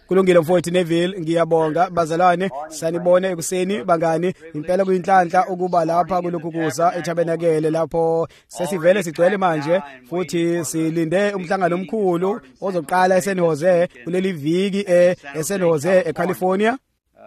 Kulungile mfowethu Neville, ngiyabonga bazalwane, sanibona ekuseni bangani, impela kuyinhlanhla ukuba lapha kulokhukusa eTabernacle lapho sesivele sigcwele manje futhi silinde umhlangano omkhulu ozoqala eSan Jose kuleli viki eSan Jose eCalifornia.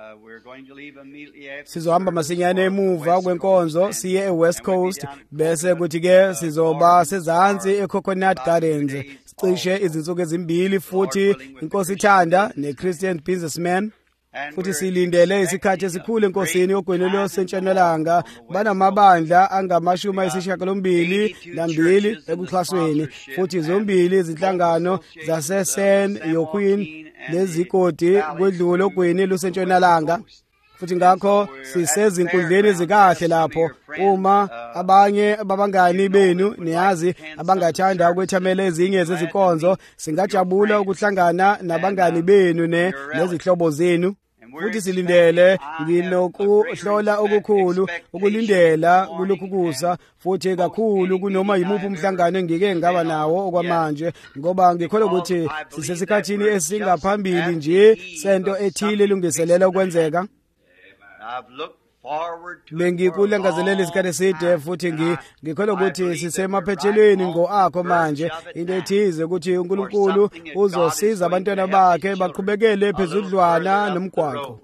Sizohamba masinyane emuva kwenkonzo siye eWest Coast bese kuthi ke sizoba sezantsi eCoconut Gardens cishe izinsuku ezimbili futhi inkosi ithanda neChristian businessman futhi silindele isikhathi esikhulu enkosini ogwenelo sentshonalanga banamabandla angamashumi ayisishiyagalombili nambili ekuxhasweni futhi zombili izinhlangano zaseSan Joaquin lezigodi kwedlula ogwini lusentshonalanga futhi ngakho sisezinkundleni zikahle lapho uma abanye babangani benu niyazi abangathanda ukwethamela ezinye zezikonzo singajabula ukuhlangana nabangani benu nezihlobo zenu futhi silindele nginokuhlola okukhulu ukulindela kulokhukusa futhi kakhulu kunoma yimuphi umhlangano engike ngaba nawo okwamanje ngoba ngikholwa ukuthi sisesikhathini esingaphambili nje sento ethile lungiselela ukwenzeka. Bengikulengazelela isikhathi eside futhi ngikholwa ukuthi sisemaphethelweni ngo-akho manje into ethize ukuthi uNkulunkulu uzosiza abantwana bakhe baqhubekele phezudlwana nomgwaqo.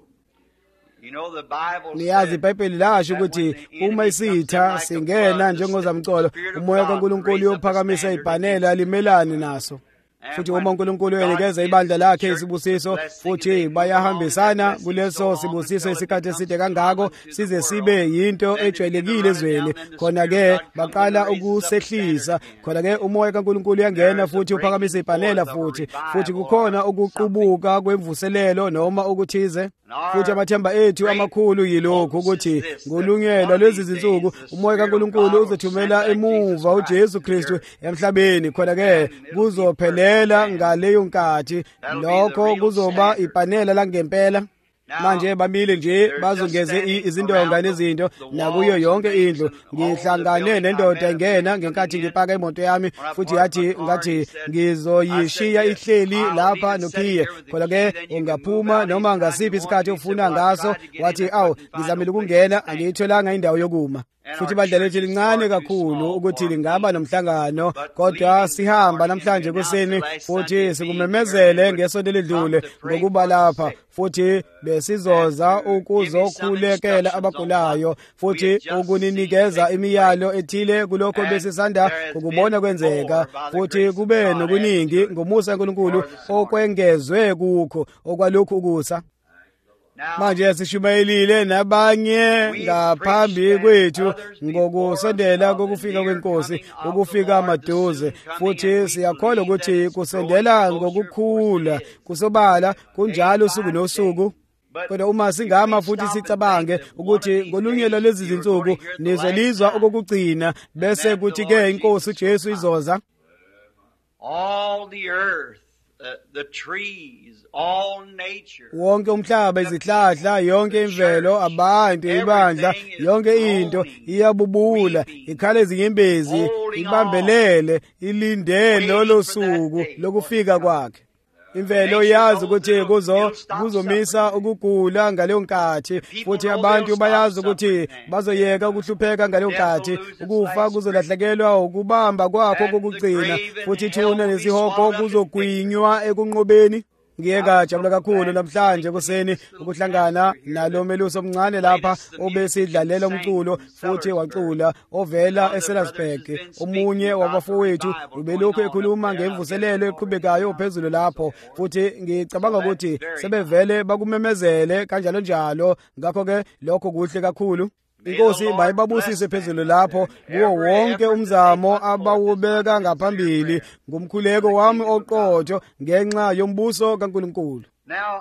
Niyazi iBhayibheli lasho ukuthi uma isitha singena njengozamcolo umoya kaNkulunkulu uyophakamisa ibhanela limelane naso. Futhi uma uNkulunkulu unikeza ibandla lakhe isibusiso futhi bayahambisana kuleso sibusiso isikhathi eside kangako size sibe yinto ejwayelekile ezweni khona ke baqala ukusehlisa khona ke umoya kaNkulunkulu uyangena futhi uphakamisa ibhanela futhi kukhona ukuqubuka kwemvuselelo noma ukuthize futhi amathemba ethu amakhulu yilokho ukuthi ngolungelo lezi zinsuku umoya kaNkulunkulu uzothumela emuva uJesu Kristu emhlabeni khona ke kuzophelela ngaleyo nkathi lokho kuzoba ibhanela langempela. Manje bamile nje bazongeze izindonga nezinto nakuyo yonke indlu. Ngihlangane nendoda engena ngenkathi ngipaka imoto yami futhi ngathi ngizoyishiya ihleli lapha nokhiye khona ke ungaphuma noma ngasiphi isikhathi ofuna ngaso wathi ngizamile ukungena angiyitholanga indawo yokuma. Futhi ibandla lethu lincane kakhulu ukuthi lingaba nomhlangano kodwa sihamba namhlanje kuseni futhi sikumemezele ngesonto ledlule ngokuba lapha futhi besizoza ukuzokhulekela abagulayo futhi ukuninikeza imiyalo ethile kulokho besisanda ukubona kwenzeka futhi kube nokuningi ngomusa kaNkulunkulu okwengezwe kukho okwalokhu ukusa. Manje sishumayelile nabanye ngaphambi kwethu ngokusondela kokufika kwenkosi ukufika amaduze futhi siyakholwa ukuthi kusondela ngokukhula kusobala kunjalo usuku nosuku. Kodwa uma singama futhi sicabange ukuthi ngolungelo lezi zinsuku nizolizwa okokugcina bese kuthi ke inkosi uJesu izoza. All the earth, the trees, all nature, wonke umhlaba izihlahla yonke imvelo abantu ibandla yonke into iyabubula ikhala ezinyembezi ibambelele ilindele losuku lokufika kwakhe. Imvelo yazi ukuthi kuzomisa ukugula ngaleyo nkathi futhi abantu bayazi ukuthi bazoyeka ukuhlupheka ngaleyo nkathi ukufa kuzolahlekelwa ukubamba kwakho kokugcina futhi thuna nesihoko kuzogwinywa ekunqobeni. Ngiyekajabula kakhulu namhlanje kuseni ukuhlangana nalo melusi omncane lapha obesidlalela umculo futhi wacula ovela eSelasburg. Omunye wabafowethu ubelokhu ekhuluma ngemvuselelo eqhubekayo phezulu lapho futhi ngicabanga ukuthi sebevele bakumemezele kanjalo njalo ngakho ke lokho kuhle kakhulu. Inkosi bayibabusise phezulu lapho kuwo wonke umzamo abawubeka ngaphambili ngumkhuleko wami oqotho ngenxa yombuso kaNkulunkulu. Now,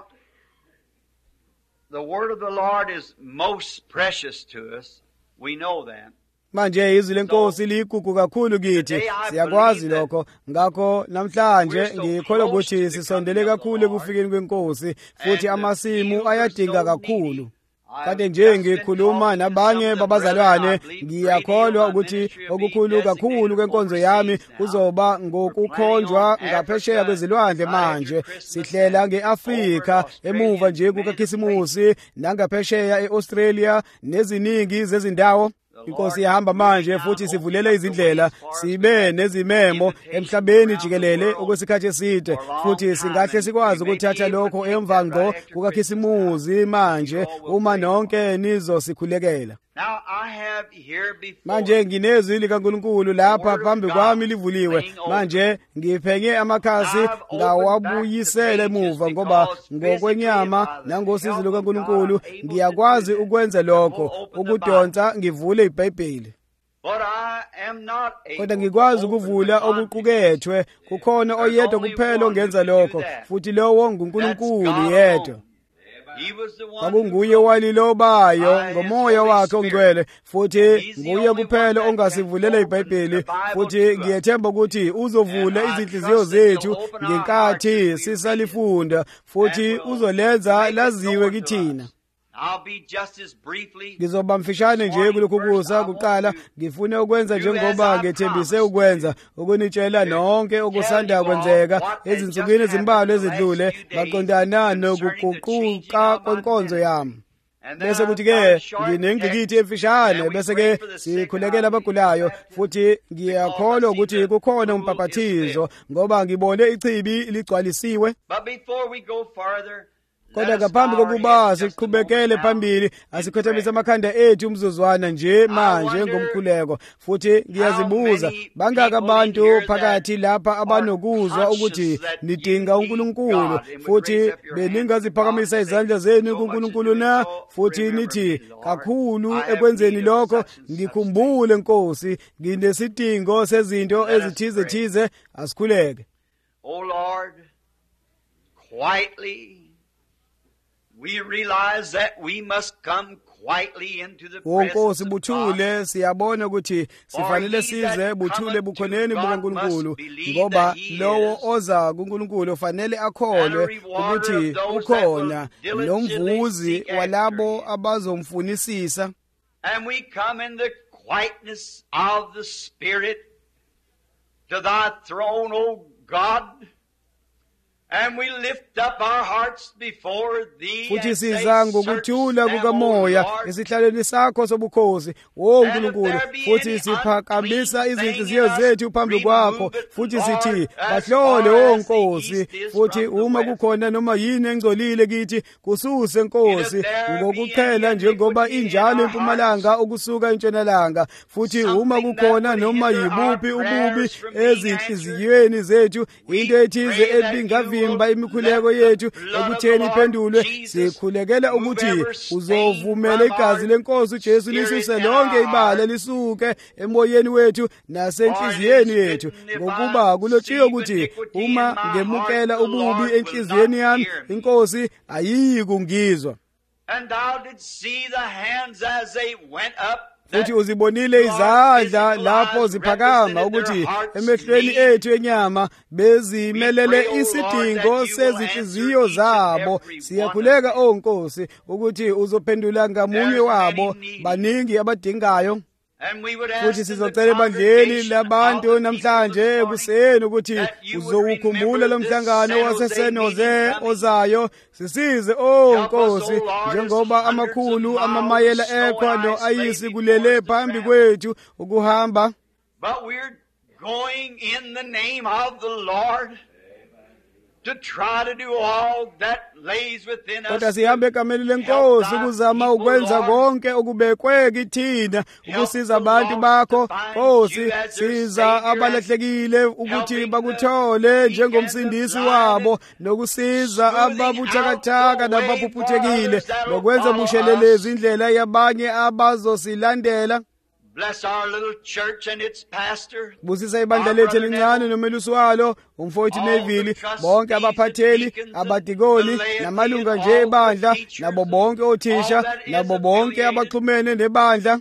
the word of the Lord is most precious to us. We know that. Manje izwi lenkosi ligugu kakhulu kithi siyakwazi lokho ngakho namhlanje ngikholwa ukuthi sisondele kakhulu ekufikeni kwenkosi futhi amasimu ayadinga kakhulu. Kade nje ngikhuluma nabanye babazalwane ngiyakholwa ukuthi okukhulu kakhulu kwenkonzo yami kuzoba ngokukhonjwa ngaphesheya kwezilwandle manje sihlela ngeAfrika emuva nje kukaKhisimusi nangaphesheya eAustralia neziningi zezindawo. Inkosi ihamba manje futhi sivulele izindlela sibe nezimemo emhlabeni jikelele okwesikhathi eside futhi singahle sikwazi ukuthatha lokho emva ngo kukaKhisimusi manje uma nonke nizosikhulekela. Manje nginezwi likaNkulunkulu lapha phambi kwami livuliwe. Manje ngiphenye amakhasi ngawabuyisela emuva ngoba ngokwenyama nangosizo lukaNkulunkulu ngiyakwazi ukwenza lokho ukudonsa ngivule iBhayibheli. Kodwa ngikwazi ukuvula okuqukethwe kukhona oyedwa kuphela ongenza lokho futhi lowo nguNkulunkulu yedwa. Kwakunguye walilobayo ngomoya wakhe ongcwele futhi nguye kuphela ongasivulela iBhayibheli futhi ngiyethemba ukuthi uzovula izinhliziyo zethu ngenkathi sisalifunda futhi uzolenza laziwe kithina. Ngizoba mfishane nje kulokhu kusa kuqala ngifune ukwenza njengoba ngethembise ukwenza ukunitshela nonke okusanda kwenzeka ezinsukwini ezimbalwa ezidlule maqondana nokuguquka kwenkonzo yami. Bese kuthi-ke nginengqikithi emfishane bese-ke sikhulekela abagulayo futhi ngiyakholwa ukuthi kukhona umbhaphathizo ngoba ngibone ichibi ligcwalisiwe. Kodwa ngaphambi kokuba siqhubekele phambili asikhothamise amakhanda ethu umzuzwana nje manje ngomkhuleko futhi ngiyazibuza bangaka abantu phakathi lapha abanokuzwa ukuthi nidinga uNkulunkulu futhi beningaziphakamisa izandla zenu kuNkulunkulu na futhi nithi kakhulu ekwenzeni lokho ngikhumbule Nkosi nginesidingo sezinto ezithize asikhuleke. Oh Lord, quietly we realize that we must come quietly into the presence Nkosi buthule siyabona ukuthi sifanele size buthule bukhoneni bukaNkulunkulu ngoba lowo oza kuNkulunkulu ufanele akholwe ukuthi ukhona nomvuzi walabo abazomfunisisa. And we come in the quietness of the Spirit to thy throne, O God. And we lift up our hearts before thee. Futhi siza ngokuthula kukamoya esihlalweni sakho sobukhosi woNkulunkulu futhi siphakamisa izinhliziyo zethu phambi kwakho futhi sithi bahlole woNkosi futhi uma kukhona noma yini engcolile kithi kususe Nkosi ngokuqhela njengoba injalo empumalanga ukusuka entshonalanga futhi uma kukhona noma yibuphi ububi ezinhliziyweni zethu into ethize ebingavimba imikhuleko yethu ekutheni iphendulwe sikhulekela ukuthi uzovumela igazi lenkosi uJesu lisuse lonke ibala lisuke emoyeni wethu nasenhliziyweni yethu ngokuba kulotshiwe ukuthi uma ngemukela ububi enhliziyweni yami inkosi ayikungizwa. And thou didst see the hands as they went up. Futhi uzibonile izandla lapho ziphakama ukuthi emehlweni ethu enyama bezimelele isidingo sezinhliziyo zabo. Siyakhuleka oNkosi ukuthi uzophendula ngamunye wabo baningi abadingayo. Futhi sizocela ebandleni labantu namhlanje ekuseni ukuthi uzowukhumbula lo mhlangano waseSenoze ozayo sisize oNkosi njengoba amakhulu amamayela ekhwa noayisi kulele phambi kwethu ukuhamba. But we're going in the name of the Lord to try to do all that lays within us. Kodwa sihambe egameni lenkosi ukuzama ukwenza konke okubekwe kithina ukusiza abantu bakho Nkosi siza abalahlekile ukuthi bakuthole njengomsindisi wabo nokusiza ababuthakathaka nabaphuphethekile nokwenza bushelelezi indlela yabanye abazosilandela. Bless our little church and its pastor. Busisa ibandla lethu elincane nomelusi walo umfowethu Neville bonke abaphatheli abadikoni namalunga nje ebandla nabo bonke othisha nabo bonke abaxhumene nebandla.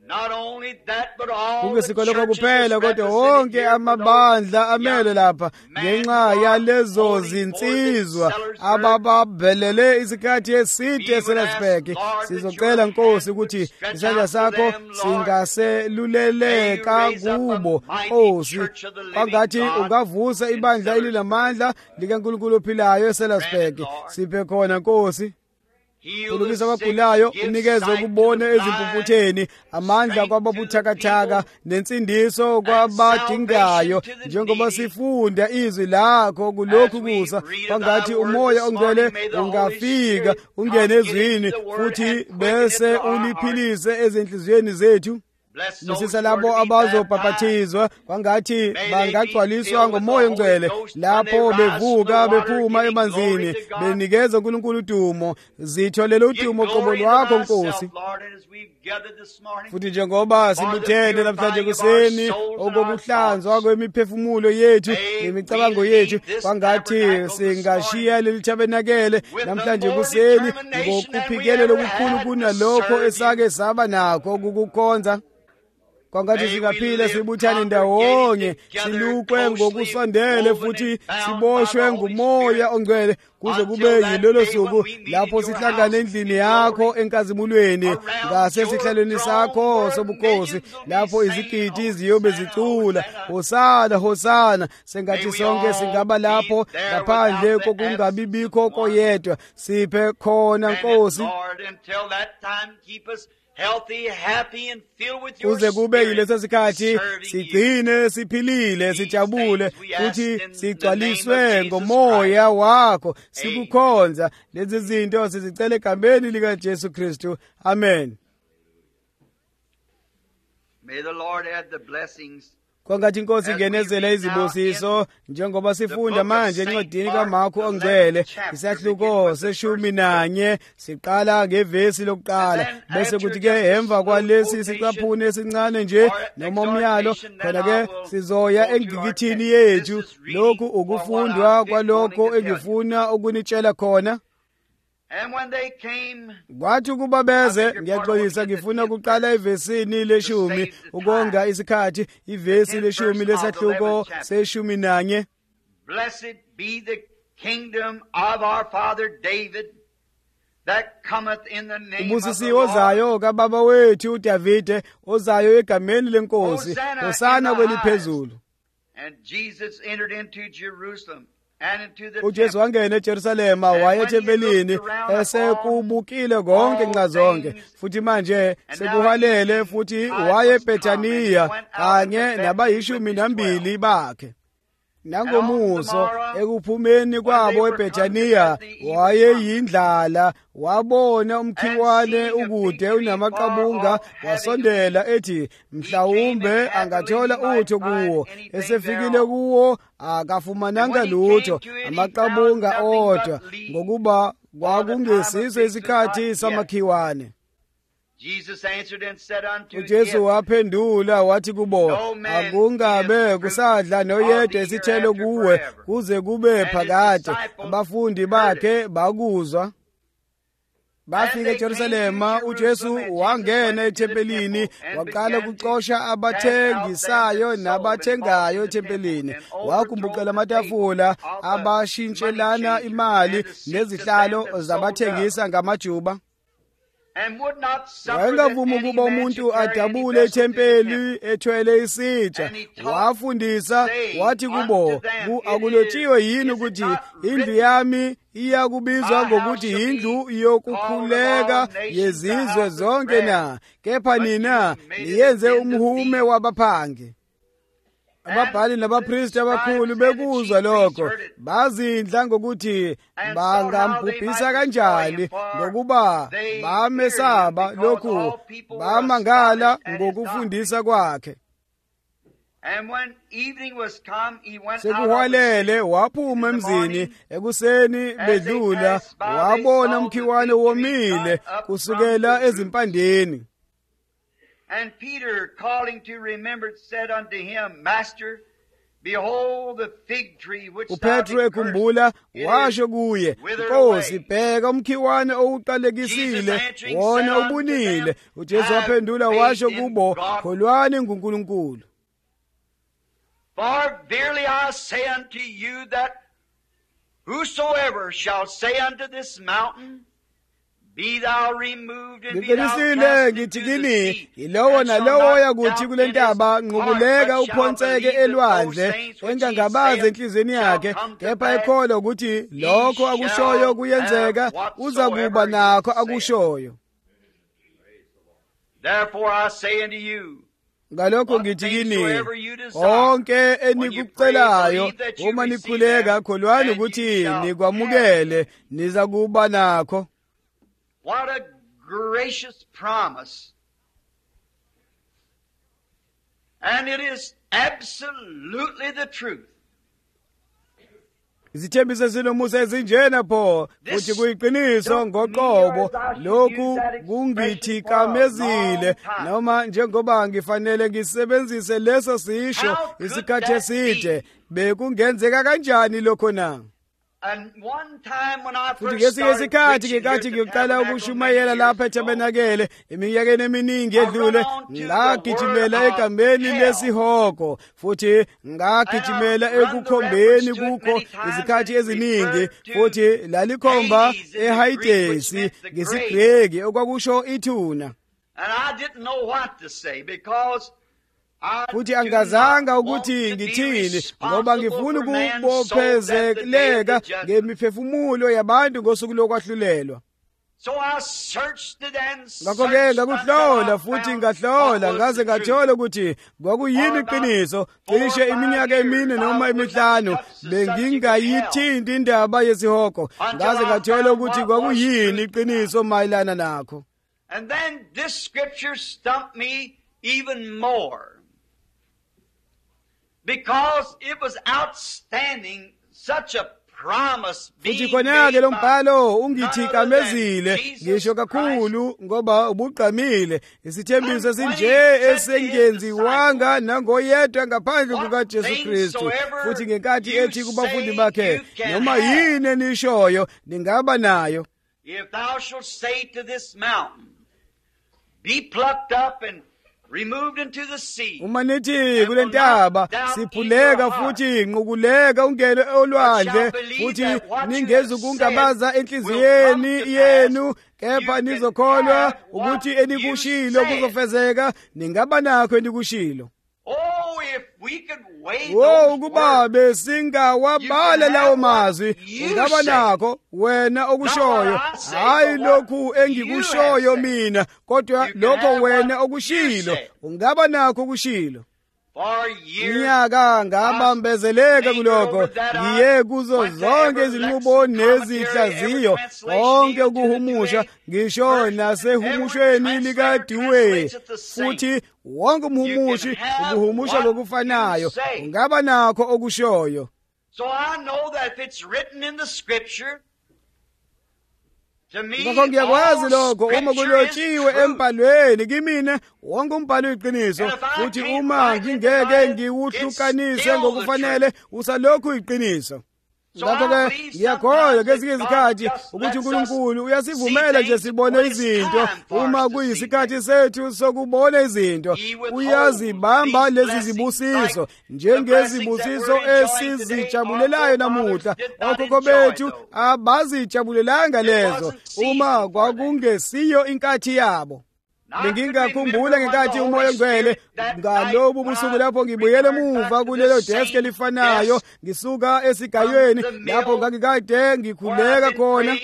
Not only that, but all the kungesikho lokho churches kuphela that's kodwa represented wonke here for amabandla those amele young lapha men ngenxa who are yalezo holding zinsizwa forth in Sellersburg. abababhelele isikhathi eside We would ask, eSellersburg. Lord, that Sizocela your Nkosi hand would ukuthi stretch isandla out to sakho them, Lord. singaseluleleka May you raise up a kubo mighty Nkosi church of the living kwangathi God ungavusa in ibandla Sellersburg. elilamandla likaNkulunkulu ophilayo eSellersburg. Lord. Siphe khona Nkosi. Heal Kulungisa the sick, abagulayo, give unikeze sight to ukubona the blind, ezimpumputheni, amandla strength to the kwababuthakathaka, people, nensindiso and kwabadingayo, salvation to the njengoba needy. sifunda izwi lakho kulokhu As we kusa, read kwangathi thy word umoya this ongcwele morning, may the Holy ungafika, Spirit ungene come, get ezwini, into the word futhi and quicken it bese to our heart. uliphilise ezinhliziyweni zethu. Bless those Busisa who are labo to be abazobhaphathizwa kwangathi May they bangagcwaliswa be filled ngomoya with the Holy ongcwele Ghost when lapho they rise bevuka from the water, bephuma giving emanzini glory to God. benikeza uNkulunkulu udumo zitholele Give udumo qobo glory to lwakho thyself, Nkosi. Lord, as we've gathered this morning. Futhi njengoba sibuthene namhlanje kuseni okokuhlanzwa kwemiphefumulo yethu nemicabango yethu kwangathi singashiya leli tabernacle namhlanje kuseni ngokuphikelela okukhulu kunalokho esake saba nakho ukukukhonza. Kwangathi singaphila sibuthane ndawonye silukwe ngokusondele futhi siboshwe ngumoya ongcwele kuze kube yilolo suku lapho sihlangana endlini yakho enkazimulweni ngasesihlalweni sakho sobukhosi lapho izigidi ziyobe zicula hosana hosana. Sengathi sonke singaba lapho ngaphandle kokungabibikho koyedwa. Siphe khona Nkosi healthy, happy, and filled with your kuze kube spirit, yileso sikhathi serving you. sigcine siphilile sijabule things we ask futhi in the sigcwaliswe name of Jesus ngomoya Christ. wakho sikukhonza. Lezi zinto sizicela egameni lika Jesu Kristu. Amen. May the Lord add the blessings. Kwangathi Inkosi ingenezela izibusiso njengoba sifunda manje encwadini kaMarku ongcwele isahluko seshumi nanye siqala ngevesi lokuqala bese kuthi ke emva kwalesi sicaphune esincane nje noma umyalo khona ke sizoya engikithini yethu. Lokhu ukufundwa kwalokho engifuna ukunitshela khona. And when they came, kwathi ukuba beze ngiyaxolisa ngifuna ukuqala evesini leshumi ukonga isikhathi ivesi leshumi lesahluko seshumi nanye. Blessed be the kingdom of our father David that cometh in the name of the Ubusisiwe Lord. ozayo kababa wethu uDavide ozayo egameni lenkosi hosana kweliphezulu. And Jesus entered into Jerusalem and into the uJesu temple. wangena eJerusalema waya ethempelini esekubukile konke nxa zonke futhi manje sekuhalele futhi waya eBethaniya kanye nabayishumi nambili bakhe. Nangomuso ekuphumeni kwabo eBethaniya wayeyindlala wabona umkhiwane ukude unamaqabunga wasondela ethi mhlawumbe angathola utho kuwo. Esefikile kuwo akafumananga lutho amaqabunga odwa ngokuba kwakungesiso isikhathi samakhiwane. Jesus answered and said unto uJesu him, waphendula wathi kubo akungabe kusadla noyedwa isithelo kuwe kuze kube phakade. Abafundi bakhe bakuzwa. Bafika eJerusalema uJesu wangena ethempelini waqala ukuxosha abathengisayo nabathengayo ethempelini. Wakumbuqela amatafula abashintshelana imali nezihlalo zabathengisa ngamajuba. Wayengavumi ukuba umuntu adabule ethempeli ethwele isitsha. Wafundisa wathi kubo akulotshiwe yini ukuthi indlu yami iyakubizwa ngokuthi indlu yokukhuleka yezizwe zonke na, kepha nina niyenze umhume wabaphangi. Ababhali nabapristi abakhulu bekuzwa lokho bazindla ngokuthi bangambhubhisa kanjani ngokuba bamesaba lokhu bamangala ngokufundisa kwakhe. Sekuhwalele waphuma emzini ekuseni bedlula wabona umkhiwane womile kusukela ezimpandeni. And Peter, calling to remembrance, said unto him, Master, Behold the fig tree which thou uPetro didst curse. ekhumbula washo kuye, Nkosi, bheka umkhiwane owuqalekisile wona ubunile. uJesu waphendula washo kubo, kholwani nguNkulunkulu. For verily I say unto you that whosoever shall say unto this mountain, Be thou removed and be thou Ngiqinisile cast ngithi into the kini, sea, yilowo and shall nalowo not yakuthi doubt kule in his ntaba, heart, nqubuleka but shall uphonseke believe that those elwandle, things which he engangabazi saith enhliziyweni shall yakhe, come to kepha pass. ekholwa ukuthi lokho akushoyo kuyenzeka, uza kuba nakho akushoyo. Therefore I say unto you, Ngalokho ngithi kini, konke enikucelayo uma nikhuleka, kholwani ukuthi nikwamukele, niza kuba nakho. what a gracious promise. And it is absolutely the truth. Izithembiso zinomusa ezinjena pho, futhi kuyiqiniso ngoqobo. Lokhu kungithi kamezile, noma njengoba ngifanele ngisebenzise leso sisho isikhathi eside, bekungenzeka kanjani lokho na? And one time when I Futhi first ngesinye started isikhathi preaching ngekathi here at the ngiqala Tabernacle ukushumayela many lapha years ago, eTabenakele iminyakeni eminingi edlule, ngagijimela egameni lesihoko, futhi ngagijimela ekukhombeni kukho izikhathi eziningi, futhi lalikhomba eHadesi ngesiGreki okwakusho ithuna. and I didn't know what to say because I Futhi do angazanga not want ukuthi to be ngithini, ngoba responsible ngifuna for man's soul at the day of ukubophezeleka the judgment. ngemiphefumulo yabantu ngosuku lokwahlulelwa. So I searched it and Ngakho-ke searched ngakuhlola until I futhi found ngahlola what ngaze was the ngathola truth. ukuthi kwakuyini iqiniso. Cishe iminyaka emine noma emihlanu bengingayithinti indaba yesihoko, ngaze ngathola ukuthi kwakuyini iqiniso mayelana nakho. And then this scripture stumped me even more. Because it was outstanding, such a promise Futhi being khona-ke made lo by mbhalo ungithi none other kamezile, than Jesus ngisho kakhulu ngoba ubugqamile, isithembiso And when sinje he said to esengenziwanga nangoyedwa ngaphandle kukaJesu Kristu. soever Futhi ngenkathi you ethi kubafundi say bakhe, you can noma have. yini enishoyo ningaba nayo. If thou shalt say to this mountain, Be plucked up and removed into the sea, Uma nithi kule ntaba siphuleka futhi nqukuleka ungene olwandle, futhi ningezukungabaza enhliziyweni yenu, kepha nizokholwa ukuthi enikushilo kuzofezeka, ningaba nakho enikushilo. oh, if we could weigh Wo, those ukuba words, besingawabala lawo mazwi, ungaba nakho wena okushoyo, hayi lokhu engikushoyo mina, kodwa lokho wena okushilo, ungaba nakho okushilo. for years Iminyaka ngabambezeleka kulokho, ngiye kuzo zonke izinqubo nezihlaziyo, konke ukuhumusha, ngisho nasehumushweni likaDewey, futhi wonke umhumushi ukuhumusha ngokufanayo, ungaba nakho okushoyo. So I know that if it's written in the scripture, to me, Ngakho ngiyakwazi all lokho, uma scripture is kulotshiwe true. embhalweni kimina wonke umbhalo uyiqiniso, And if I futhi can't uma write it ngingeke right, ngiwuhlukanise it's still ngokufanele, the usalokhu iqiniso. So I Ngakho-ke believe ngiyakholwa sometimes kwesinye that isikhathi God just ukuthi lets uNkulunkulu us uyasivumela see nje things sibone when it's izinto time for uma us to kuyisikhathi sethu sokubona izinto. He withholds Uyazibamba these lezi blessings zibusiso like njengezibusiso the blessings that we're enjoying esizijabulelayo today. Our namuhla. forefathers did not Okhokho enjoy bethu those. abazijabulelanga lezo wasn't season uma for kwakungesiyo inkathi yabo. Bengingakhumbula ngenkathi umoya ongcwele ngalobu busuku lapho ngibuyele emuva kulelo desk elifanayo ngisuka esigayweni lapho ngakade ngikhuleka khona,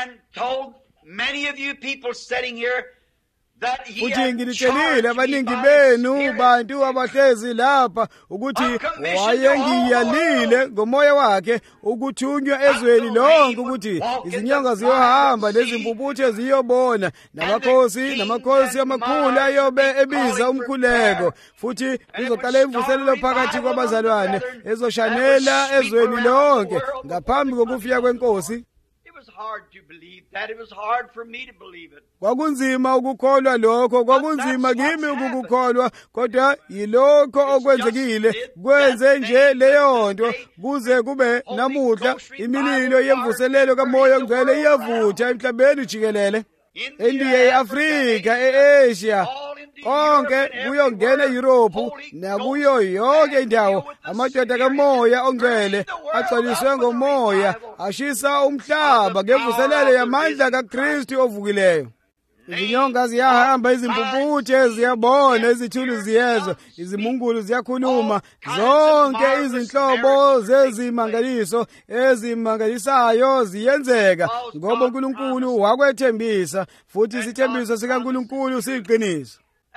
futhi ngilitshelile abaningi benu bantu abahlezi lapha ukuthi wayengiyalile ngomoya wakhe ukuthunywa ezweni lonke ukuthi izinyonga ziyohamba nezimpuphuthe ziyobona namakhosi amakhulu ayobe ebiza umkhuleko, futhi kuzoqala imvuselelo phakathi kwabazalwane ezoshanela ezweni lonke ngaphambi kokufika kwenkosi. was hard to believe that. It was hard for me to believe it. Kwakunzima ukukholwa lokho, kwakunzima kimi ukukholwa, kodwa yilokho okwenzekile, kwenze nje leyo nto kuze kube namuhla imililo yemvuselelo kaMoya oNgcwele iyavutha emhlabeni jikelele. Indiya, eAfrika, eAsia, konke kuyongena eYurophu nakuyo yonke indawo. Amadoda kaMoya oNgcwele agcwaliswe ngomoya ashisa umhlaba ngemvuselelo yamandla kaKristu ovukileyo. Izinyonga ziyahamba, izimpumputhe ziyabona, izithulu ziyezwa, izimungulu ziyakhuluma, zonke izinhlobo zezimangaliso ezimangalisayo ziyenzeka ngoba uNkulunkulu wakwethembisa, futhi isithembiso sikaNkulunkulu siyiqiniso.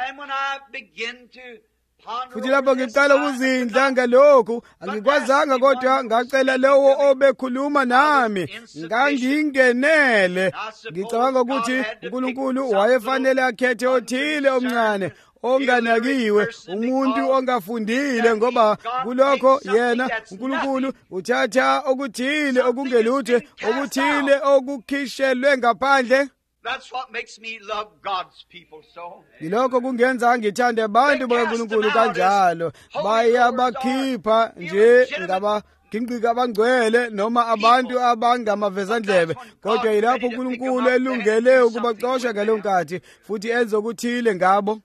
Futhi lapho ngiqala ukuzindla ngalokhu, angikwazanga kodwa ngacela lowo obekhuluma nami ngangingenele. Ngicabanga ukuthi uNkulunkulu wayefanele akhethe othile omncane, onganakiwe, umuntu ongafundile, ngoba kulokho yena uNkulunkulu uthatha okuthile okungelutho, okuthile okukhishelwe ngaphandle. That's what makes me love God's people so. Yilokho kungenza ngithande abantu bakaNkulunkulu kanjalo. Bayabakhipha nje ngabagingqika abangcwele noma abantu abangamavezandlebe, kodwa yilapho uNkulunkulu elungele ukubaxosha ngalonkathi futhi enze okuthile ngabo.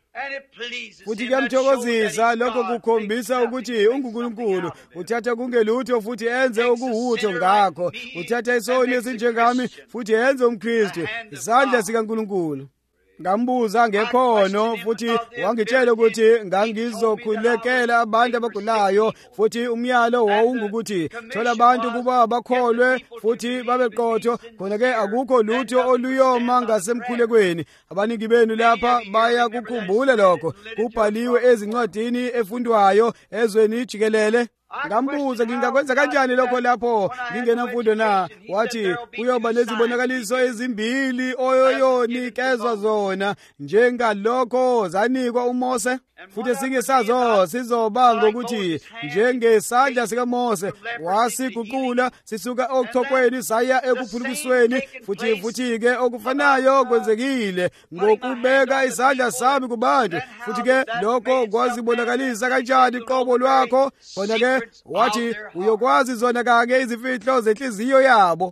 Futhi kuyamthokozisa lokho, kukhombisa ukuthi uNkulunkulu uthatha kungelutho futhi enze okuwutho ngakho. Uthatha isoni esinjengami futhi enze umKristu, isandla sikaNkulunkulu. Ngambuza ngekhono futhi wangitshela ukuthi ngangizokhulekela abantu abagulayo, futhi umyalo wawungukuthi thola abantu kuba bakholwe futhi babeqotho. Khona-ke akukho lutho oluyoma ngasemkhulekweni. Abaningi benu lapha bayakukhumbula lokho, kubhaliwe ezincwadini efundwayo ezweni jikelele. Ngambuza ngingakwenza kanjani lokho lapho ngingenamfundo na? Wathi kuyoba nezibonakaliso ezimbili oyonikezwa zona njengalokho zanikwa uMose, futhi singesazo sizoba ngokuthi njengesandla sikaMose wasiguqula sisuka okuthokweni saya ekuphulukisweni, futhi-ke okufanayo kwenzekile ngokubeka isandla sami kubantu. Futhi-ke lokho kwazibonakalisa kanjani iqobo lwakho? Khona-ke wathi uyokwazi zona kake izifihlo zenhliziyo yabo.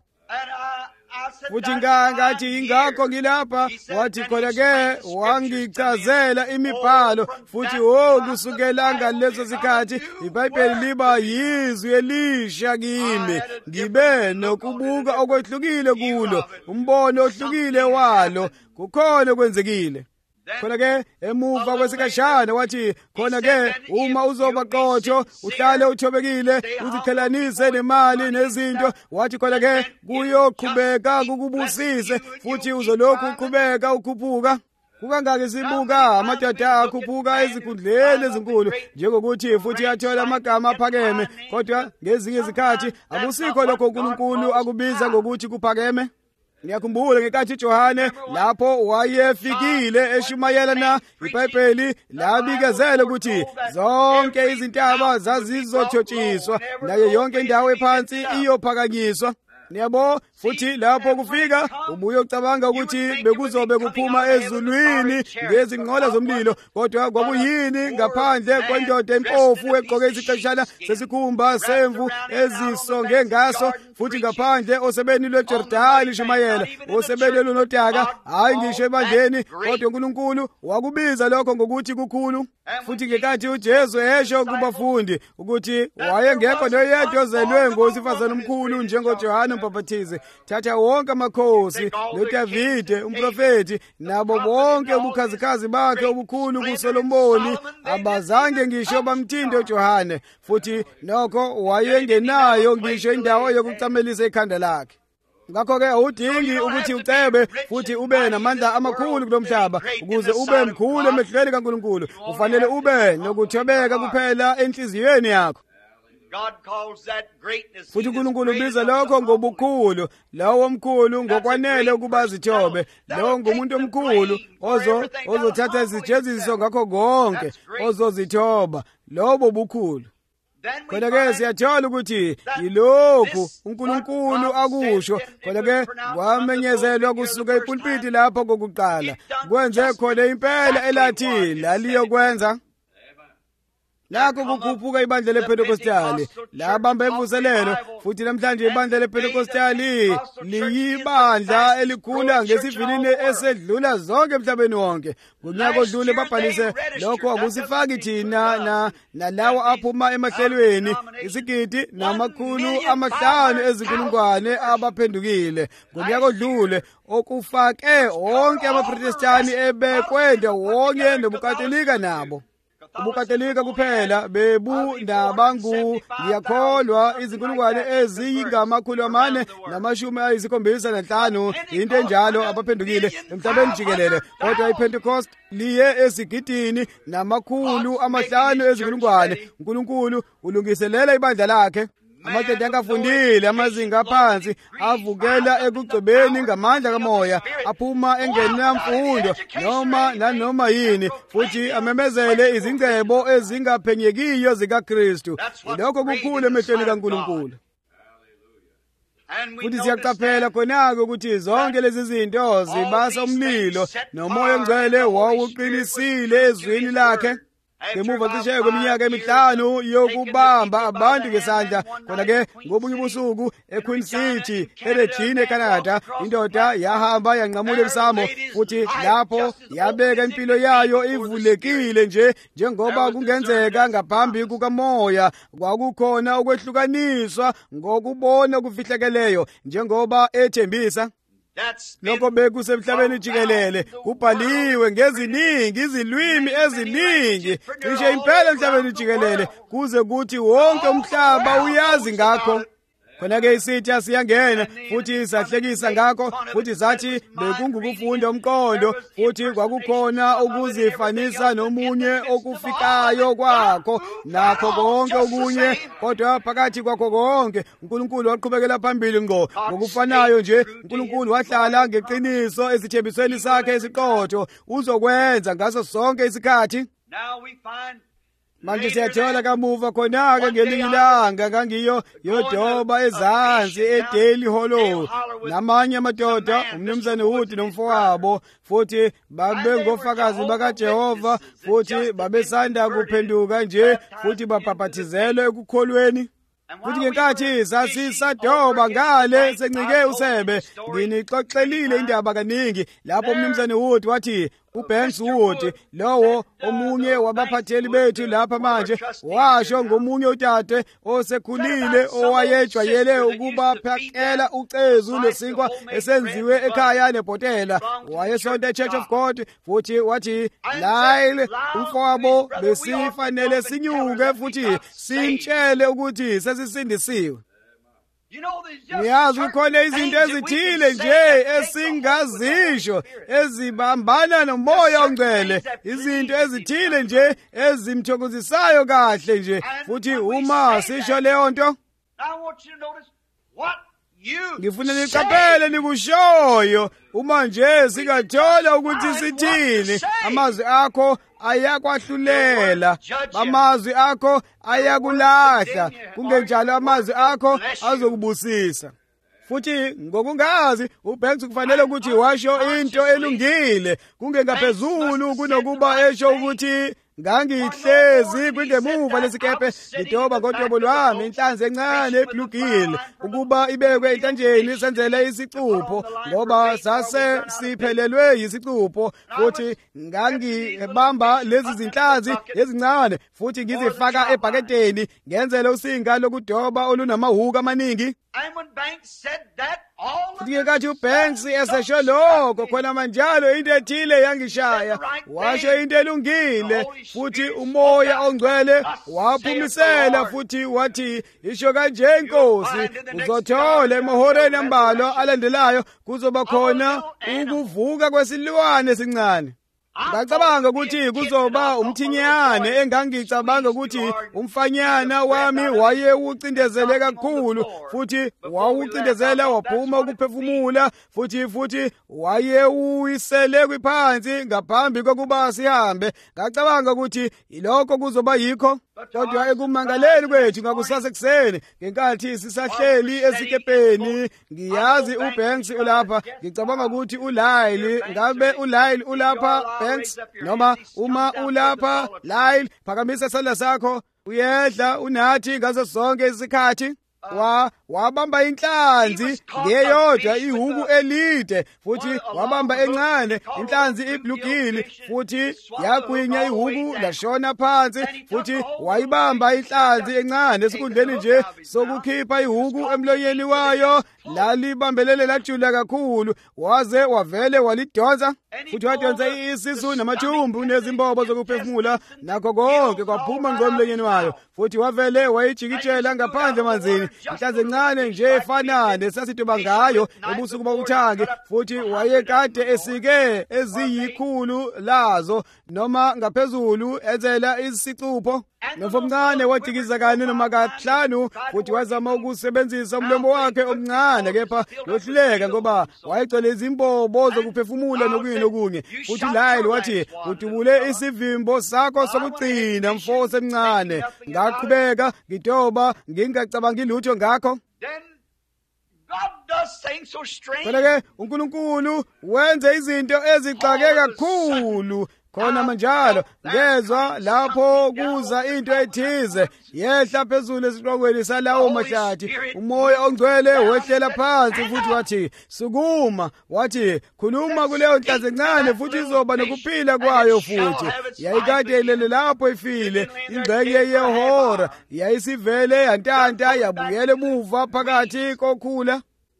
Futhi ngathi ingakho ngilapha. Wathi khona-ke wangichazela imibhalo, futhi kusukela ngaleso sikhathi iBhayibheli liba yizwi elisha kimi. Ngibe nokubuka okwehlukile kulo, umbono ohlukile walo, kukhona okwenzekile. Khona-ke emuva kwesikashana wathi khona-ke uma uzoba qotho, uhlale uthobekile, uziqhelanise nemali nezinto, wathi khona-ke kuyoqhubeka kukubusise, futhi uzolokhu uqhubeka ukhuphuka. Kukangaki sibuka amadoda akhuphuka ezikhundleni ezinkulu njengokuthi futhi athola amagama aphakeme, kodwa ngezinye izikhathi akusikho lokho uNkulunkulu akubiza ngokuthi kuphakeme. Ngiyakhumbula ngenkathi Johane lapho wayefikile eshumayela na iBhayibheli labikezela ukuthi zonke izintaba zazizothotshiswa nayo yonke indawo ephansi iyophakanyiswa. Niyabo, futhi lapho kufika ubuye ucabanga ukuthi bekuzobe kuphuma ezulwini ngezinqola zomlilo, kodwa kwakuyini ngaphandle kwendoda empofu egqoke isiqeshana sesikhumba semvu ezisonge ngaso, futhi ngaphandle osebeni lweJordani shumayela, osebeni lonodaka, hayi ngisho ebandleni, kodwa uNkulunkulu wakubiza lokho ngokuthi kukhulu. Futhi ngenkathi uJesu esho kubafundi ukuthi wayengekho noyedwa ozelwe ngowesifazane omkhulu njengoJohane uMbhaphathizi, thatha wonke amakhosi noDavide umprofeti nabo bonke ubukhazikhazi bakhe obukhulu kuSolomoni abazange ngisho bamthinde uJohane, futhi nokho wayengenayo ngisho indawo yokucamelisa ikhanda lakhe. Ngakho-ke awudingi ukuthi ucebe futhi ube namandla amakhulu kulomhlaba ukuze ube mkhulu emehlweni kaNkulunkulu. Ufanele ube nokuthobeka kuphela enhliziyweni yakho. Futhi uNkulunkulu ubiza lokho ngobukhulu, lawo omkhulu ngokwanele ukuba zithobe. Lowo ngumuntu omkhulu ozothatha izijeziso ngakho konke ozozithoba, lobo bukhulu. Kodwa-ke siyathola ukuthi yilokhu uNkulunkulu akusho. Kodwa-ke kwamenyezelwa kusuka epulpiti lapho kokuqala kwenze khona impela elathi laliyokwenza. Lakho kukhuphuka ibandla lePentekostali labamba imvuselelo, futhi namhlanje ibandla lePentekostali liyibandla elikhula ngesivinini esedlula zonke emhlabeni wonke. Ngonyaka odlule babhalise lokho akusifaki thina nalawo aphuma emahlelweni 1,500,000 ezinkulungwane abaphendukile. Ngonyaka odlule okufake wonke amaProtestani ebekwenda wonke nobuKatolika nabo. UbuKatolika kuphela bebundabangu ngiyakholwa 475,000 into enjalo abaphendukile emhlabeni jikelele. Kodwa iPentecost liye ezigidini 500,000. uNkulunkulu ulungiselela ibandla lakhe. Amadoda angafundile amazinga aphansi avukela ekugcobeni ngamandla kamoya, aphuma engenamfundo nanoma yini, futhi amemezele izingcebo ezingaphenyekiyo zikaKristu. Lokho kukhulu emehlweni kaNkulunkulu. Futhi siyaqaphela khona-ke ukuthi zonke lezi zinto zibasa umlilo, nomoya ongcwele wawuqinisile ezwini lakhe. Ngemuva cishe kweminyaka 5 yokubamba abantu ngesandla, khona-ke ngobunye ubusuku eQueen City, eRegina, eCanada, indoda yahamba yanqamula emsamo, futhi lapho yabeka impilo yayo ivulekile njengoba kungenzeka ngaphambi kukamoya. Kwakukhona ukwehlukaniswa ngokubona okufihlakeleyo njengoba ethembisa. Lokho bekusemhlabeni jikelele, kubhaliwe ngeziningi izilwimi eziningi, cishe impela emhlabeni jikelele, kuze kuthi wonke umhlaba uyazi ngakho. Khona-ke isitha siyangena futhi sahlekisa ngakho, futhi sathi bekungukufunda umqondo, futhi kwakukhona ukuzifanisa nomunye okufikayo kwakho nakho konke okunye. Kodwa phakathi kwakho konke uNkulunkulu waqhubekela phambili ngqo ngokufanayo nje. uNkulunkulu wahlala ngeqiniso esithembisweni sakhe esiqotho, uzokwenza ngaso sonke isikhathi. Manje siyathola kamuva khona-ke ngelinye ilanga ngangiyo yodoba ezansi eDaily Hollow namanye amadoda, umnumzane Wood nomfowabo, futhi babengofakazi bakaJehova, futhi babesanda kuphenduka nje, futhi babhaphathizelwe ekukholweni. Futhi ngenkathi sasisadoba ngale sencike usebe, nginixoxelile indaba kaningi lapho umnumzane Wood wathi uBanks Wood, lowo omunye wabaphatheli bethu lapha manje, washo ngomunye utate osekhulile owayejwayele ukuba phakela ucezu lesinkwa esenziwe ekhaya nebhotela, wayesonta eChurch of God, futhi wathi Lyle umfowabo besifanele sinyuke futhi simtshele ukuthi sesisindisiwe. Niyazi kukhona izinto ezithile nje esingazisho ezibambana nomoya ongcwele, izinto ezithile nje ezimthokozisayo kahle nje, futhi uma sisho leyo nto ngifuna niqaphele nikushoyo. Uma nje singathola ukuthi sithini, amazwi akho ayakwahlulela, amazwi akho ayakulahla, kungenjalo amazwi akho azokubusisa. Futhi ngokungazi uBanks kufanele ukuthi washo into elungile, kungengaphezulu kunokuba esho ukuthi ngangihlezi kwingemuva lesikepe ngidoba ngodobo lwami inhlanzi encane eblugile ukuba ibekwe entanjeni senzele isicupho, ngoba sase siphelelwe yisicupho, futhi ngangibamba lezi zinhlanzi ezincane futhi ngizifaka ebhaketeni ngenzele usinga lokudoba olunamahuka amaningi. Futhi ngenkathi uBanks esesho lokho, khona manjalo into ethile yangishaya, washo into elungile, futhi umoya ongcwele waphumisela, futhi wathi isho kanje inkosi, uzothola emahoreni ambalwa alandelayo kuzoba khona ukuvuka kwesilwane esincane. Ngacabanga ukuthi kuzoba umthinyane, engangicabanga ukuthi umfanyana wami wayewucindezele kakhulu, futhi wawucindezela waphuma ukuphefumula, futhi wayewuyisele kwiphansi ngaphambi kokuba sihambe. Ngacabanga ukuthi ilokho kuzoba yikho. kodwa ekumangaleni kwethu ngakusasa ekuseni ngenkathi sisahleli esikepeni ngiyazi uBanks ulapha ngicabanga ukuthi uLyle ngabe uLyle ulapha Banks noma uma ulapha Lyle phakamisa isandla sakho uyedla unathi ngaso sonke isikhathi wabamba inhlanzi ngeyodwa ihuku elide futhi wabamba encane inhlanzi iblugile futhi yagwinya ihuku lashona phansi futhi wayibamba inhlanzi encane esikhundleni nje sokukhipha ihuku emlonyeni wayo lalibambelele lajula kakhulu waze wavele walidonsa futhi wadonsa isisu namathumbu nezimbobo zokuphefumula nakho konke kwaphuma ngomlonyeni wayo futhi wavele wayijikitshela ngaphandle emanzini inhlanzi encane nje efana nesasitoba ngayo ebusuku bokuthange futhi wayekade esike eziyikhulu lazo noma ngaphezulu enzela isicupho nomfomncane wadikiza kanye noma kahlanu futhi wazama ukusebenzisa umlomo wakhe omncane kepha yohluleka ngoba wayegcwele izimbobo zokuphefumula nokunye futhi Lyle wathi udubule isivimbo sakho sokugcina mfo semncane ngaqhubeka ngidoba ngingacabangi lutho ngakho kodwa-ke uNkulunkulu wenze izinto ezixake kakhulu khona manjalo ngezwa lapho kuza into ethize yehla phezulu esiqokweni salawo mahlathi umoya ongcwele wehlela phansi futhi wathi sukuma wathi khuluma kuleyo nhlanzi encane futhi izoba nokuphila kwayo futhi yayikade ilele lapho ifile ingxenye yehora yayisivele yantanta yabuyela emuva phakathi kokhula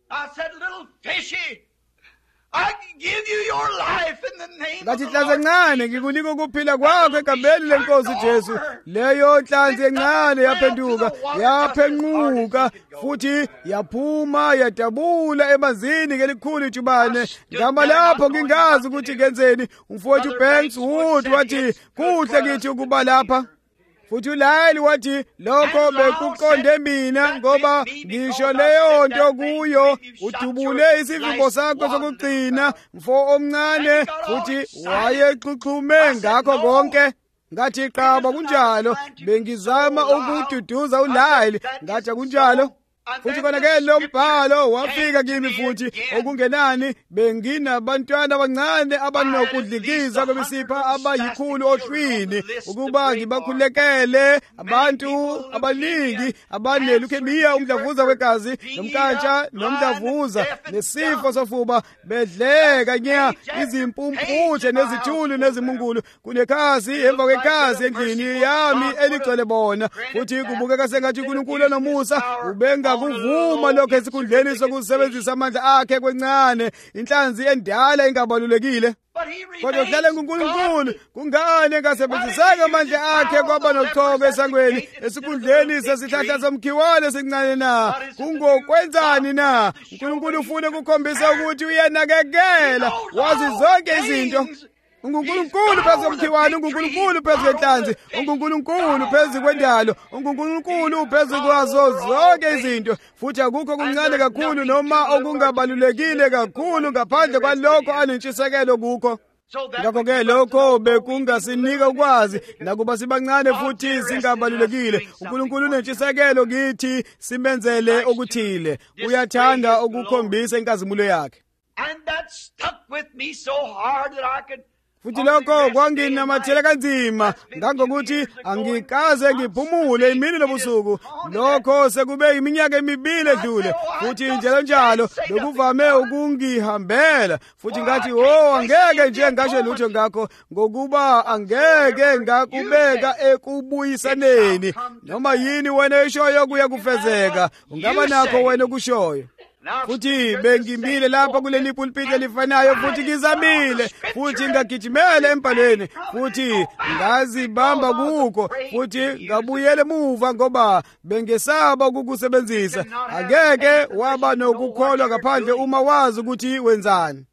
ngathi nhlanzi encane ngikunika ukuphila kwakho egameni lenkosi Jesu leyo nhlanzi encane yaphenduka yaphenquka futhi yaphuma yadabula emanzini ngelikhulu ijubane ngama lapho ngingazi ukuthi ngenzeni umfowethu uBanks wathi kuhle kithi ukuba lapha futhi uLyle wathi lokho bekuqonde mina ngoba ngisho leyo nto kuyo udubule isivimbo sakho sokugcina mfo omncane futhi wayexuxume ngakho konke ngathi qaba kunjalo bengizama ukududuza uLyle ngathi kunjalo futhi khona-ke lo mbhalo wafika kimi futhi okungenani benginabantwana abancane abanokudlikiza kwemisipha abayikhulu ohlwini ukuba ngibakhulekele abantu abaningi abaneleukemia umdlavuza wegazi nomkantsha nomdlavuza nesifo sofuba bedleka nya izimpumputhe nezithulu nezimungulu kunekhasi emva kwekhasi endlini yami eligcwele bona futhi kubukeka sengathi uNkulunkulu nomusa ubenga kuvuma lokho esikhundleni sokusebenzisa amandla akhe kwencane inhlanzi endala engabalulekile kodwa kuhlale nguNkulunkulu kungani engasebenzisanga amandla akhe kwaba nochoko esangweni esikhundleni sesihlahla somkhiwane esincane na kungokwenzani na uNkulunkulu ufuna ukukhombisa ukuthi uyanakekela wazi zonke izinto uNkulunkulu phezu komkhiwane uNkulunkulu phezu kwenhlanzi uNkulunkulu phezu kwendalo uNkulunkulu phezu kwazo zonke izinto futhi akukho kuncane kakhulu noma okungabalulekile kakhulu ngaphandle kwalokho anentshisekelo kukho ngakho-ke lokho bekungasinika ukwazi nakuba sibancane futhi singabalulekile uNkulunkulu unentshisekelo kithi simenzele okuthile uyathanda ukukhombisa inkazimulo yakhe futhi lokho kwanginamathela kanzima ngangokuthi angikaze ngiphumule imini nobusuku lokho sekube iminyaka emibili edlule futhi njalo lokuvame ukungihambela futhi ngathi angeke nje ngasho lutho ngakho ngokuba angeke ngakubeka ekubuyisaneni noma yini wena eshoyo kuya kufezeka ungaba nakho wena okushoyo futhi bengimile lapha kuleli pulpit elifanayo futhi ngizamile futhi ngagijimela empaleni futhi ngazibamba kukho futhi ngabuyela emuva ngoba bengesaba ukukusebenzisa angeke waba nokukholwa ngaphandle uma wazi ukuthi wenzani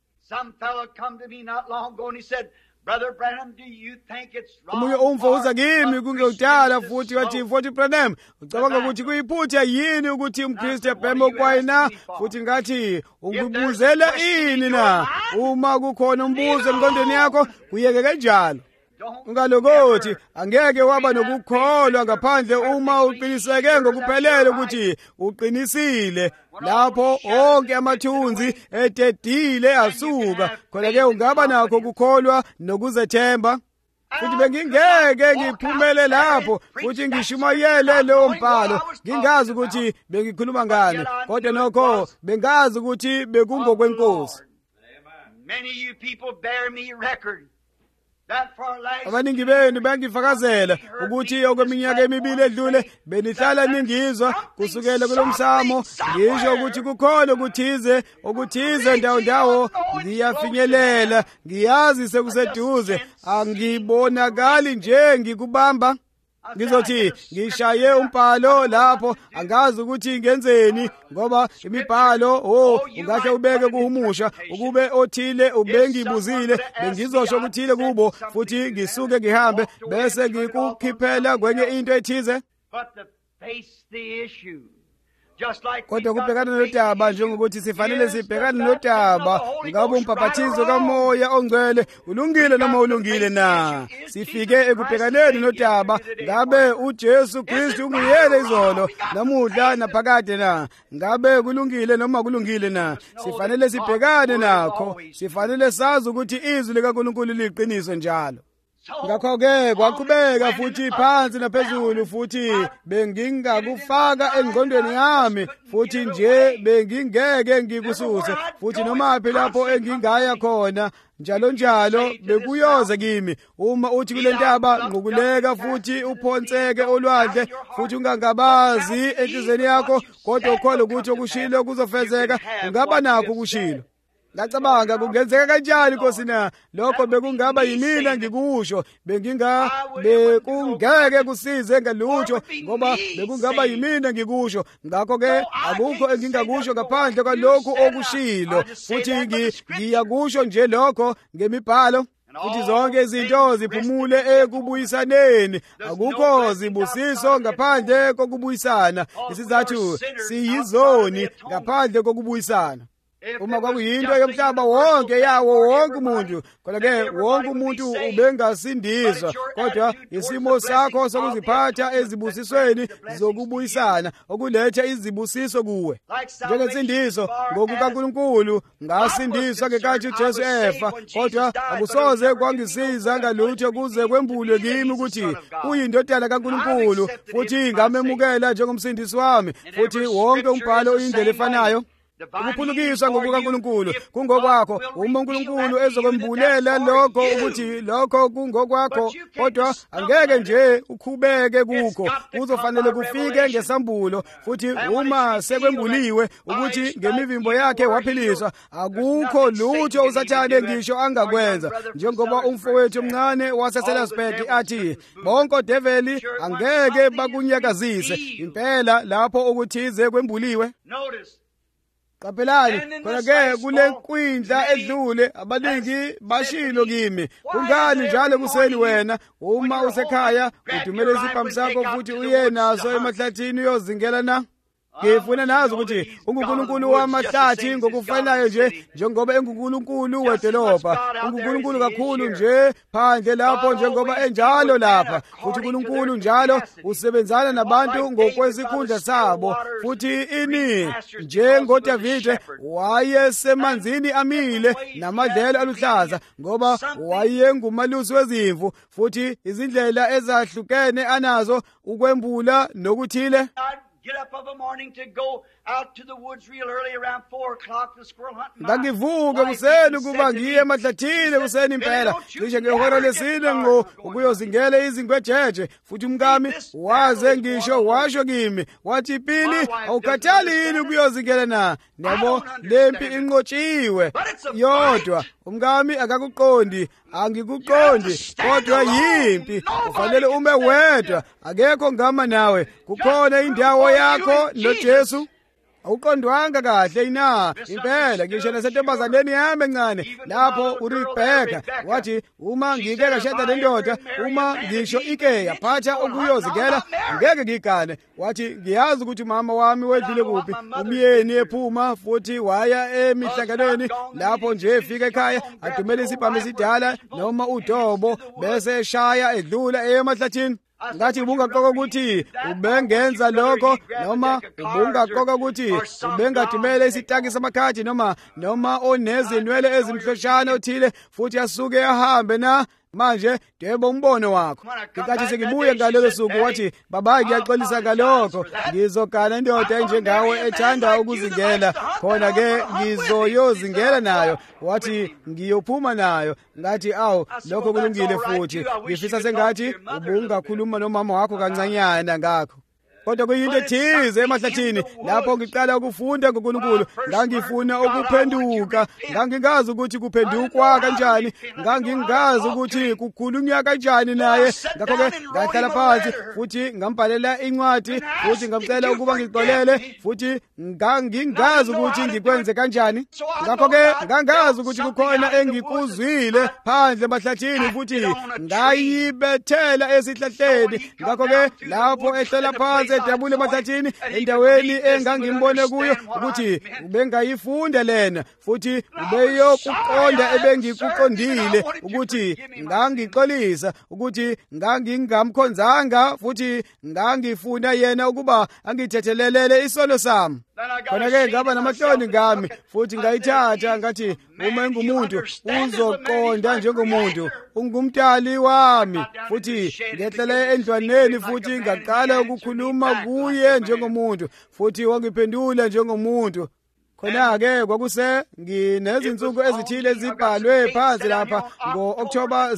omunye umfo uza kimi kungekudala futhi wathi futhi Branham ucabanga ukuthi kuyiphutha yini ukuthi umKristu abheme okwayina futhi ngathi ungibuzela ini na uma kukhona umbuzo emqondweni yakho kuyeke kanjalo ungalokothi angeke waba nokukholwa ngaphandle uma uqiniseke ngokuphelele ukuthi uqinisile. Lapho onke amathunzi ededile asuka, khona-ke ungaba nakho ukukholwa nokuzethemba. Futhi bengingeke ngiphumele lapho futhi ngishumayele leyo mbhalo ngingazi ukuthi bengikhuluma ngani, kodwa nokho bengazi ukuthi bekungokwenkosi. Abaningi benu bangifakazela ukuthi okweminyaka emibili edlule benihlala ningizwa kusukela kulo msamo ngisho ukuthi kukhona okuthize ndawo ngiyafinyelela, ngiyazi sekuseduze, angibonakali nje ngikubamba. Ngizothi ngishaye umbhalo lapho angazi ukuthi ngenzeni, ngoba imibhalo ungahle ubeke kuhumusha ukube othile ubengibuzile bengizosho ukuthile kubo futhi ngisuke ngihambe bese ngikukhiphela kwenye into ethize. Kodwa kubhekana nodaba njengokuthi sifanele sibhekane nodaba, ngabe umpaphathizo kaMoya Ongcwele ulungile noma ulungile na? Sifike ekubhekaneni nodaba, ngabe uJesu Kristu unguyena izolo namuhla naphakade na? Ngabe kulungile noma kulungile na? Sifanele sibhekane nakho, sifanele sazi ukuthi izwi likaNkulunkulu liqiniso njalo. Ngakho-ke kwaqhubeka futhi phansi naphezulu, futhi bengingakufaka engqondweni yami, futhi nje bengingeke ngikususe, futhi nomaphi lapho engingaya khona njalo bekuyoze kimi. Uma uthi kule ntaba nqukuleka futhi uphonseke olwandle, futhi ungangabazi enhlizweni yakho, kodwa ukholwa ukuthi okushilo kuzofezeka, ungaba nakho ukushilo. Ngacabanga kungenzeka kanjani Nkosi na? Lokho bekungaba yimina ngikusho, bekungeke kusize ngalutho, ngoba bekungaba yimina ngikusho. Ngakho-ke akukho engingakusho ngaphandle kwalokhu okushilo, futhi ngiyakusho nje lokho ngemibhalo. Futhi zonke izinto ziphumule ekubuyisaneni, akukho zibusiso ngaphandle kokubuyisana. Isizathu siyizoni ngaphandle kokubuyisana. Uma kwakuyinto yomhlaba wonke yawo wonke umuntu, kodwa-ke wonke umuntu ubengasindiswa, kodwa isimo sakho sokuziphatha ezibusisweni zokubuyisana okuletha izibusiso kuwe. Njengensindiso ngokukaNkulunkulu ngasindiswa ngenkathi uJesu efa, kodwa akusoze kwangisiza ngalutho kuze kwembulwe kimi ukuthi uyindodana kaNkulunkulu, futhi ngamemukela njengomsindisi wami, futhi wonke umbhalo uyindlela efanayo. Ukuphulukiswa ngokukaNkulunkulu kungokwakho. Uma uNkulunkulu ezokwembulela lokho ukuthi lokho kungokwakho, kodwa angeke nje ukhubeke kukho, kuzofanele kufike ngesambulo. Futhi uma sekwembuliwe ukuthi ngemivimbo yakhe waphiliswa, akukho lutho uSathane ngisho angakwenza. Njengoba umfowethu omncane waseSelasbeth athi, bonke odeveli angeke bakunyakazise. Impela lapho okuthize kwembuliwe. Qaphelani, khona-ke kule nkwindla edlule abaningi bashilo kimi, kungani njalo kuseni wena uma usekhaya udumele isibhamu sakho futhi uye naso emahlathini uyozingela na? Ngifuna nazi ukuthi unguNkulunkulu wamahlathi ngokufanayo nje njengoba enguNkulunkulu wedolobha, unguNkulunkulu kakhulu nje phandle lapho njengoba enjalo lapha, futhi uNkulunkulu njalo usebenzana nabantu ngokwesikhundla sabo. Futhi ini njengoDavide wayesemanzini amile namadlelo aluhlaza, ngoba wayengumalusi wezimvu, futhi izindlela ezahlukene anazo ukwembula nokuthile. Get up of a morning to go out to the woods real early around 4 o'clock to squirrel hunting. Ngangivuka kuseni ukuba ngiye emahlathini kuseni impela, cishe ngehora lesine ngqo ukuyozingela izingwejeje. Futhi umkami waze ngisho washo kimi wathi, Pili, awukhathali yini ukuyozingela na? Nabo lempi inqotshiwe yodwa. Umkami akakuqondi, angikuqondi, kodwa yimpi. Ufanele ume wedwa, akekho ngama nawe. Kukhona indawo yakho noJesu. awuqondwanga kahle ina impela ngisho nasentombazaneni yami encane lapho uRebecca wathi uma ngike kashada lendoda uma ngisho ike yaphatha ukuyozingela ngeke ngigane wathi ngiyazi ukuthi mama wami wedlule kuphi umyeni ephuma futhi waya emihlanganweni lapho nje efika ekhaya adumele isibhamu esidala noma udobo bese eshaya edlula emahlathini ngathi ubungaqoka ukuthi ubengenza lokho noma ubungaqoka ukuthi ubengadumele isitaki samakhadi noma onezinwele ezimhloshana othile futhi asuke ahambe na manje debo umbono wakho ngenkathi sengibuye ngalelo suku wathi baba ngiyaxolisa ngalokho ngizogana indoda enjengawe ethanda ukuzingela khona ke ngizoyozingela nayo wathi ngiyophuma nayo ngathi awu lokho kulungile futhi ngifisa sengathi ubungakhuluma nomama wakho kancanyana ngakho kodwa kuyinto ethize emahlathini lapho ngiqala ukufunda ngoNkulunkulu ngangifuna ukuphenduka ngangingazi ukuthi kuphendukwa kanjani ngangingazi ukuthi kukhulunywa kanjani naye ngakho-ke ngahlala phansi futhi ngambhalela incwadi futhi ngamcela ukuba ngixolele futhi ngangingazi ukuthi ngikwenze kanjani ngakho-ke ngangazi ukuthi kukhona engikuzwile phandle emahlathini futhi ngayibethela esihlahleni ngakho-ke lapho ehlela phansi edabule emahlathini endaweni engangimbone kuyo ukuthi ubengayifunda lena futhi ubeyokuqonda ebengikuqondile ukuthi ngangixolisa ukuthi ngangingamkhonzanga futhi ngangifuna yena ukuba angithethelelele isono sami khona-ke ngaba namahloni ngami futhi ngayithatha ngathi uma engumuntu uzoqonda njengomuntu ungumdali wami futhi ngehlele endlwaneni futhi ngaqala ukukhuluma kuye njengomuntu futhi wangiphendula njengomuntu khona-ke nginezinsuku ezithile ezibhalwe phansi lapha ngo-Okthoba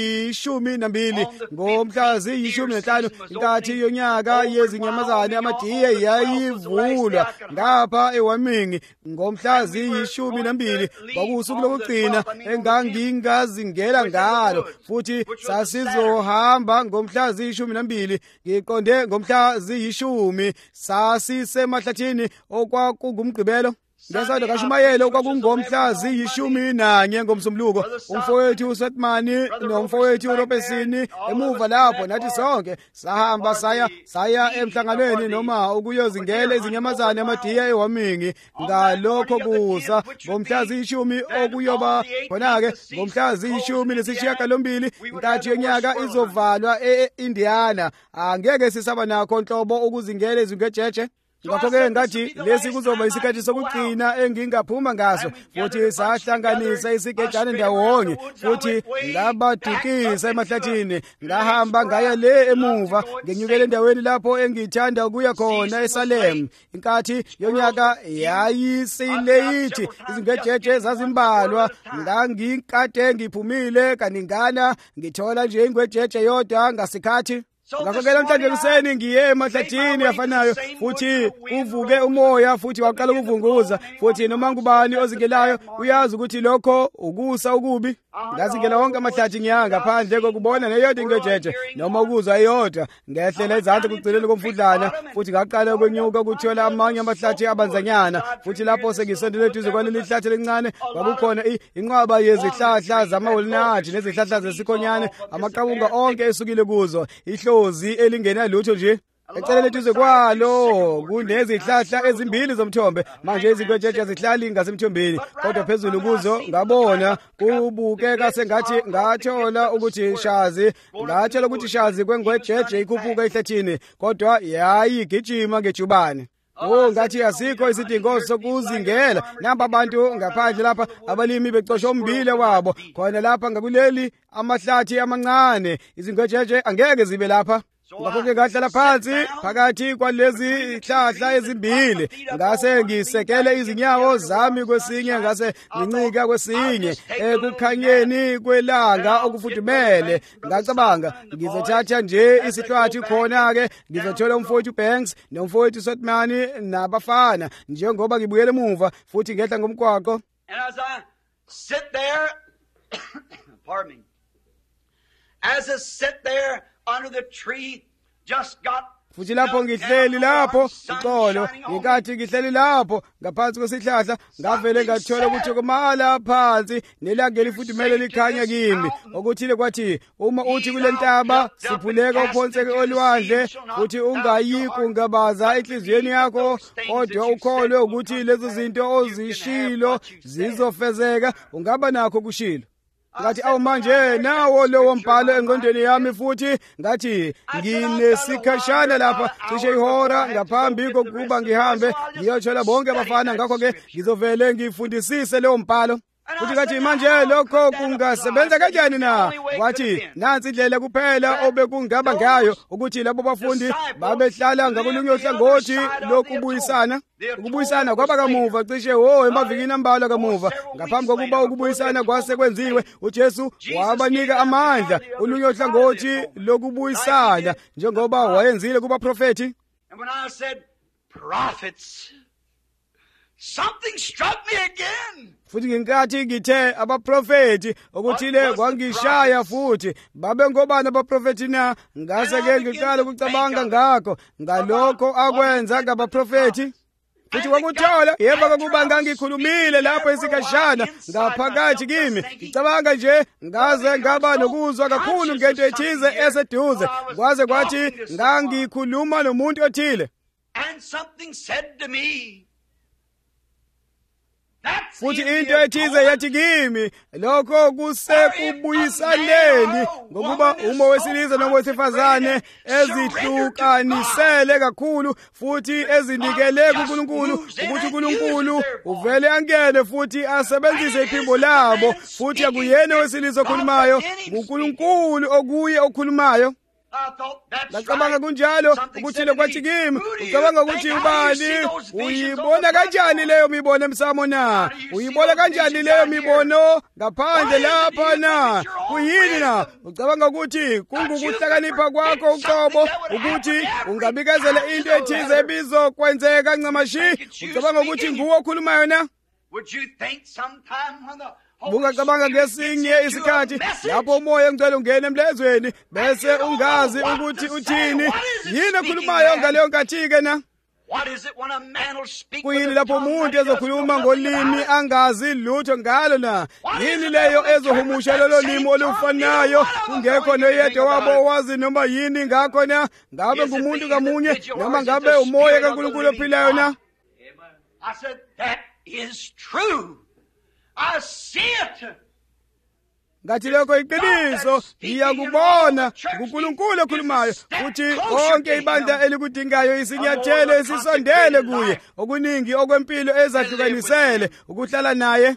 ziyi-12 ngomhla ziyi-15 inkathi yonyaka yezinyamazane amadiye yayivulwa ngapha eWarming ngomhla ziyi-12 kwakuwusuku lokugcina engangingazingela ngalo futhi sasizohamba ngomhla ziyi-12 ngiqonde ngomhla ziyi-10 sasisemahlathini okwakungumgqibelo ngesonto kaShumayela okwakungomhla ziyi-11 ngomsombuluko umfowethu uSwetmani nomfowethu uRobesini emuva lapho nathi sonke sahamba saya emhlanganweni noma ukuyozingela izinyamazane amadiya eWarming ngalokho kusa ngomhla ziyi-10 okuyoba khona-ke ngomhla ziyi-18 inkathi yonyaka izovalwa e-Indiana angeke sisaba nakho nhlobo ukuzingela izingejeje ngakho-ke ngathi lesi kuzoba isikhathi sokugcina engingaphuma ngaso futhi sahlanganisa isigejane ndawonye futhi ngabadukisa emahlathini ngahamba ngaya le emuva ngenyukela endaweni lapho engithanda ukuya khona eSalem inkathi yonyaka yayisileyithi izingejeje zazimbalwa ngangikade ngiphumile kaningana ngithola nje ingwejeje yodwa ngasikhathi ngakho-ke namhlanje ekuseni ngiye emahlathini afanayo futhi uvuke umoya futhi waqala ukuvunguza futhi noma ngubani ozingelayo uyazi ukuthi lokho ukusa ukubi ngazingela wonke amahlathi ngaphandle kokubona neyodwa ingejeje noma ukuzwa eyodwa ngehlela ezansi kugcineni komfudlana futhi ngaqala ukwenyuka ukuthola amanye amahlathi abanzanyana futhi lapho sengisondele eduze kwaleli hlathi elincane kwakukhona inqwaba yezihlahla zamawolinathi nezihlahla zesikhonyane amaqabunga onke esukile kuzo ihlozi elingena lutho nje eceleni eduze kwalo kunezihlahla ezimbili zomthombe manje izingwejeje zihlali ngasemthombeni kodwa phezulu kuzo ngabona kubukeka sengathi ngathola ukuthi shazi kwengwejeje ikhuphuka ehlathini kodwa yayigijima ngejubane ngathi asikho isidingo sokuzingela namba abantu ngaphandle lapha abalimi becosha umbile wabo khona lapha ngakuleli amahlathi amancane izingwejeje angeke zibe lapha ngakho-ke ngahlala phansi phakathi kwalezi hlahla ezimbili ngase ngisekele izinyawo zami kwesinye ngase ngincika kwesinye ekukhanyeni kwelanga okufudumele ngacabanga ngizothatha nje isihlwathi khona-ke ngizothola umfowethu Banks nomfowethu Sotmani nabafana njengoba ngibuyele emuva futhi ngehla ngomgwaqo as I sit there under the tree, just got futhi lapho ngihleli lapho uxolo ngenkathi ngihleli lapho ngaphansi kwesihlahla ngavele ngathola ukuthi kumala phansi nelanga elifudumele likhanya kimi okuthile kwathi uma uthi kule ntaba siphuleka uphonseke olwandle futhi ungayi kungabaza enhliziyweni yakho kodwa ukholwe ukuthi lezo zinto ozishilo zizofezeka ungaba nakho kushilo ngathi awu manje nawo lowo mbhalo engqondweni yami futhi ngathi nginesikhashana lapha cishe ihora ngaphambi kokuba ngihambe ngiyothola bonke abafana ngakho-ke ngizovele ngifundisise leyo mbhalo futhi kathi manje lokho kungasebenza kanjani na wathi nansi indlela kuphela obekungaba ngayo ukuthi labo bafundi babehlala ngakolunye uhlangothi lokubuyisana ukubuyisana kwaba kamuva cishe emavikini ambalwa kamuva ngaphambi kokuba ukubuyisana kwase kwenziwe uJesu wabanika amandla olunye uhlangothi lokubuyisana njengoba wayenzile kubaprofeti. And when I said prophets, something struck me again. Futhi ngenkathi ngithe abaprofeti okuthile kwangishaya futhi babe ngobani abaprofeti na ngase ke ngiqala ukucabanga ngakho ngalokho akwenza ngabaprofeti futhi kwakuthola yebo kokuba ngangikhulumile lapho isikhashana ngaphakathi kimi ngicabanga nje ngaze ngaba nokuzwa kakhulu ngento ethize eseduze kwaze kwathi ngangikhuluma nomuntu othile And something said to me, futhi into ethize yathi kimi lokho kusekubuyisaneni ngokuba uma wesilisa noma wesifazane ezihlukanisele kakhulu futhi ezinikele kuNkulunkulu ukuthi uNkulunkulu uvele angene futhi asebenzise iphimbo labo futhi akuyena wesilisa okhulumayo uNkulunkulu okuye okhulumayo. Ngicabanga kunjalo ukuthile kwathi kimi ucabanga ukuthi ubani uyibona kanjani leyo mibono emsamo na uyibona kanjani leyo mibono ngaphandle lapha na kuyini na ucabanga ukuthi kungukuhlakanipha kwakho uqobo ukuthi ungabikezela into ethize ebizokwenzeka ncamashi ucabanga ukuthi nguwe okhulumayo na Bungacabanga ngesinye isikhathi lapho umoya engcwele ungena emlezweni bese ungazi ukuthi uthini yini ekhulumayo ngaleyo nkathi-ke na kuyini lapho umuntu ezokhuluma ngolimi angazi lutho ngalo na yini leyo ezohumusha lolo limi olufanayo kungekho noyedwa wabo owazi noma yini ngakho na ngabe ngumuntu kamunye noma ngabe umoya kaNkulunkulu ophilayo na I said that is true. I see it. Ngathi lokho iqiniso ngiyakubona uNkulunkulu okhulumayo futhi konke ibandla elikudingayo isinyathelo esisondele kuye okuningi okwempilo ezahlukanisele ukuhlala naye.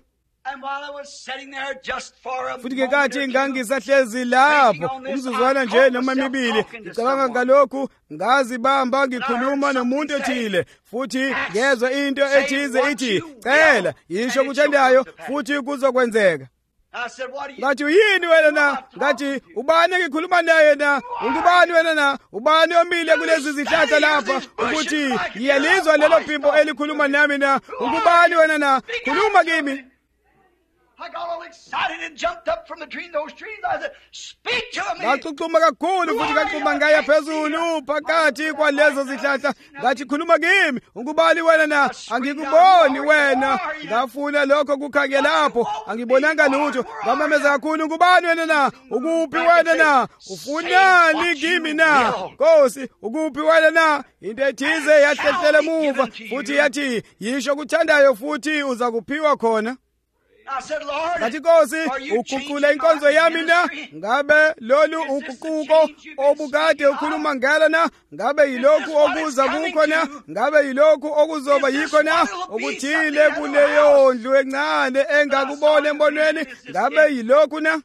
Futhi ngenkathi ngangisahlezi lapho umzuzwana nje noma emibili ngicabanga ngalokhu ngazibamba ngikhuluma nomuntu othile futhi ngezwe into ethize ithi cela yisho okuthandayo futhi kuzokwenzeka. Ngathi uyini wena na ngathi ubani ngikhuluma naye na ungubani wena na ubani omile kulezi zihlahla lapha ukuthi ngiyalizwa lelo phimbo elikhuluma nami na ungubani wena na khuluma kimi. I got all excited and jumped up from between those trees. I said, speak to me. Ngaxuxuma kakhulu futhi ngaqhuma ngaya phezulu phakathi kwalezo zihlahla ngathi khuluma kimi ungubani wena na angikuboni wena ngafuna lokho kukhanye lapho angibonanga lutho ngamameza kakhulu ungubani wena na ukuphi wena na ufunani kimi na Nkosi ukuphi wena na into ethize yahlehlela emuva futhi yathi yisho kuthandayo futhi uza kuphiwa khona. Ngathi Nkosi uguqula inkonzo yami na ngabe lolu uguquko obukade ukhuluma ngalo na ngabe yilokhu okuza kukho na ngabe yilokhu okuzoba yikho na okuthile kuleyo ndlu encane engakubona embonweni ngabe yilokhu na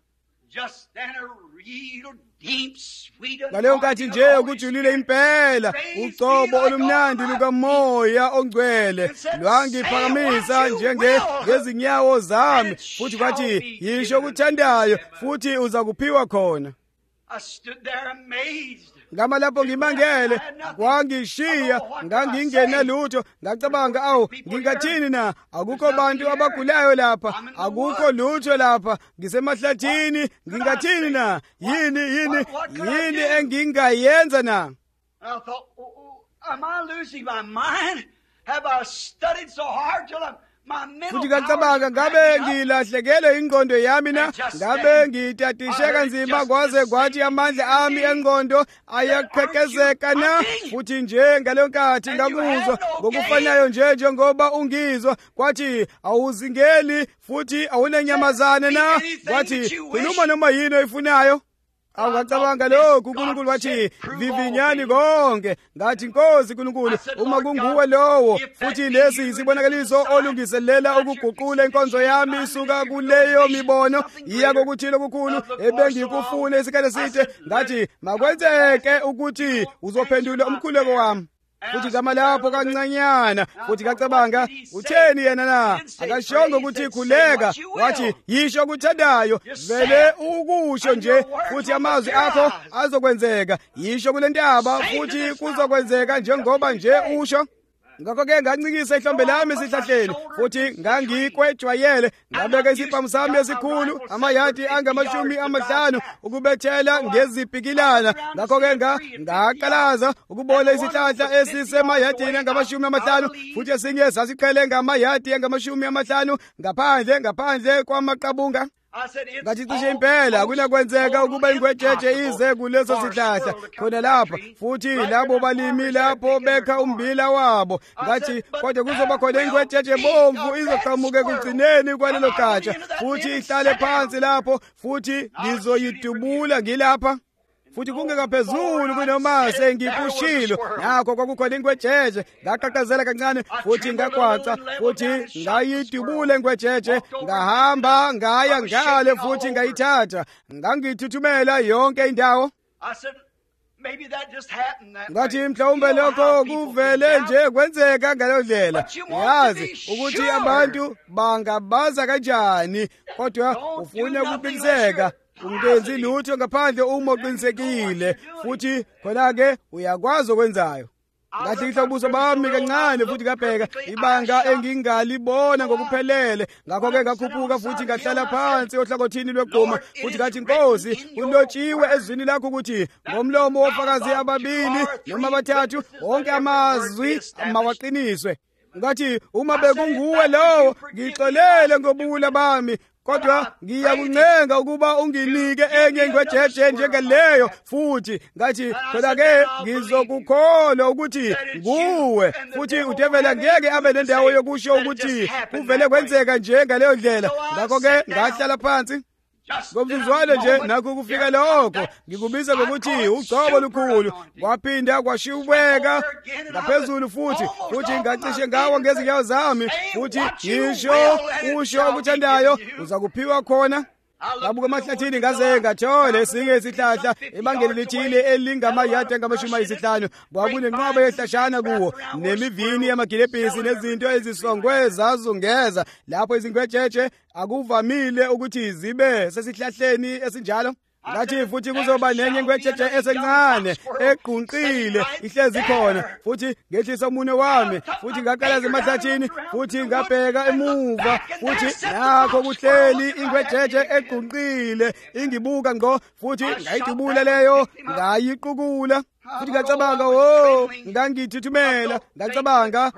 ngaleyo nkathi nje ukujulile impela ucobo olumnandi lukamoya ongcwele lwangiphakamisa ngezinyawo zami futhi kwathi yisho okuthandayo futhi uza kuphiwa khona. Ngama lapho ngimangele kwangishiya ngangingena lutho ngacabanga awu ngingathini na akukho bantu abagulayo lapha akukho lutho lapha ngisemahlathini ngingathini na yini engingayenza na And I thought, am I losing my mind? Have I studied so hard till my mental futhi ngacabanga ngabe ngilahlekelwe ingqondo yami na, ngabe ngitatishe kanzima kwaze kwathi amandla ami engqondo ayaqhekezeka na. Futhi nje ngalonkathi ngakuzwa ngokufanayo njengoba ungizwa, kwathi awuzingeli futhi awunenyamazane na, kwathi khuluma noma yini oyifunayo. Awungacabanga lokhu, uNkulunkulu wathi vivinyani konke. Ngathi Nkosi Nkulunkulu, uma kunguwe lowo, futhi lesi isibonakaliso olungiselela ukuguqula inkonzo yami isuka kuleyo mibono iya kokuthile okukhulu ebengikufuna isikhathi eside, ngathi makwenzeke ukuthi uzophendula umkhuleko wami. Futhi kama lapho kancanyana, futhi ngacabanga, utheni yena na? Akashongo ukuthi khuleka, wathi yisho okuthandayo, vele ukusho nje, futhi amazwi akho azokwenzeka. Yisho kule ndaba futhi kuzokwenzeka njengoba nje usho. Ngakho-ke ngancinyisa ihlombe lami esihlahleni, futhi ngangikwejwayele, ngabeka isibhamu sami esikhulu, amayadi angu-50 ukubethela ngezipikilana. Ngakho-ke ngaqalaza ukubola isihlahla esisemayadini angu-50, futhi esinye sasiqhele ngamayadi angu-50 ngaphandle kwamaqabunga. Ngathi cishe impela kunakwenzeka ukuba ingwejeje ize kuleso sihlahla khona lapha, futhi labo balimi lapho bekha umbila wabo. Ngathi kodwa kuzoba khona ingwejeje bomvu izoqhamuka ekugcineni kwalelo gatsha, futhi ihlale phansi lapho, futhi ngizoyidubula ngilapha. Futhi kungekaphezulu kunoma sengikushilo, nakho kwakukhona ingwejeje. Ngaqaqazela kancane futhi ngagwaca, futhi ngayidubula ingwejeje, ngahamba ngaya ngale futhi ngayithatha, ngangithuthumela yonke indawo. Ngathi mhlawumbe lokho kuvele nje kwenzeka ngaleyo ndlela. Yazi ukuthi abantu bangabaza kanjani, kodwa ufuna ukuqiniseka. Ungenzi lutho ngaphandle uma uqinisekile, futhi khona-ke uyakwazi okwenzayo. Ngathi ngihla ubuso bami kancane futhi ngabheka ibanga engingalibona ngokuphelele. Ngakho-ke ngakhuphuka futhi ngahlala phansi ohlangothini lwegquma, futhi ngathi, Nkosi, kulotshiwe ezwini lakho ukuthi ngomlomo wofakazi ababili noma abathathu wonke amazwi mawaqiniswe. Ngathi uma bekunguwe lowo, ngixolele ngobula bami, kodwa ngiyakuncenga ukuba unginike enye ingwejeje njengaleyo futhi. Ngathi khona-ke ngizokukholwa ukuthi nguwe, futhi uDevela ngeke abe nendawo yokusho ukuthi kuvele kwenzeka nje ngaleyo ndlela. Ngakho-ke ngahlala phansi. Ngomzuzwana nje nakho kufika lokho ngikubiza ngokuthi ugcobo lukhulu. Kwaphinda kwashubeka ngaphezulu futhi ngacishe ngawa ngezinyawo zami, futhi ngisho usho okuthandayo uzakuphiwa khona. Ngabuka emahlathini ngaze ngathola esinye isihlahla ebangeni lithile elingamayadi angu-50. Kwakunenqwaba yehlashana kuwo, nemivini yamagilebhisi nezinto ezisongwe zazungeza. Lapho izingwejeje akuvamile ukuthi zibe sesihlahleni esinjalo. Ngathi futhi kuzoba nenye ingwejeje esencane equnqile ihlezi khona, futhi ngehlisa umunwe wami, futhi ngaqalaza emahlathini, futhi ngabheka emuva, futhi nakho kuhleli ingwejeje equnqile ingibuka ngqo, futhi ngayidubula leyo ngayiqukula. Futhi ngacabanga, ngangithuthumela, ngacabanga,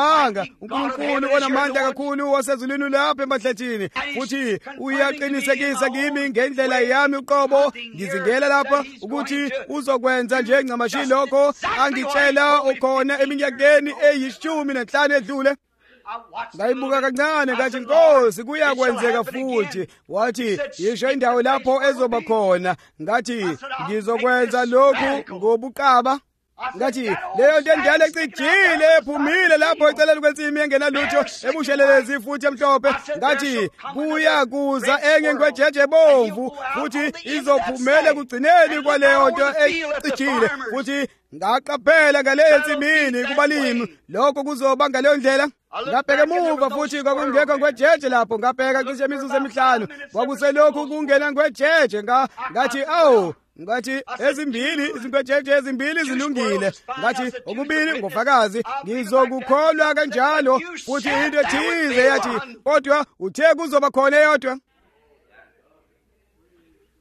uNkulunkulu onamandla kakhulu wasezulwini lapha emahlathini, futhi uyaqinisekisa kimi ngendlela yami uqobo. Ngizingela lapha ukuthi uzokwenza njengamashilo lokho angitshela ukhona eminyakeni eyi-15 edlule. Ngayibuka kancane ngathi, Nkosi, kuyakwenzeka futhi. Wathi yisho indawo lapho ezoba khona. Ngathi ngizokwenza lokhu ngobuqaba. Ngathi leyo nto endala ecijile ephumile lapho eceleni kwensimi engenalutho ebushelelezi futhi emhlophe. Ngathi kuyakuza enye ingwejeje bomvu, futhi izophumela ekugcineni kwaleyo nto ecijile. Futhi ngaqaphela ngaleyo nsimini kubalimi lokho kuzoba ngaleyo ndlela. Ngabheka emuva futhi kwakungekho ngwejeje lapho. Ngabheka cishe imizuzu 5 kwakuselokhu kungena ngwejeje. Ngathi ngathi izingwejeje ezimbili zilungile. Ngathi okubili ngofakazi, ngizokukholwa kanjalo. Futhi into ethize yathi, kodwa uthe kuzoba khona eyodwa.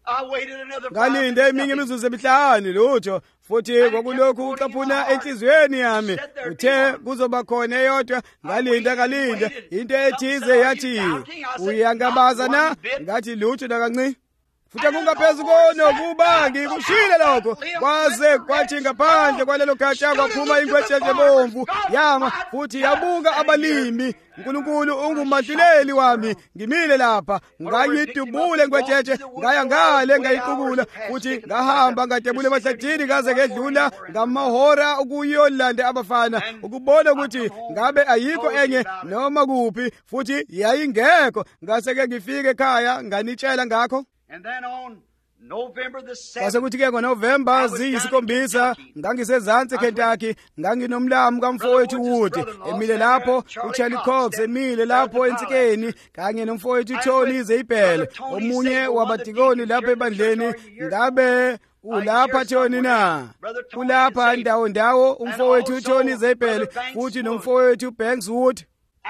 ngalinde eminye imizuzu emihlanu lutho futhi kwakulokhu ucaphuna enhliziyweni yami uthe kuzoba khona eyodwa ngalinda into ethize yathi uyangabaza na ngathi lutho nakancane futhi kungaphezu konokuba ngikushile lokho kwaze kwathi ngaphandle kwalelo gatsha kwaphuma ingwetshe bomvu yama futhi yabuka abalimi uNkulunkulu ungumahluleli wami ngimile lapha ngayidubule ngwetshe ngaya ngale ngayiqukula futhi ngahamba ngadebule emahlathini kaze kedlula ngamahora ukuyolanda abafana ukubona ukuthi ngabe ayikho enye noma kuphi futhi yayingekho ngase ke ngifike ekhaya nganitshela ngakho. And then on November the 7th, kwase kuthi ke ngoNovember ziyisikhombisa ngangisezantsi eKentucky nganginomlamu kamfowethu Wood emile lapho uCharlie Cox emile lapho ensikeni kanye nomfowethu Tony Zeibel omunye wabadikoni lapha ebandleni ngabe ulapha Tony na ulapha ndawo umfowethu Tony Zeibel futhi nomfowethu Banks Wood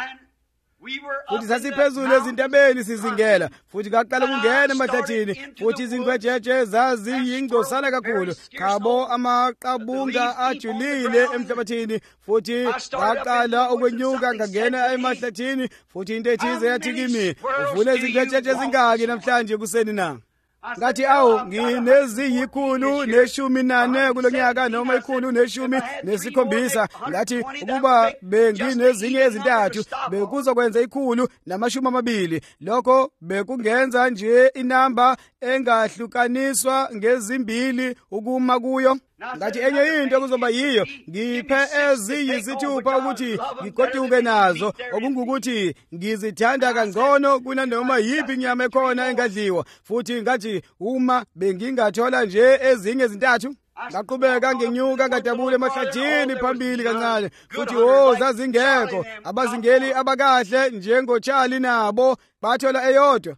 futhi sasiphezulu ezintabeni sizingela futhi kaqala kungena emahlathini futhi izingwejeje zaziyingcosana kakhulu khabo amaqabunga ajulile emhlabathini futhi qaqala ukwenyuka ngangena emahlathini futhi into ethize yathi kimi uvule izingwejeje zingaki namhlanje kuseni na ngathi awu ngineziyikhulu neshumi nane kulonyaka noma ikhulu neshumi nesikhombisa ngathi ukuba benginezinye ezintathu bekuzokwenza ikhulu namashumi amabili lokho bekungenza nje inamba engahlukaniswa ngezimbili ukuma kuyo ngathi enye into kuzoba yiyo ngiphe eziyisithupha ukuthi ngikotuke nazo okungukuthi ngizithanda kangcono kunanoma yipi inyama ekhona engadliwa futhi ngathi uma bengingathola nje ezinye ezintathu ngaqhubeka ngenyuka ngadabula emahlathini phambili kancane futhi zazingekho abazingeli abakahle njengoCharlie nabo bathola eyodwa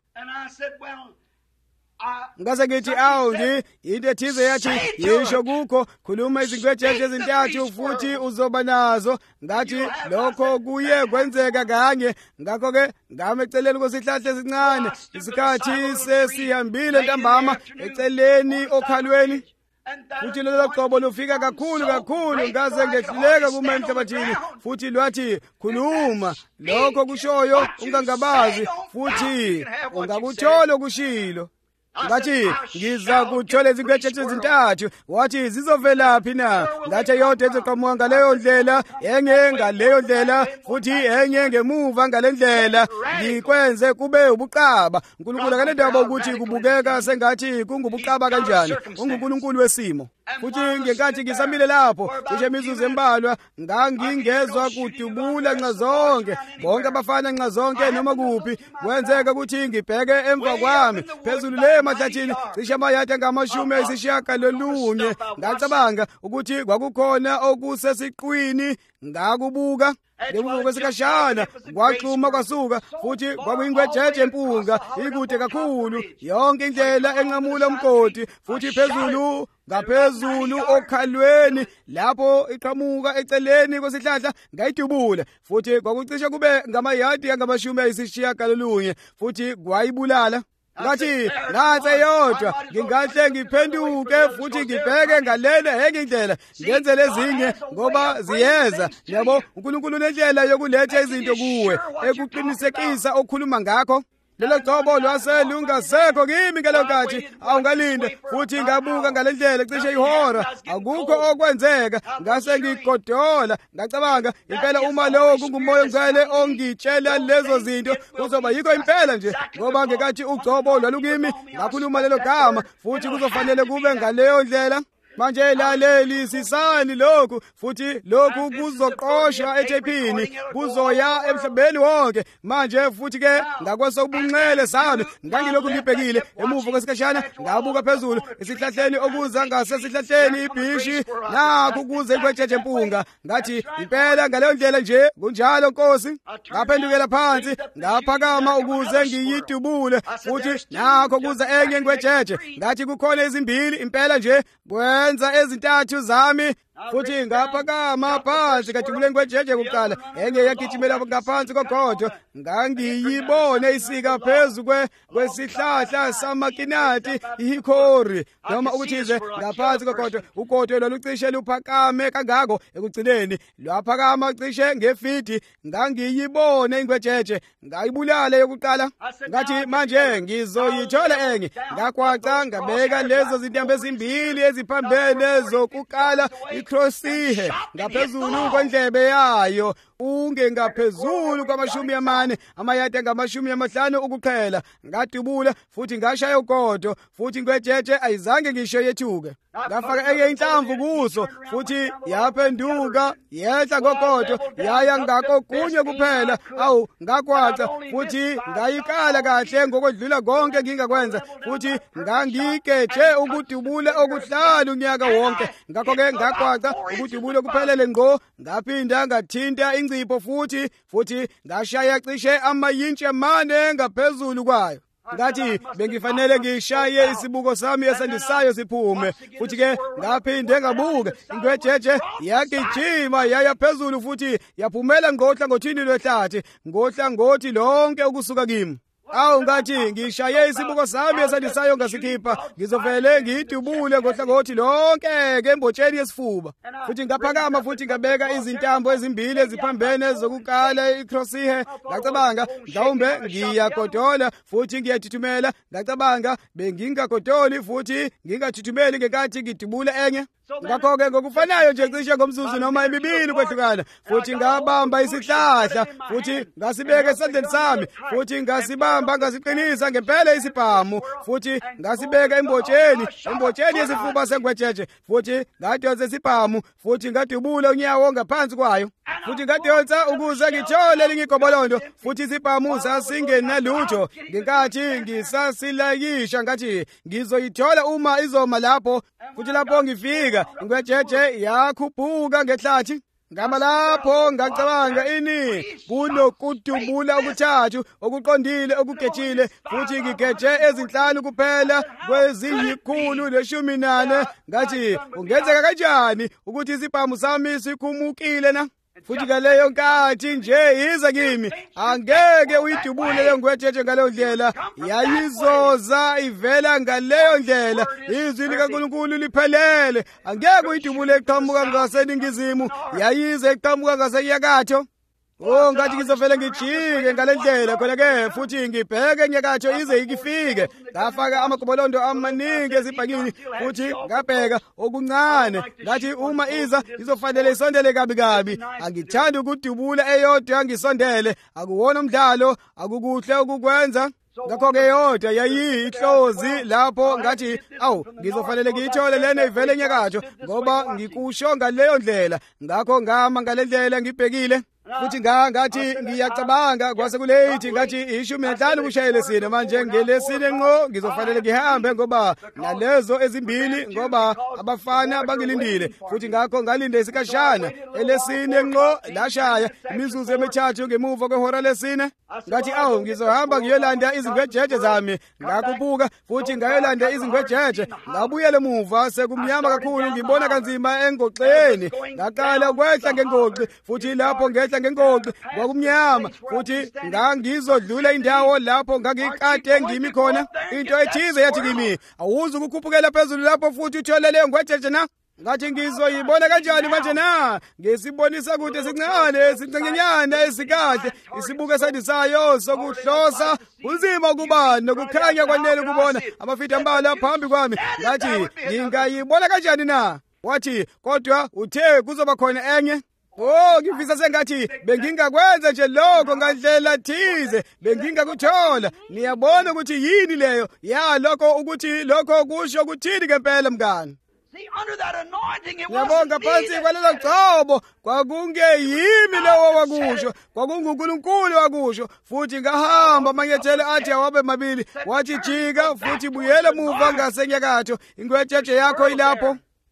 ngase ngithi awu into ethize yathi yisho kukho khuluma izingwejeje ezintathu futhi uzoba nazo ngathi lokho kuye kwenzeka kanye ngakho ke ngame eceleni kwesihlahla esincane isikhathi sesihambile ntambama eceleni okhalweni futhi lelo qobo lufika kakhulu ngaze ngehluleka kuma emhlabathini futhi lwathi khuluma lokho kushoyo ungangabazi futhi ungakuthola kushilo ngathi ngiza kuthola izingwejeje ezintathu wathi zizovelaphi na ngathi yodwa ezoqhamuka ngaleyo ndlela enye ngaleyo ndlela futhi enye ngemuva ngalendlela ngikwenze kube ubuqaba uNkulunkulu akanendaba ukuthi kubukeka sengathi kungubuqaba kanjani unguNkulunkulu wesimo futhi ngenkathi ngisamile lapho cishe imizuzu embalwa ngangingezwa kudubula nxazonke bonke abafana nxazonke noma kuphi kwenzeka ukuthi ngibheke emva kwami phezulu le emahlathini cishe amayadi angamashumi ayisishiyagalolunye ngacabanga ukuthi kwakukhona okusesiqwini ngakubuka ngemuva kwesikashana kwaxhuma kwasuka futhi kwakuyingwejeje empunga ikude kakhulu yonke indlela enqamula umgodi futhi phezulu ngaphezulu okhalweni lapho iqhamuka eceleni kwesihlahla ngayidubula futhi kwakucishe kube ngamayadi angamashumi ayisishiyagalolunye futhi kwayibulala ngathi ngathi yodwa ngingahle ngiphenduke futhi ngibheke ngalena enye indlela ngenze lezinye ngoba ziyeza yabo uNkulunkulu unendlela yokuletha izinto kuwe ekuqinisekisa okhuluma ngakho lelo qobo lwaselungasekho kimi ngelokathi awungalinde futhi ngabuka ngalendlela cishe ihora akukho okwenzeka ngase ngigodola ngacabanga impela uma lowo kungumoya ongcwele ongitshela lezo zinto kuzoba yikho impela nje ngoba ngekathi ugcobo lwalukimi ngakhuluma lelo gama futhi kuzofanele kube ngaleyo ndlela manje laleli sisani lokhu futhi lokhu kuzoqoshwa eThephini kuzoya emhlabeni wonke manje futhi ke ngakweso ubunxele sami ngangilokhu ngibhekile emuva kwesikashana ngabuka phezulu esihlahleni okuza ngasesihlahleni ibhishi nakho kuze ingwejeje empunga ngathi impela ngaleyo ndlela nje kunjalo Nkosi ngaphendukela phansi ngaphakama ukuze ngiyidubule futhi nakho kuza enye ingwejeje ngathi kukhona izimbili impela nje kwenza ezintathu zami futhi ngaphakama phansi kadubuleni kwejeje kuqala enye yagijimela ngaphansi kogodo ngangiyibone isika phezu kwesihlahla samakinati ihikori noma ukuthize ngaphansi kogodo ugodo lolucishe luphakame kangako ekugcineni lwaphakama cishe ngefidi ngangiyibone ingwejeje ngayibulala yokuqala ngathi manje ngizoyithola enye ngakwaca ngabeka lezo zintambo ezimbili eziphambene zokuqala ikrosihe ngaphezulu kwendlebe yayo ungengaphezulu kwamashumi 4 amayadi angama50 ukuqhela ngadubula futhi ngashaya ugodo futhi ingwejeje ayizange ngisho yethuke ngafaka enye inhlamvu kuso futhi yaphenduka yehla ngogodo yaya ngako kunye kuphela awu ngakwaca futhi ngayikala kahle ngokwedlula konke ngingakwenza futhi ngangikeje ukudubula okuhlala unyaka wonke ngakho-ke ngakwaca ukudubula kuphelele ngqo ngaphinda ngathinta incipho futhi ngashaya cishe amayintshi 4 ngaphezulu kwayo ngathi bengifanele ngishaye isibuko sami esandisayo siphume futhi-ke ngaphinde ngabuka ingwejeje yagijima yaya phezulu futhi yaphumela ngohlangothini lwehlathi ngohlangothi lonke ukusuka kimi awu ngathi ngishaye isibuko sami esandisayo ngasikhipha ngizovele ngidubule ngohlangothi lonke embotsheni yesifuba futhi ngaphakama futhi ngabeka izintambo ezimbili eziphambene zokuqala ikrosihe ngacabanga mhlawumbe ngiyagodola futhi ngiyathuthumela ngacabanga bengingagodoli futhi ngingathuthumeli ngenkathi ngidubula enye ngakho-ke ngokufanayo nje cishe ngomzuzu noma emibili kwehlukana futhi ngabamba isihlahla futhi ngasibeka esandleni sami futhi ngasibamba ngasiqinisa ngempela isibhamu futhi ngasibeka embotsheni yesifuba sengwejeje futhi ngadonsa isibhamu futhi ngadubula unyawo ngaphansi kwayo futhi ngadonsa ukuze ngithole lingigobolondo futhi isibhamu sasingenalutho ngenkathi ngisasilayisha ngathi ngizoyithola uma izoma lapho futhi lapho ngifika ingwejeje yakhuphuka ngehlathi ngama lapho ngacabanga ini kunokudubula okuthathu okuqondile okugejile futhi ngigeje ezinhlanu kuphela kweziyikhulu-14 ngathi kungenzeka kanjani ukuthi isibhamu sami sikhumukile na futhi ngaleyo nkathi nje iza kimi angeke uyidubule leyo ngwejeje ngaleyo ndlela yayizoza ivela ngaleyo ndlela izwi likaNkulunkulu liphelele angeke uyidubule iqhamuka ngaseningizimu yayize iqhamuka ngasenyakatho ngathi ngizovele ngijike ngale ndlela khona-ke futhi ngibheke enyakatho ize ikifike ngafaka amagobolondo amaningi ezibhakini futhi ngabheka okuncane ngathi uma iza izofanele isondele kabi angithandi ukudubula eyodwa ngisondele akuwona umdlalo akukuhle ukukwenza ngakho-ke yodwa yayiyihlozi lapho ngathi awu ngizofanele ngiyithole lena ivele enyakatho ngoba ngikusho ngaleyo ndlela ngakho ngama ngale ndlela ngibhekile futhi ngathi ngiyacabanga kwase kuleyithi ngathi 15 kushaya lesine manje ngelesine ngqo ngizofanele ngihambe ngoba nalezo ezimbili ngoba abafana bangilindile futhi ngakho ngalinde isikashana elesine ngqo lashaya imizuzu emithathu ngemuva kwehora lesine ngathi awu ngizohamba ngiyolanda izingwejeje zami ngakubuka futhi ngayolanda izingwejeje ngabuyela emuva sekumnyama kakhulu ngibona kanzima engoxeni ngaqala ukwehla ngengoxi futhi lapho ngehla ngengoxi kwakumnyama futhi ngangizodlula indawo lapho ngangikade ngimi khona into ethize yathi kimi awuzi ukukhuphukela phezulu lapho futhi uthole leyo ngwejeje na ngathi ngizoyibona kanjani manje na ngesibonisa kude esincane esincengenyana esikade isibuko esandisayo sokuhlosa kunzima kubani nokukhanya kwanele ukubona amafitha ambalwa phambi kwami ngathi ngingayibona kanjani na wathi kodwa uthe kuzoba khona enye ngifisa sengathi bengingakwenza nje lokho ngandlela thize bengingakuthola niyabona ukuthi yini leyo lokho ukuthi lokho kusho ukuthini ngempela mngani yabonga phansi kwalelo gcobo kwakungeyimi lowo wakusho kwakunguNkulunkulu wakusho futhi ngahamba amanyethelo athi awabe mabili wathi jika futhi buyela muva ngasenyakatho ingwejeje yakho ilapho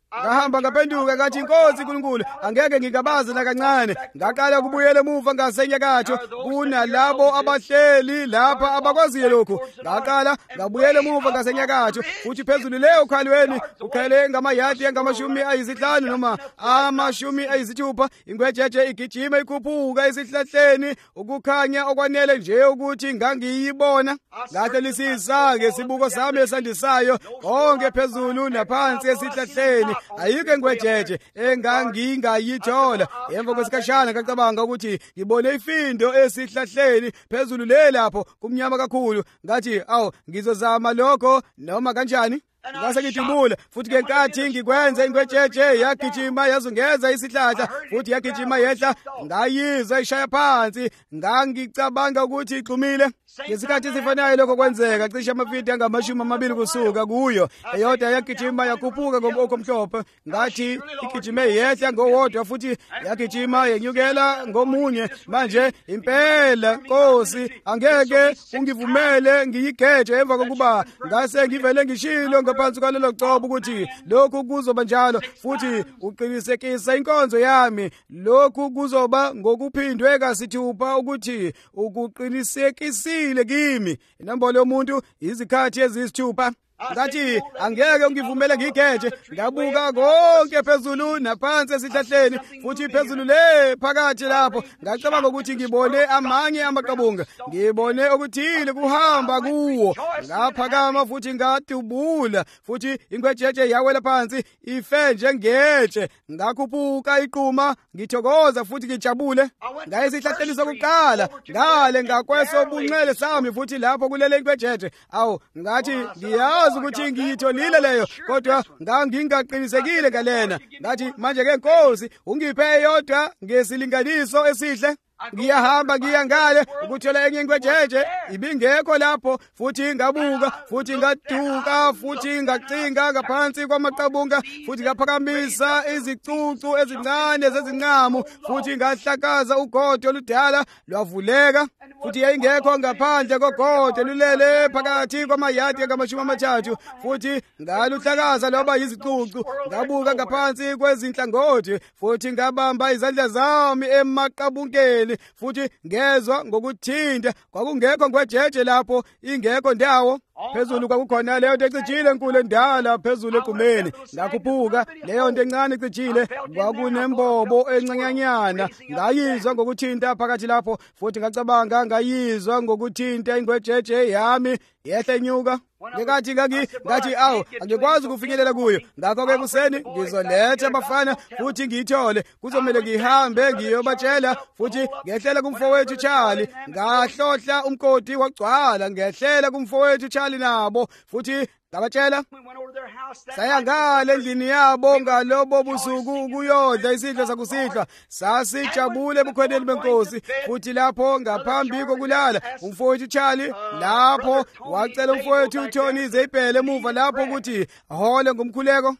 ngahamba ngaphenduka ngathi Nkosi Nkulunkulu angeke ngikabaze nakancane ngaqala ukubuyela emuva ngasenyakatho kunalabo abahleli lapha abakwaziyo lokho ngaqala ngabuyela emuva ngasenyakatho futhi phezulu leyo khalweni ukhele ngamayadi angamashumi ayisihlanu noma amashumi ayisithupha ingwejeje igijima ikhuphuka esihlahleni ukukhanya okwanele nje ukuthi ngangiyibona ngahlelisisa ngesibuko sami esandisayo konke phezulu naphansi esihlahleni ayike ngwejeje engangingayithola emva kwesikhashana ngacabanga ukuthi ngibone ifindo esihlahleni phezulu le lapho kumnyama kakhulu ngathi awu ngizozama lokho noma kanjani ngase ngidubula futhi ke nkathi ngikwenza ingwejeje yagijima yazungeza isihlahla futhi yagijima yehla ngayizwa ishaya phansi ngangicabanga ukuthi ixhumile ngesikhathi esifanayo lokho kwenzeka cishe amafidi angamashumi amabili kusuka kuyo eyodwa yagijima yakhuphuka ngokomhlophe ngathi igijime yehla ngowodwa futhi yagijima yenyukela ngomunye manje impela Nkosi angeke ungivumele ngiyigeje emva kokuba ngase ngivele ngishilo ngaphansi kwalelo gcobo ukuthi lokhu kuzoba njalo futhi uqinisekisa inkonzo yami lokhu kuzoba ngokuphindwe kasithupha ukuthi ukuqinisekisile kimi inombolo yomuntu izikhathi ezisithupha ngathi angeke ungivumele ngigeje ngabuka konke phezulu naphansi esihlahleni futhi phezulu le phakathi lapho ngacabanga ukuthi ngibone amanye amaqabunga ngibone okuthile kuhamba kuwo ngaphakama futhi ngadubula futhi ingwejeje yawela phansi ife njengetshe ngakhuphuka iqhuma ngithokoza futhi ngijabule ngayesihlahleni sokuqala ngale ngakweso bunxele sami futhi lapho kulele ingwejeje awu ngathi ngiyazi ukuthi ngiyitholile leyo kodwa ngangingaqinisekile ngalena ngathi manje ke Nkosi ungiphe yodwa ngesilinganiso esihle ngiyahamba ngiyangale ukuthola enye ingwejeje ibingekho lapho futhi ngabuka futhi ngaduka futhi ngacinga ngaphansi kwamaqabunga futhi ngaphakamisa izicucu ezincane zezinqamu futhi ngahlakaza ugodo oludala lwavuleka futhi yayingekho ngaphandle kogodo lulele phakathi kwamayadi angamashumi amathathu futhi ngaluhlakaza lwaba yizicucu ngabuka ngaphansi kwezinhlangothi futhi ngabamba izandla zami emaqabungeni futhi ngezwa ngokuthinta kwakungekho ngwejeje lapho ingekho ndawo phezulu kwakukhona leyo nto ecijile enkulu endala phezulu egqumeni ngakhuphuka leyo nto encane ecijile kwakunembobo encenyanyana ngayizwa ngokuthinta phakathi lapho futhi ngacabanga ngayizwa ngokuthinta ingwejeje yami yehla enyuka ngathi awu angikwazi ukufinyelela kuyo ngakho-ke kuseni ngizoletha abafana futhi ngiyithole kuzomele ngihambe ngiyobatshela futhi ngehlela kumfowethu Charlie ngahlohla umkoti wagcwala ngehlela kumfowethu Charlie nabo futhi ngabatshela sayangale endlini yabo ngalobo busuku ukuyodla isidlo sakusihlwa sasijabule ebukhoneni benkosi futhi lapho ngaphambi kokulala umfowethu Charlie lapho wacela umfowethu uTony izeyiphele emuva lapho ukuthi ahole ngomkhuleko.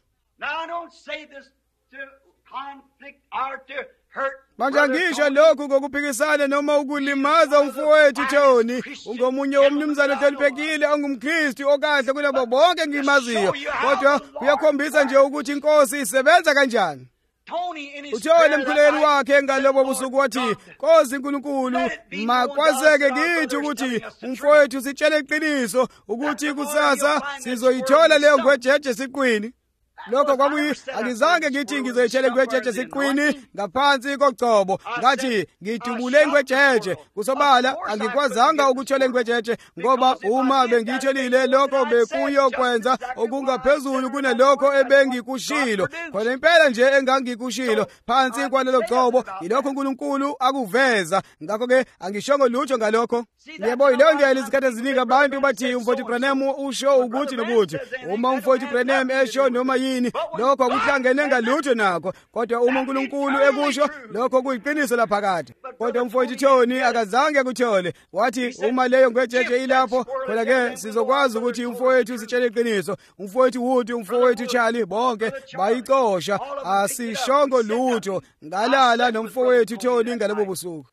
Manje ngisho lokhu ngokuphikisana noma ukulimaza umfowethu Tony ungomunye womnumzana ohloniphekile ongumKristu okahle kulabo bonke ngimaziyo kodwa kuyakhombisa nje ukuthi inkosi isebenza kanjani. uThole emkhulekweni wakhe ngalobo busuku wathi Nkosi Nkulunkulu makwazeke kithi ukuthi umfowethu sitshele iqiniso ukuthi kusasa sizoyithola leyo ngwejeje siqwini. Lokho kwakuyi angizange ngithi ngizoyitshela ngwejeje siqwini ngaphansi kogcobo ngathi ngidubule ngwejeje kusobala angikwazanga ukuthola ngwejeje ngoba uma bengitholile lokho bekuyokwenza okungaphezulu kunalokho ebengikushilo khona impela nje engangikushilo phansi kwalelo gcobo yilokho uNkulunkulu akuveza ngakho ke angishongo lutho ngalokho. Yebo yileyo ndlela izikhathi eziningi abantu bathi umfowethu Branham usho ukuthi nokuthi uma umfowethu Branham esho noma lokho akuhlangene ngalutho nakho kodwa uma uNkulunkulu ekusho lokho kuyiqiniso laphakathi. Kodwa umfowethu Tony akazange kuthole wathi uma leyo ngwejeje ilapho khona ke sizokwazi ukuthi umfowethu sitshele iqiniso. Umfowethu Wood umfowethu Charlie bonke bayicosha asishongo lutho ngalala nomfowethu Tony ngalobo busuku.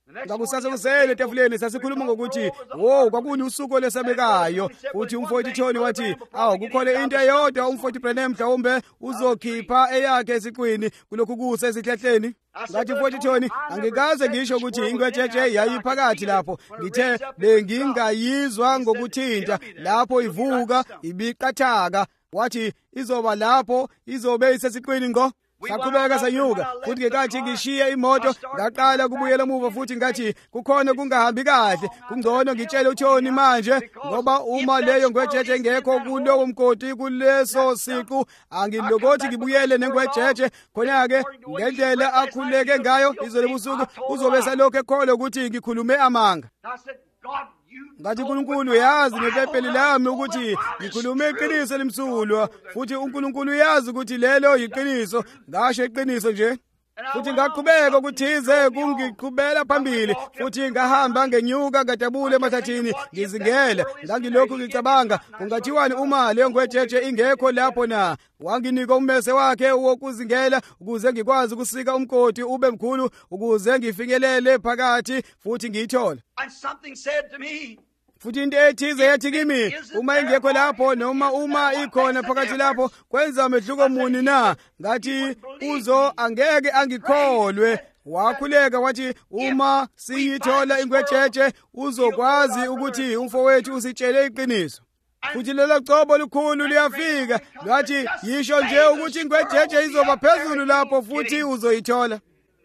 ngakusasa kusele etafuleni sasikhuluma ngokuthi wo kwakunusuku lesabekayo futhi umfowethu Tony wathi awu kukhona into eyodwa umfowethu Branham mhlawumbe uzokhipha eyakhe esiqwini kulokhu kusa esihlahleni ngathi mfowethu Tony angikaze ngisho ukuthi ingwetsheje yayiphakathi lapho ngithe bengingayizwa ngokuthinta lapho ivuka ibiqathaka wathi izoba lapho izobe isesiqwini ngo saqhubeka sanyuka futhi ngekathi ngishiye imoto ngaqala kubuyela emuva futhi ngathi kukhona kungahambi kahle kungcono ngitshele uThoni manje ngoba uma leyo ngwetsheje engekho kulowo mgodi kuleso siqu angilokothi ngibuyele nengwetsheje khona-ke ngendlela akhuleke ngayo izolo busuku uzobe salokhu ekholwa ukuthi ngikhulume amanga ngathi uNkulunkulu yazi ngepepeli lami ukuthi ngikhulume iqiniso elimsulwa futhi uNkulunkulu yazi ukuthi lelo yiqiniso ngasho iqiniso nje futhi ngaqhubeka ukuthize kungiqhubela phambili futhi ngahamba ngenyuka ngadabule emathathini ngizingela ngangilokhu ngicabanga kungathiwani uma leyo ngwetsheje ingekho lapho na wanginika ummese wakhe wokuzingela ukuze ngikwazi ukusika umgodi ube mkhulu ukuze ngifinyelele phakathi futhi ngiyithola futhi into ethize yathi kimi uma ingekho lapho noma uma ikhona phakathi lapho kwenza umehluko muni na ngathi uzo angeke angikholwe wakhuleka wathi uma siyithola ingwetsheje uzokwazi ukuthi umfowethu usitshele iqiniso futhi lelo cobo olukhulu liyafika ngathi yisho nje ukuthi ingwetsheje izoba phezulu lapho futhi uzoyithola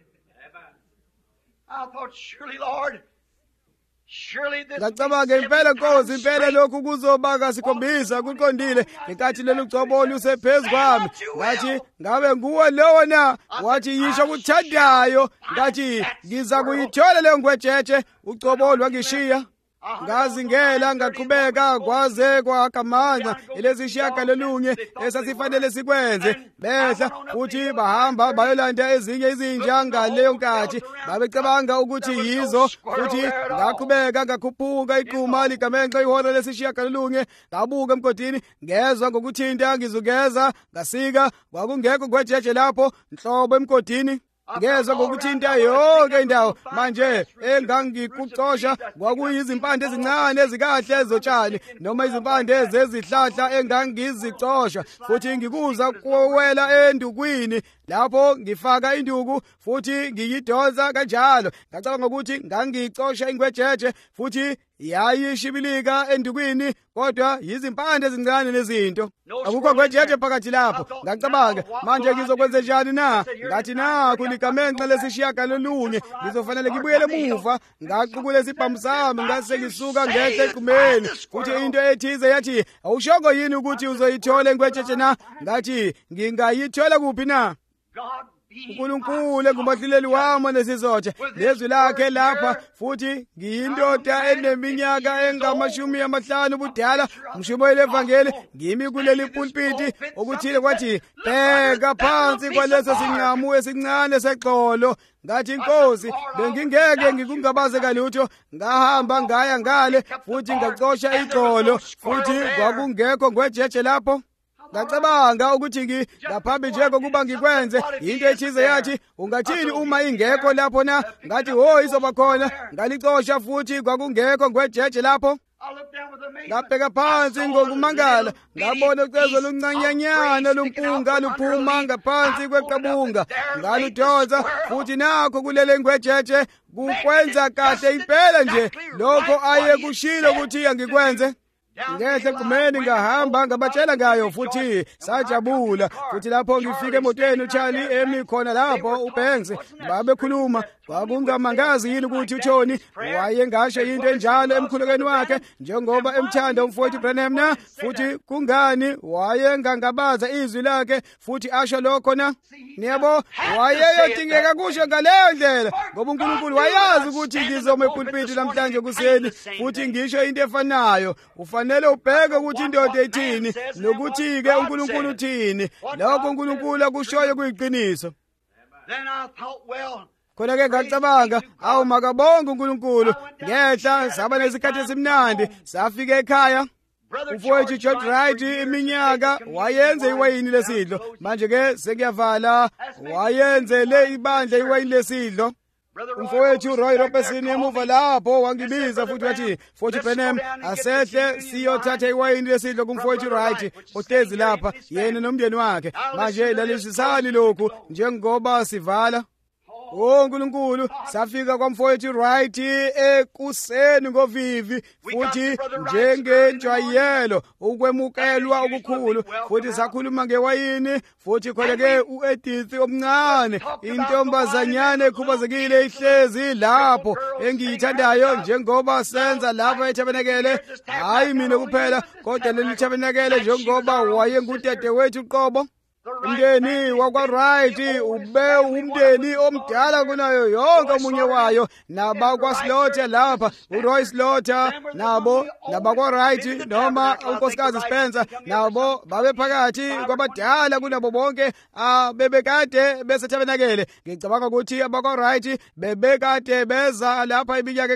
ngacabanga impela Nkosi impela lokhu kuzoba sikhombisa kuqondile ngenkathi lelo gcobo olusephezu kwami ngathi ngabe nguwe lowo na wathi yisho ukuthandayo ngathi ngiza kuyithola leyo ngwetsheje ugcobo olwangishiya ngazingela ngaqhubeka kwaze kwakamana elesishiyagalolunye esasifanele sikwenze behla futhi bahamba bayolanda ezinye izinja ngaleyo nkathi babecabanga ukuthi yizo futhi ngaqhubeka ngakhuphuka iqhuma ligamenxe ihora lesishiyagalolunye ngabuka emgodini ngezwa ngokuthinta ngizungeza ngasika kwakungekho ngwetsheje lapho nhlobo emgodini ngezwe ngokuthinta yonke indawo manje engangikucosha kwakuyizimpande ezincane ezikahle ezotshani noma izimpande zezihlahla engangizicosha futhi ngikuza kuwela endukwini lapho ngifaka induku futhi ngiyidonsa kanjalo ngacabanga ukuthi ngangicosha ingwetsheje futhi yayishibilika endukwini kodwa yizimpande ezincane nezinto akukho ngwetsheje phakathi lapho ngacabanga manje ngizokwenza njani na ngathi nakho ligamenxe lesishiyagalolunye ngizofanele ngibuyele emuva ngaqukula isibhamu sami ngase ngisuka ngehle eqhumeni futhi into ethize yathi awushongo yini ukuthi uzoyithola ingwetsheje na ngathi ngingayithola kuphi na uNkulunkulu engumahluleli wami nesizotha lezwi lakhe lapha futhi ngiyindoda eneminyaka engama50 ubudala umshumayeli evangeli ngimi kuleli pulpiti okuthile kwathi bheka phansi kwaleso sinqamu esincane sexolo ngathi Nkosi bengingeke ngikungabazeka lutho ngahamba ngaya ngale futhi ngacosha ixolo futhi kwakungekho ngwetsheje lapho ngacabanga ukuthi ngaphambi nje kokuba ngikwenze into ethize yathi ungathini uma ingekho lapho na ngathi ho izoba khona ngalicosha futhi kwakungekho ngwetsheje lapho ngabheka phansi ngokumangala ngabona ucezo oluncanyanyana lumpunga luphuma ngaphansi kweqabunga ngaludonsa futhi nakho kulele ngwetsheje kukwenza kahle impela nje lokho aye kushilo ukuthi angikwenze ngehle eqhumeni ngahamba ngabatshela ngayo futhi sajabula futhi lapho ngifike emotweni uCharlie emi khona lapho uBanks babekhuluma kwakungamangazi yini ukuthi uThoni wayengasho into enjalo emkhulekweni wakhe njengoba emthanda umfowethu Branham na futhi kungani wayengangabaza izwi lakhe futhi asho lokho na niyabo wayeyodingeka kusho ngaleyo ndlela ngoba uNkulunkulu wayazi ukuthi ngizoma epulpiti namhlanje kuseni futhi ngisho into efanayo ufanele ubheke ukuthi indoda ethini nokuthi ke uNkulunkulu uthini lokho uNkulunkulu akushoyo kuyiqiniso khona-ke ngacabanga awu makabonge uNkulunkulu ngehla saba nesikhathi esimnandi safika ekhaya umfowethu George Wright iminyaka wayenze iwayini lesidlo manje ke sekuyavala wayenzele ibandla iwayini lesidlo umfowethu Roy Robertson emuva lapho wangibiza futhi wathi futhi Branham asehle siyothatha iwayini lesidlo kumfowethu Wright ohlezi lapha yena nomndeni wakhe manje lalisisani lokhu njengoba sivala. Oh nkulunkulu, safika kwamfowethu Wright ekuseni ngovivi futhi njengenjwayelo ukwemukelwa okukhulu futhi sakhuluma ngewayini futhi khoneke uEdith omncane intombazanyana ekhubazekile ihlezi lapho engiyithandayo njengoba senza lapha eTabernacle, hayi mina kuphela kodwa leli Tabernacle njengoba wayengudade wethu uqobo. Umndeni wakwa-Wright ube umndeni omdala kunayo yonke omunye wayo, nabakwa-Slaughter lapha, uRoy Slaughter nabo, nabakwa-Wright noma unkosikazi Spencer nabo babephakathi kwabadala kunabo bonke bebekade beseTabernacle. Ngicabanga ukuthi abakwa-Wright bebekade beza lapha iminyaka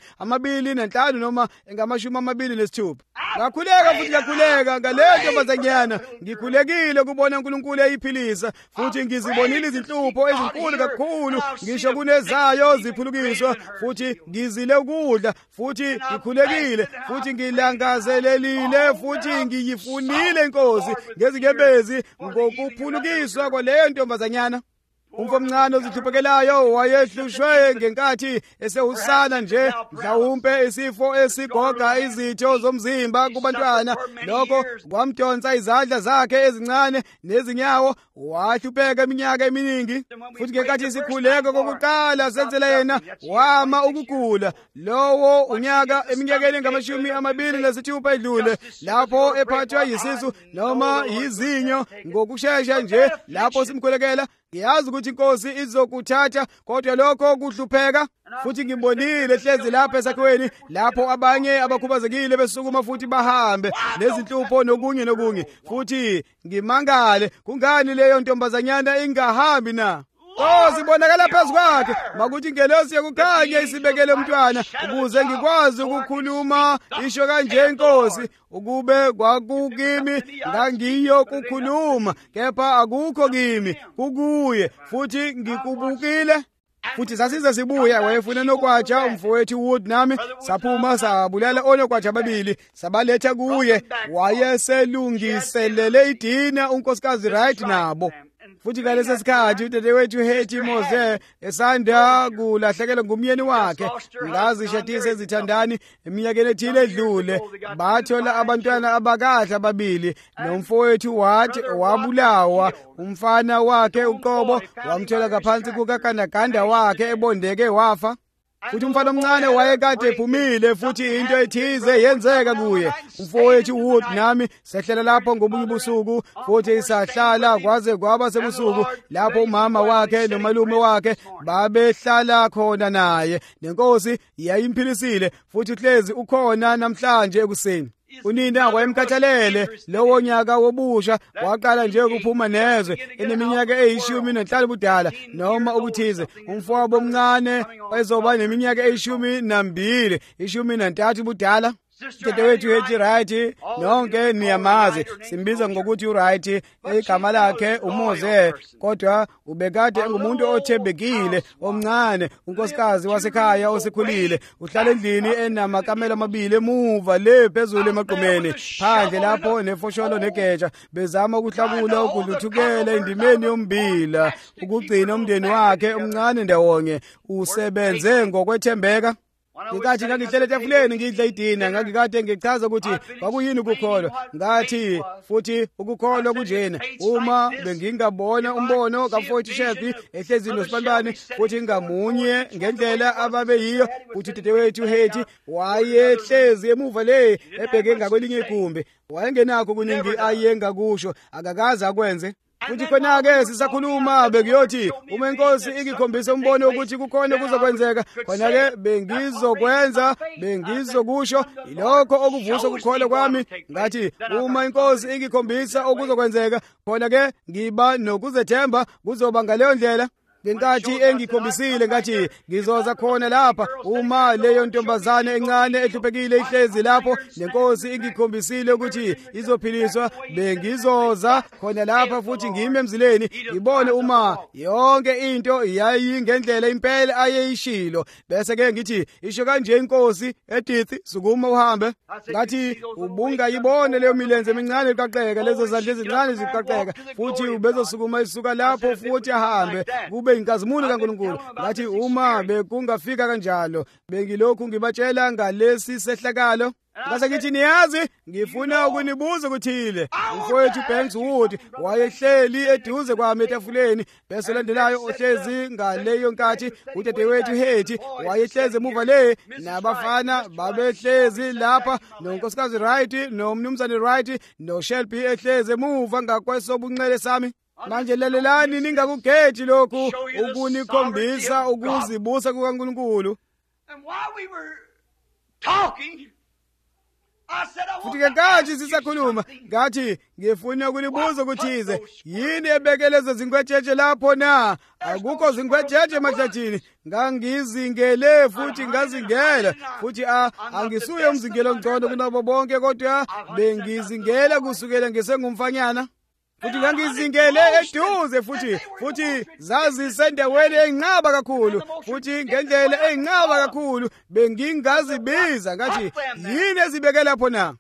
engama-25 noma engama-26. Ngakhuleka futhi ngakhuleka ngalento bazanyana, ngikhulekile kubona uNkulunkulu eyiphilisa futhi ngizibonile izinhlupho ezinkulu kakhulu, ngisho kunezayo ziphulukiswa futhi ngizile ukudla futhi ngikhulekile futhi ngilangazelelile futhi ngiyifunile inkosi ngezinkebezi ngokuphulukiswa kwaleyo ntombazanyana. Umfomncane ozihluphekelayo wayehlushwe ngenkathi esehusana nje mhlawumbe isifo esigoga izitho zomzimba kubantwana. Lokho kwamdonsa izandla zakhe ezincane nezinyawo, wahlupheka iminyaka eminingi futhi ngenkathi isikhuleko kokuqala senzela yena wama ukugula lowo unyaka eminyakeni engama-26 edlule, lapho ephathwa yisisu noma yizinyo ngokushesha nje lapho simkhulekela. Ngiyazi ukuthi inkosi izokuthatha kodwa lokho kuhlupheka futhi ngimbonile hlezi lapha esakhiweni lapho abanye abakhubazekile besukuma futhi bahambe nezinhlupho nokunye futhi ngimangale kungani leyo ntombazanyana ingahambi na. Sibonakala phezu kwakhe makuthi ingelosi yokukhanya isibekele umntwana ukuze ngikwazi ukukhuluma isho kanje inkosi, ukube kwakukimi ngangiyo kukhuluma kepha akukho kimi kukuye futhi ngikubukile. Futhi sasize sibuya wayefuna nokwatsha umfowethu Wood nami saphuma sabulala onokwatsha ababili sabaletha kuye, wayeselungiselele idina unkosikazi Wright nabo. Futhi ngalesi sikhathi udadewethu Hetty Mose esanda kulahlekelwa ngumyeni wakhe, ngazishadisa ezithandani eminyakeni ethile edlule, bathola abantwana abakahle ababili, nomfowethu wathi wabulawa umfana wakhe uqobo wamthola ngaphansi kukakanaganda wakhe ebondeke wafa. Futhi umfana omncane wayekade ephumile futhi into ethize yenzeka kuye. Umfowethu Wood nami sehlela lapho ngobunye ubusuku futhi isahlala kwaze kwaba sebusuku lapho umama wakhe nomalume wakhe babehlala khona naye. Nenkosi yayimphilisile futhi uhlezi ukhona namhlanje ekuseni. Unina wayemkhathalele lowo nyaka wobusha, waqala nje ukuphuma nezwe eneminyaka eyi-15 budala noma ukuthize. Umfowabo omncane wayezoba neminyaka eyi-12, 13 budala. Udadewethu Hetty Wright nonke niyamazi, simbiza ngokuthi uWright igama lakhe uMose, kodwa ubekade engumuntu othembekile omncane, unkosikazi wasekhaya osikhulile, uhlala endlini enamakamela amabili emuva le phezulu emagqumeni phandle lapho nefosholo negeja bezama ukuhlabula ukuluthukela endimeni yombila ukugcina umndeni wakhe omncane ndawonye. Usebenze ngokwethembeka. Ngikathi ngangihlele etafuleni ngidla idina, ngangikade ngichaza ukuthi kwakuyini ukukholwa. Ngathi futhi ukukholwa kunjena, uma bengingabona umbono kaMfowethu Shelby ehlezi nosibandane futhi ngamunye ngendlela ababeyiyo, futhi udadewethu Hetty wayehlezi emuva le ebheke ngakwelinye igumbi, wayengenakho kuningi ayengakusho, akakaze akwenze. Futhi khona-ke sisakhuluma bekuyothi uma inkosi ikikhombisa umbono ukuthi kukhona kuzokwenzeka, khona-ke bengizokwenza, bengizokusho, ilokho okuvusa ukukholwa kwami. Ngathi uma inkosi ikikhombisa okuzokwenzeka, khona-ke ngiba nokuzethemba kuzoba ngaleyo ndlela. ngenkathi engikhombisile ngathi ngizoza khona lapha uma leyo ntombazane encane ehluphekile ihlezi lapho nenkosi ingikhombisile ukuthi izophiliswa, bengizoza khona lapha futhi ngime emzileni ngibone uma yonke into yayingendlela impela ayeyishilo. Bese ke ngithi isho kanje inkosi Edithi, sukuma uhambe. Ngathi ubungayibone leyo milenze emincane iqaqeka, lezo zandla ezincane ziqaqeka, futhi ubezosukuma isuka lapho futhi ahambe kube inkazimulo kaNkulunkulu. Ngathi uma bekungafika kanjalo bengilokhu ngibatshela ngalesi sehlakalo. Ngase ngithi niyazi ngifuna ukunibuza ukuthile. Umfowethu Bankswood wayehleli eduze kwami etafuleni, bese landelayo ohlezi ngaleyo nkathi udadewethu Hetty wayehlezi emuva le, nabafana babehlezi lapha, nonkosikazi Wright nomnumzane Wright noShelby ehlezi emuva ngakwesobunxele sami. Manje lalelani ningakugeji lokhu ukunikhombisa ukuzibusa kukaNkulunkulu. And while we were talking, futhi ngenkathi sisakhuluma ngathi ngifuna ukunibuza ukuthize yini ebeke lezo zingwetsheje lapho na? Akukho zingwetsheje emahlathini. Ngangizingele futhi ngazingela futhi angisuye umzingelo ongcono kunabo bonke, kodwa bengizingela kusukela ngisengumfanyana. Futhi ngangizingele eduze futhi zazisendaweni enqaba kakhulu, futhi ngendlela enqaba kakhulu bengingazibiza ngathi yini ezibeke lapho na?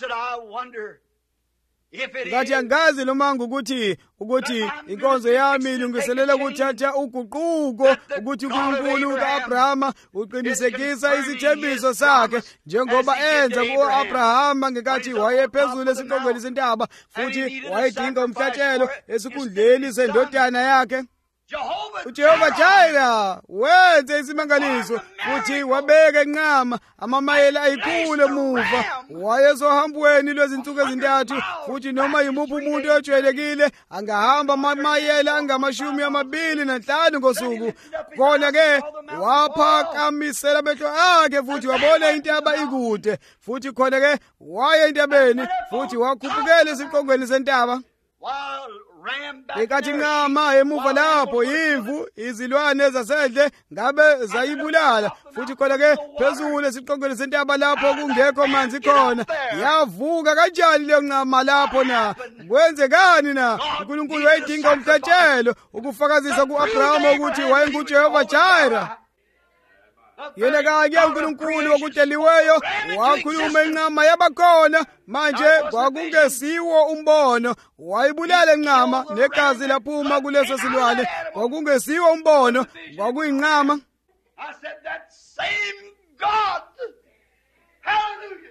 Ngathi angazi noma ukuthi inkonzo yami ilungiselela ukuthatha uguquko, ukuthi uNkulunkulu kaAbrahama uqinisekisa isithembiso sakhe njengoba enza ku-Abrahama ngenkathi wayephezulu esiqongweni sentaba futhi wayedinga umhlatshelo esikhundleni sendodana yakhe. uJehova Jireh wenze isimangaliso futhi wabeka enqama amamayela ayikhulu emuva. Wayezohambweni lwezinsuku ezintathu, futhi noma yimuphi umuntu ojwayelekile angahamba amamayela angama-25 ngosuku. Khona-ke waphakamisela amehlo akhe futhi wabona intaba ikude, futhi khona-ke waya entabeni futhi wakhuphukela esiqongweni sentaba. Ngenkathi inqama emuva lapho imvu izilwane zasendle ngabe zayibulala, futhi khona-ke phezulu esiqongweni sentaba lapho kungekho manzi khona. Yavuka kanjani leyo nqama lapho na? Kwenzekani na? uNkulunkulu wayedinga umhlatshelo ukufakazisa ku-Abrahama ukuthi wayenguJehova Jireh. Yena kanye uNkulunkulu okuteliweyo wakhuluma inqama yabakhona. Manje kwakungesiwo umbono, wayibulala inqama negazi laphuma kuleso silwane. Kwakungesiwo umbono, kwakuyinqama. I said that same God. Hallelujah.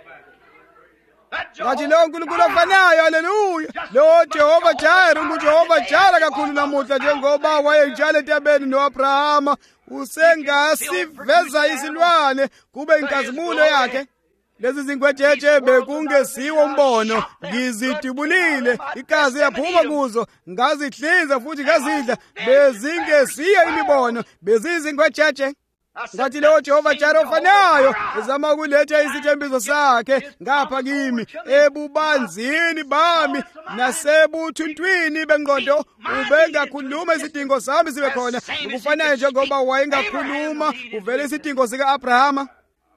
Ngathi lo uNkulunkulu ofanayo, haleluya, lo Jehova Jireh nguJehova Jireh kakhulu namuhla, njengoba wayenjalo entabeni noAbrahama. Usengasiveza isilwane kube inkazimulo yakhe. Lezi zingwetsheje bekungesiwo umbono, ngizidubulile, igazi yaphuma kuzo, ngazihlinza futhi ngazidla. Bezingesiyo imibono, bezizingwetsheje. Ngathi lo Jehova Jireh ofanayo ezama ukuletha isithembiso sakhe ngapha kimi, ebubanzini bami nasebuthuntwini bengqondo. Ubengakhuluma isidingo sami sibe khona, ukufanayo njengoba wayengakhuluma uvele isidingo sika-Abrahama.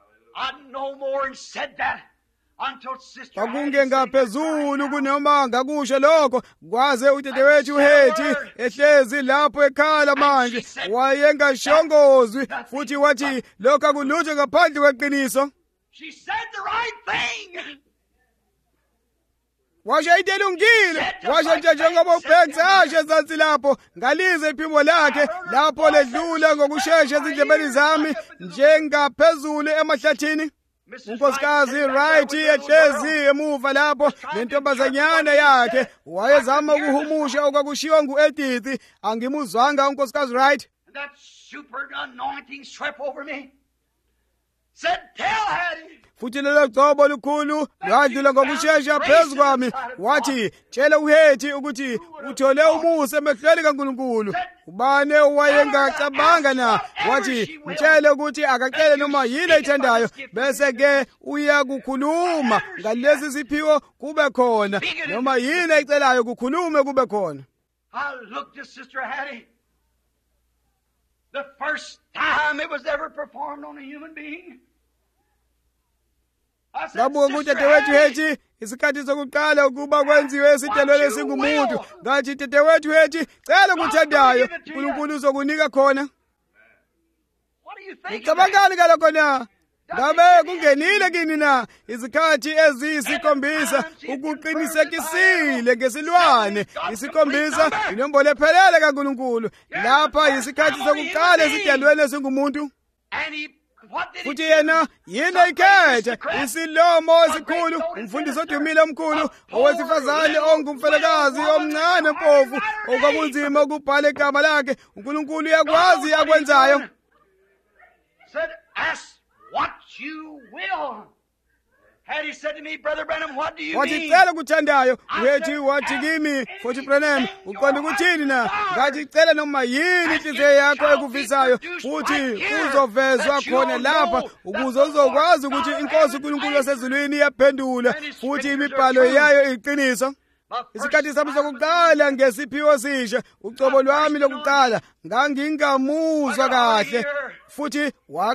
Kwakungengaphezulu kunoma ngakusho lokho, kwaze udadewethu uHetty ehlezi lapho ekhala manje wayengashongozwi futhi wathi lokho akulutho ngaphandle kweqiniso. She said the right thing. Washo into elungile, washo nje njengoba uBanks asho ezansi lapho ngalize iphimbo lakhe lapho ledlula ngokusheshsha ezindlebeni zami njengaphezulu emahlathini. Unkosikazi Wright ehlezi emuva lapho nentombazanyana yakhe wayezama ukuhumusha okwakushiwa ngu-Edithi. Angimuzwanga unkosikazi Wright. That super anointing swept over me. Said, tell Hattie. Futhi lelo gcobo olukhulu ladlula ngokusheshsha phezu kwami, wathi tshela uHetty ukuthi uthole umusa emehlweni kaNkulunkulu. Ubani owayengacabanga na? Wathi mtshele ukuthi akacele noma yini ayithandayo, bese-ke uyakukhuluma ngalesi siphiwo kube khona, noma yini ayicelayo kukhulume kube khona. I looked at Sister Hattie. The first time it was ever performed on a human being. I said, ngabuka ukuthi dadewethu hethi isikhathi sokuqala ukuba kwenziwe esitelweni esingumuntu. Ngathi dadewethu hethi cela ukuthandayo uNkulunkulu uzokunika khona. what do you think? Ngicabangani kalokho na? Ngabe kungenile kini na izikhathi eziyisikhombisa ukuqinisekisile ngesilwane isikhombisa inombolo ephelele kaNkulunkulu lapha isikhathi sokuqala esitelweni esingumuntu. And he, what did he Futhi yena yini ikhethe isilomo esikhulu umfundisi odumile omkhulu owesifazane ongumfelekazi omncane mpofu okwakunzima ukubhala igama lakhe. uNkulunkulu uyakwazi akwenzayo. said, ask what you will. Had he said to me, Brother Branham, what do you Wathi mean? cela kuthandayo uhethi wathi kimi futhi Branham uqonda ukuthini na? Ngathi cela noma yini inhliziyo yakho ekufisayo futhi uzovezwa khona lapha ukuze uzokwazi ukuthi inkosi uNkulunkulu yasezulwini iyaphendula futhi imibhalo yayo iqiniso. Isikhathi sami sokuqala ngesiphiwo sisha ucobo lwami lokuqala ngangingamuzwa kahle futhi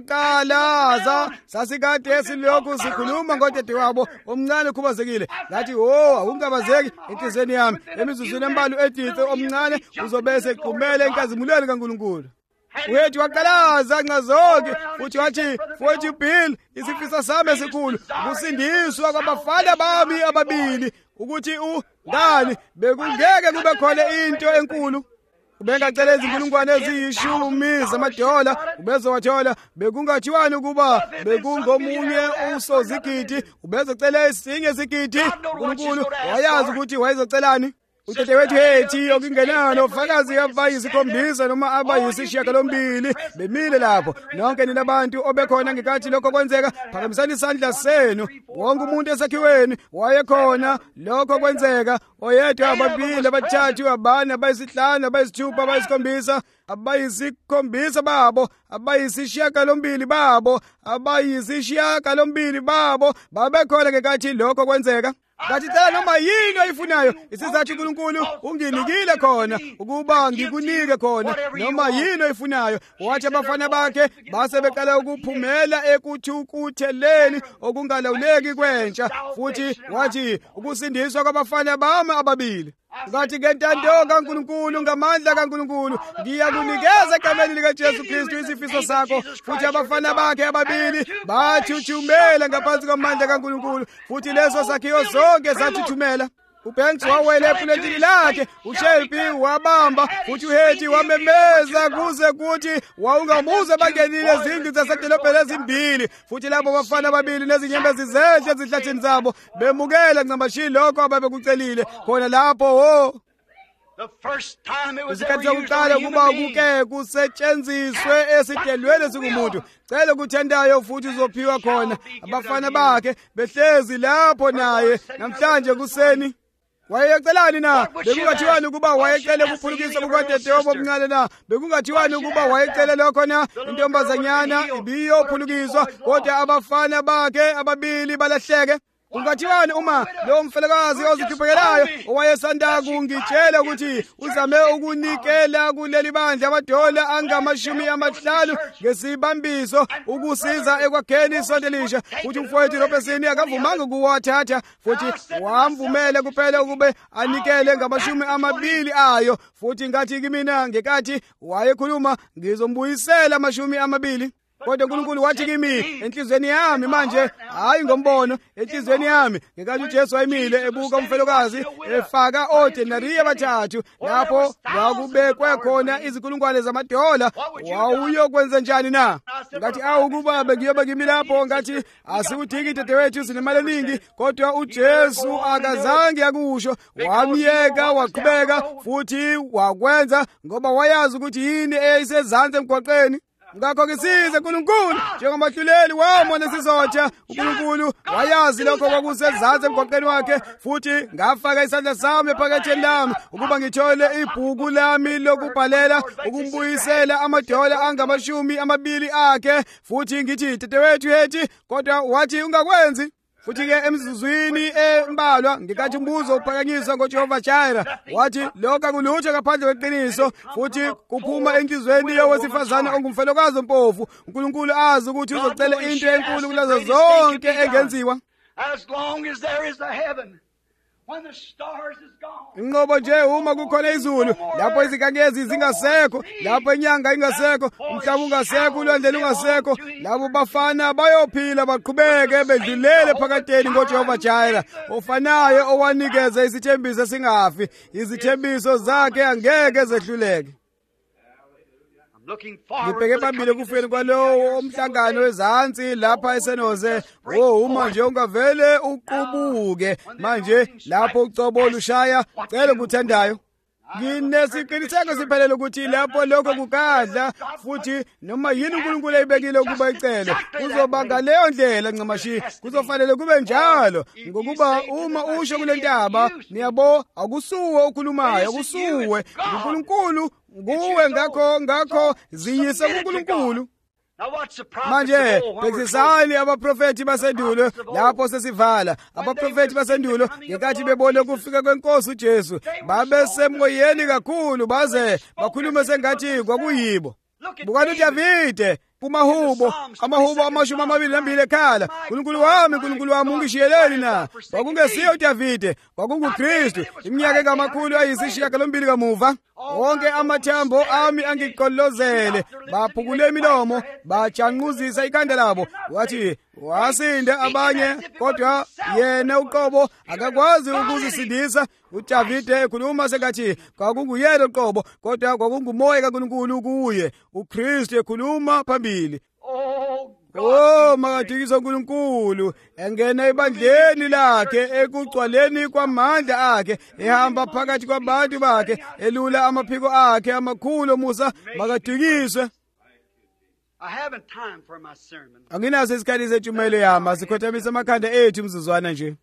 wakalaza sasikade silokhu sikhuluma ngodadewabo omncane ukhubazekile. Ngathi awungabazeki enhlizweni yami emizuzwini embalu edithe omncane uzobese eqhumele enkazimulweni kaNkulunkulu. Uhethi waqalaza nqazonke futhi wathi futhi Bill isifisa sami esikhulu ukusindiswa kwabafana bami ababili ukuthi ngani bekungeke kube khona into enkulu. Ubengacela izinkulungwane eziyishumi zamadola ubezowathola. Bekungathiwani ukuba bekungomunye usozigidi ubezocela esinye isigidi. uNkulunkulu wayazi ukuthi wayezocelani. Udadewethu hethi okungenani ofakazi abayisikhombisa noma abayisishiyagalombili bemile lapho. Nonke nina abantu obekhona ngekathi lokho kwenzeka phakamisani isandla senu. Wonke umuntu esakhiweni wayekhona lokho kwenzeka. Oyedwa ababili abathathu abane abayisihlanu abayisithupha abayisikhombisa abayisikhombisa babo abayisishiyagalombili babo abayisishiyagalombili babo babekhona ngekathi lokho kwenzeka. Ngathi cela noma yini oyifunayo isizathu uNkulunkulu unginikile khona ukuba ngikunike khona noma yini oyifunayo. Wathi abafana bakhe base beqala ukuphumela ekuthukutheleni okungalawuleki kwentsha futhi wathi ukusindiswa kwabafana bami ababili. Ngathi ngentando kaNkulunkulu ngamandla kaNkulunkulu ngiyakunikeza egameni likaJesu Kristu isifiso sakho. Futhi abafana bakhe ababili bathuthumela ngaphansi kwamandla kaNkulunkulu futhi leso sakhiwo zonke zathuthumela. uBanks wawela epulentini lakhe, uShelby wabamba futhi uHethi wamemeza kuze kuthi wawungamuze bangenile izindlu zasedolobheni ezimbili futhi labo bafana ababili nezinyembezi zenhle ezihlathini zabo bemukela ncamashi lokho ababekucelile khona lapho. Isikhathi sokuqala kuba kuke kusetshenziswe esitelweni esikumuntu. Cela ukuthandayo futhi uzophiwa khona. Abafana bakhe behlezi lapho naye namhlanje kuseni. Wayecelani na? Bekungathiwani ukuba wayecele ukuphulukisa kukadadewabo omncane na? Bekungathiwani ukuba wayecele lokho na? Intombazanyana ibiyophulukiswa kodwa abafana bakhe ababili balahleke. Kungathiwani uma lo mfelakazi ozikhiphekelayo owayesanda kungitshela ukuthi uzame ukunikela kuleli bandla amadola angama-50 ngesibambiso ukusiza ekwakheni isonto elisha futhi umfowethu Robesini akavumanga ukuwathatha futhi wamvumele kuphela ukube anikele ngama-20 ayo futhi ngathi kimina ngekathi wayekhuluma ngizombuyisela 20. Kodwa uNkulunkulu wathi kimi enhlizweni yami manje hayi ngombono enhlizweni yami ngekathi uJesu wayimile ebuka umfelokazi efaka odenariya abathathu lapho kwakubekwe khona izinkulungwane zamadola wawuyokwenza njani na? Ngathi ukuba bengiyobe kimi lapho ngathi asiwudiki dadewethu sinemali eningi kodwa uJesu akazange akusho wamyeka waqhubeka futhi wakwenza ngoba wayazi ukuthi yini eyayisezansi emgwaqeni. Ngakho ngisize uNkulunkulu njengomahluleli wami nesizotha. uNkulunkulu wayazi lokho kwakusezansi emgwaqeni wakhe futhi ngafaka isandla sami ephaketheni lami ukuba ngithole ibhuku lami lokubhalela ukumbuyisela amadola angama-20 akhe futhi ngithi dadewethu Hethi kodwa wathi ungakwenzi. futhi-ke emzuzwini embalwa ngenkathi umbuzo uphakanyiswa ngoJehova Jireh wathi lokhu akulutho ngaphandle kweqiniso futhi kuphuma enhlizweni yowesifazane ongumfelokazi ompofu uNkulunkulu azi ukuthi uzocela into enkulu kulezo zonke engenziwa. As long as there is a heaven, when the stars is gone. Inqobo nje uma kukhona izulu, lapho izinkanyezi zingasekho, lapho inyanga ingasekho, umhlaba ungasekho, ulwandle lungasekho, labo bafana bayophila baqhubeke bedlulele phakadeni ngoJehova Jireh, ofanayo owanikeza isithembiso singafi, izithembiso zakhe angeke zehluleke. Ngibheke phambili kufeni kwalowo umhlangano wezansi lapha eSenoze. Uma nje ungavele uqubuke manje lapho ucobo lushaya cela nguthandayo. Nginesiqiniseko siphelele ukuthi lapho lokho kukadla futhi noma yini uNkulunkulu ayibekile ukuba icele kuzoba ngaleyo ndlela ncamashi kuzofanele kube njalo ngokuba uma usho kule ntaba niyabo akusuwe okhulumayo akusuwe uNkulunkulu nguwe ngakho ziyise kuNkulunkulu. Manje bexisani abaprofeti basendulo lapho sesivala abaprofeti basendulo ngenkathi bebone kufika kwenkosi uJesu babesemoyeni kakhulu baze bakhulume sengathi kwakuyibo. Bukani uDavide kumahubo amahubo amashumi amabili nambili ekhala Nkulunkulu wami ungishiyeleni na. Kwakungesiyo uDavide kwakunguKristu iminyaka engamakhulu ayisishiyagalombili kamuva. Wonke amathambo ami angiqolozele baphukule imilomo bajanquzisa ikhanda labo wathi wasinda abanye kodwa yena uqobo akakwazi ukuzisindisa. uDavide ekhuluma sengathi kwakunguyena uqobo kodwa kwakungumoya kaNkulunkulu kuye uKristu ekhuluma phambili. Makadikisa uNkulunkulu engena ebandleni lakhe ekugcwaleni kwamandla akhe ehamba phakathi kwabantu bakhe elula amaphiko akhe amakhulu omusa makadikiswe. Anginaso isikhathi sentshumayelo yami asikhothamisa amakhanda ethu mzuzwana nje.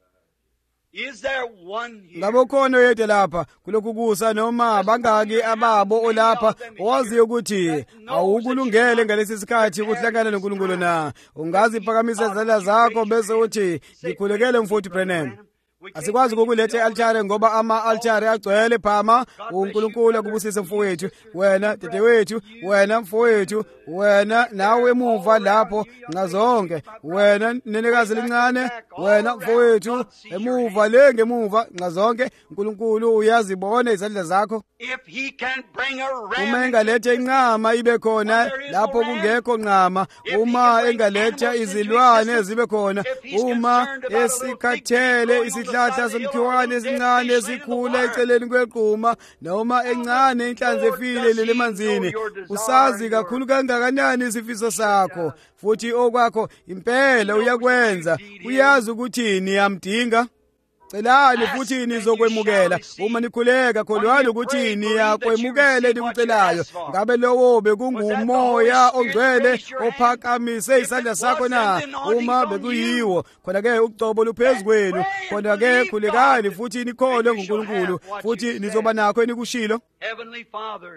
Ngabe khona oyedwa lapha kulokhu kusa noma bangaki ababo olapha owaziyo ukuthi awukulungele ngalesi sikhathi ukuhlangana noNkulunkulu na? Ungaziphakamisa izandla zakho bese uthi ngikhulekele mfowethu Branham. Asikwazi ukuletha i-altare ngoba ama-altare agcwele phama. uNkulunkulu akubusise mfowethu, wena dadewethu, wena mfowethu, wena nawe emuva lapho ngazonke, wena nenekazi lincane, wena mfowethu emuva le ngemuva ngazonke. uNkulunkulu uyazibona izandla zakho. Uma engaletha inqama ibe khona lapho kungekho nqama, uma engaletha izilwane zibe khona, uma esikhathele isihlahla somkhiwane esincane esikhula eceleni kweqhuma noma encane inhlanzi efile lele emanzini, usazi kakhulu kangakanani isifiso sakho futhi okwakho impela uyakwenza, uyazi ukuthi niyamdinga. Celani futhi nizokwemukela. Uma nikhuleka kholwani ukuthi niyakwemukela elikucelayo. Ngabe lowo bekungumoya ongcwele ophakamise isandla sakho na? Uma bekuyiwo khona-ke uqobo luphezu kwenu, khona-ke khulekani futhi nikholwe nguNkulunkulu futhi nizoba nakho enikushilo. Heavenly Father,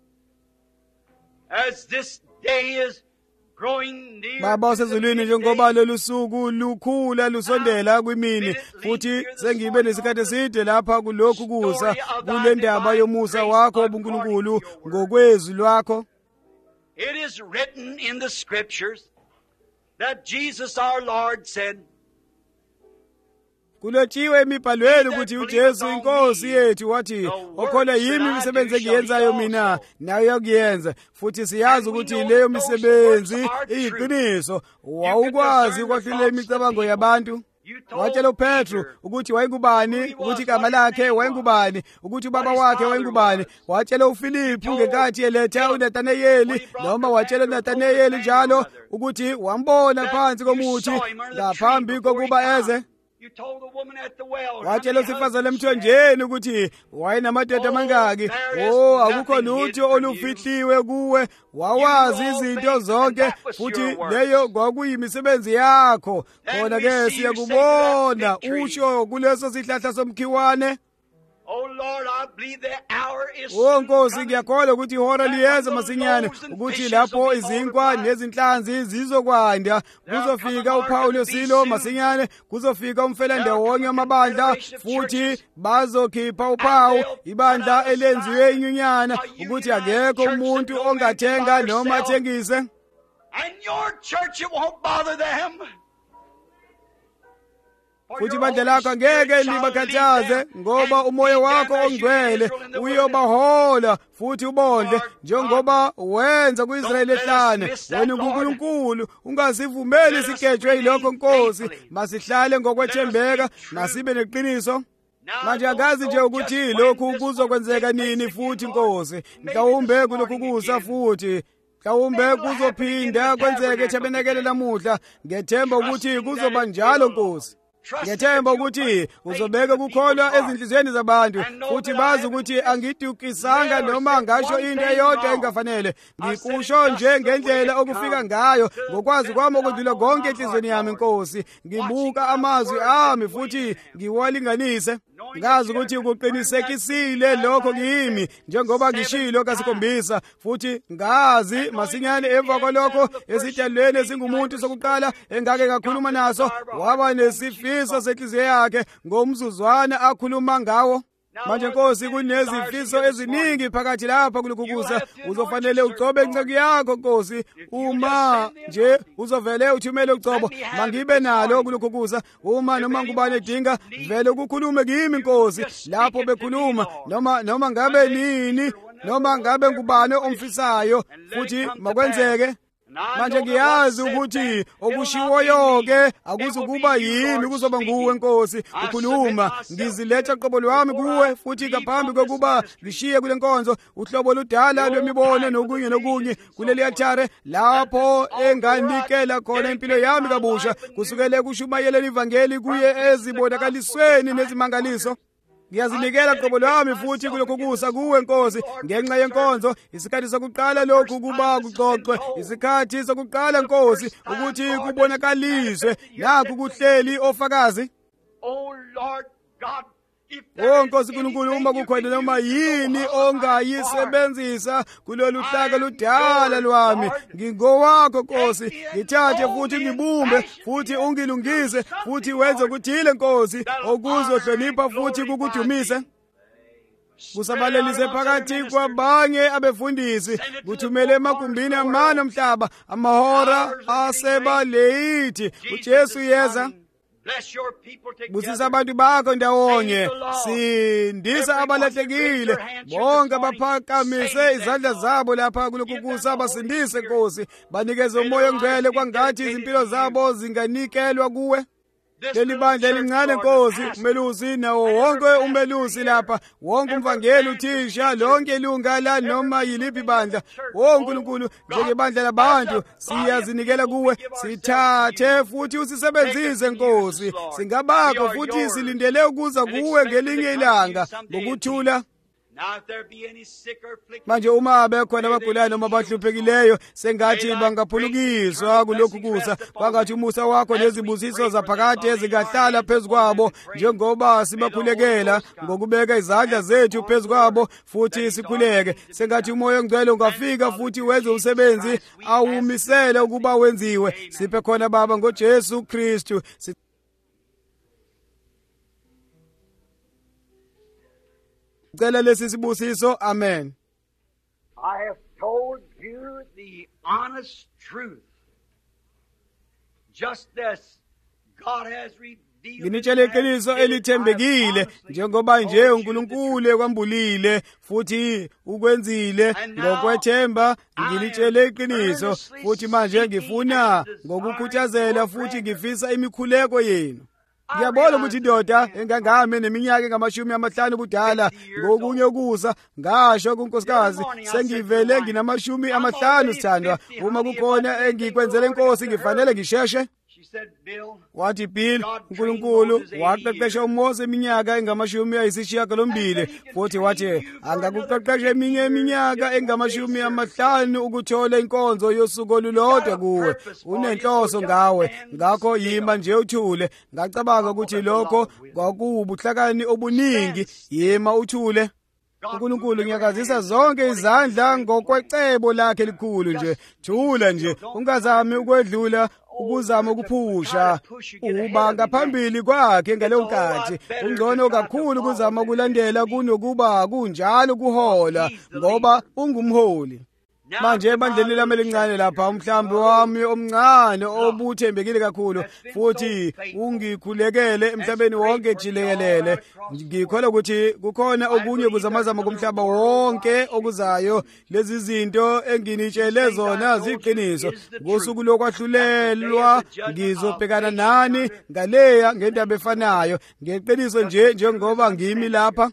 as this day is Baba osezulwini, njengoba lolu suku lukhula lusondela kwimini futhi sengibe nesikhathi eside lapha kulokhu kusa kule ndaba yomusa wakho obuNkulunkulu ngokwezwi lwakho. It is written in the scriptures that Jesus our Lord said, kulotshiwe emibhalweni ukuthi uJesu inkosi yethu wathi okholwa yimi imisebenzi engiyenzayo mina nayo uyakuyenza, futhi siyazi ukuthi leyo misebenzi iyiqiniso. Wawukwazi ukwahlulela imicabango yabantu. Watshela uPetru ukuthi wayengubani, ukuthi igama lakhe wayengubani, ukuthi ubaba wakhe wayengubani. Watshela uFilipu ngenkathi eletha uNatanayeli, noma watshela uNatanayeli njalo ukuthi wambona phansi komuthi ngaphambi kokuba eze. Watshela usifazane emthonjeni ukuthi wayenamadoda amangaki. Akukho lutho olufihliwe kuwe, wawazi izinto zonke futhi leyo kwakuyimisebenzi yakho. Khona-ke siyakubona usho kuleso sihlahla somkhiwane. Oh Lord, I believe the hour is O Nkosi, ngiyakholwa ukuthi ihora liyeza masinyane ukuthi lapho izinkwa nezinhlanzi zizokwanda, kuzofika uPawulo Silo masinyane, kuzofika umfelandawonye wamabandla futhi bazokhipha uphawu ibandla elenziwe inyunyana ukuthi akekho umuntu ongathenga noma athengise. And your church, it won't bother them. Futhi ibandla lakho ngeke libakhathaze ngoba umoya wakho ongcwele uyobahola futhi ubondle njengoba wenza ku-Israyeli ehlane. Wena uNkulunkulu ungasivumeli sigejwe yilokho Nkosi, masihlale ngokwethembeka masibe neqiniso. Manje akazi nje ukuthi lokhu kuzokwenzeka nini futhi Nkosi, mhlawumbe kulokhu kusa futhi mhlawumbe kuzophinda kwenzeke eTabernacle lamuhla. Ngethemba ukuthi kuzoba njalo Nkosi. Ngethemba ukuthi uzobeka ukukholwa ezinhliziyweni zabantu futhi bazi ukuthi angidukisanga noma ngasho into eyodwa engafanele. Ngikusho nje ngendlela okufika ngayo ngokwazi kwami okudlula konke enhliziyweni yami Nkosi. Ngibuka amazwi ami futhi ngiwalinganise. Ngazi ukuthi ukuqinisekisile lokho kimi njengoba ngishilo kasikhombisa, futhi ngazi masinyane emva kwalokho esidalweni esingumuntu sokuqala engake ngakhuluma naso waba nesifiso senhliziyo yakhe ngomzuzwana akhuluma ngawo. Manje Nkosi, kunezifiso eziningi phakathi lapha kulokhukusa. Uzofanele ugcobe inceku yakho Nkosi. Uma nje uzovele uthumele uccobo, mangibe nalo kulokhukusa. Uma noma ngubani edinga vele ukukhulume kimi Nkosi. Lapho bekhuluma noma ngabe nini, noma ngabe ngubani omfisayo, futhi makwenzeke. Manje ngiyazi ukuthi okushiwoyo-ke akuzukuba yini, kuzoba nguwe Nkosi ukhuluma. Ngiziletha qobo lwami kuwe futhi ngaphambi kokuba ngishiye kule nkonzo uhlobo ludala lwemibono nokunye kuleli althare lapho enganikela khona impilo yami kabusha kusukela ekushumayeleni ivangeli kuye ezibonakalisweni nezimangaliso. Ngiyazinikela qobo lwami futhi kulokhukusa kuwe Nkosi ngenxa yenkonzo. Isikhathi sokuqala lokhu kuba kuxoxwe, isikhathi sokuqala Nkosi ukuthi kubonakaliswe nakho kuhleli ofakazi. Oh Lord God, O Nkosi Nkulunkulu, uma kukhona noma yini ongayisebenzisa kulolu hlaka ludala lwami, ngingowakho Nkosi. Ngithathe futhi ngibumbe futhi ungilungise futhi wenze kuthile Nkosi okuzohlonipha futhi kukudumise. Kusabalelise phakathi kwabanye abefundisi, kuthumele emagumbini amane omhlaba amahora asebaleyithi uJesu yeza. Busisa abantu bakho ndawonye, sindisa abalahlekile bonke abaphakamise izandla zabo lapha kulokhukusa, basindise Nkosi, banikeze umoya ongcwele kwangathi izimpilo zabo zinganikelwa kuwe. Leli bandla elincane Nkosi, umelusi nawo wonke umelusi lapha, wonke umvangeli, uthisha, lonke ilunga la noma yiliphi bandla, Nkulunkulu njengebandla labantu siyazinikela kuwe. Sithathe futhi usisebenzise Nkosi, singabakho futhi silindele ukuza kuwe ngelinye ilanga ngokuthula. Manje uma abekhona abagulayo noma abahluphekileyo sengathi bangaphulukiswa kulokhu kusa, kwangathi umusa wakho nezibusiso zaphakade ezingahlala phezu kwabo njengoba sibakhulekela ngokubeka izandla zethu phezu kwabo futhi sikhuleke. Sengathi umoya ongcwele ungafika futhi wenze umsebenzi awumisele ukuba wenziwe. Siphe khona Baba ngoJesu Kristu. Cela lesi sibusiso. Amen. I have told you the honest truth, just as God has revealed. Nginitshele iqiniso elithembekile njengoba nje uNkulunkulu ekwambulile futhi ukwenzile ngokwethemba. Ngilitshele iqiniso futhi manje ngifuna ngokukhuthazela futhi ngifisa imikhuleko yenu. Ngiyabona ukuthi indoda engangami neminyaka engamashumi 50 budala ngokunye ukuza ngasho kunkosikazi sengivele nginamashumi 50 sithandwa. Uma kukhona engikwenzele Nkosi ngifanele ngisheshe. wathi Bill, uNkulunkulu waqeqesha uMose iminyaka engama-80 futhi wathi angakuqeqesha eminye iminyaka engama-50 ukuthola inkonzo yosuku olulodwa kuwe. Unenhloso ngawe, ngakho yima nje uthule. Ngacabanga ukuthi lokho kwakuwubuhlakani obuningi. Yima uthule. uNkulunkulu ngiyakazisa zonke izandla ngokwecebo lakhe elikhulu nje. Thula nje, ungazami ukwedlula ukuzama ukuphusha uba ngaphambili kwakhe ngaleyo nkathi. Ungcono kakhulu ukuzama ukulandela kunokuba kunjalo kuhola, ngoba ungumholi. Manje ebandleni lami elincane lapha, umhlambi wami omncane obuthembekile kakhulu futhi ungikhulekele emhlabeni wonke jilekelele. Ngikholwa ukuthi kukhona okunye kuzamazama kumhlaba wonke okuzayo. Lezi zinto enginitshele zona ziqiniso. Ngosuku lokwahlulelwa ngizobhekana nani ngaleya ngendaba efanayo. Ngeqiniso nje njengoba ngimi lapha.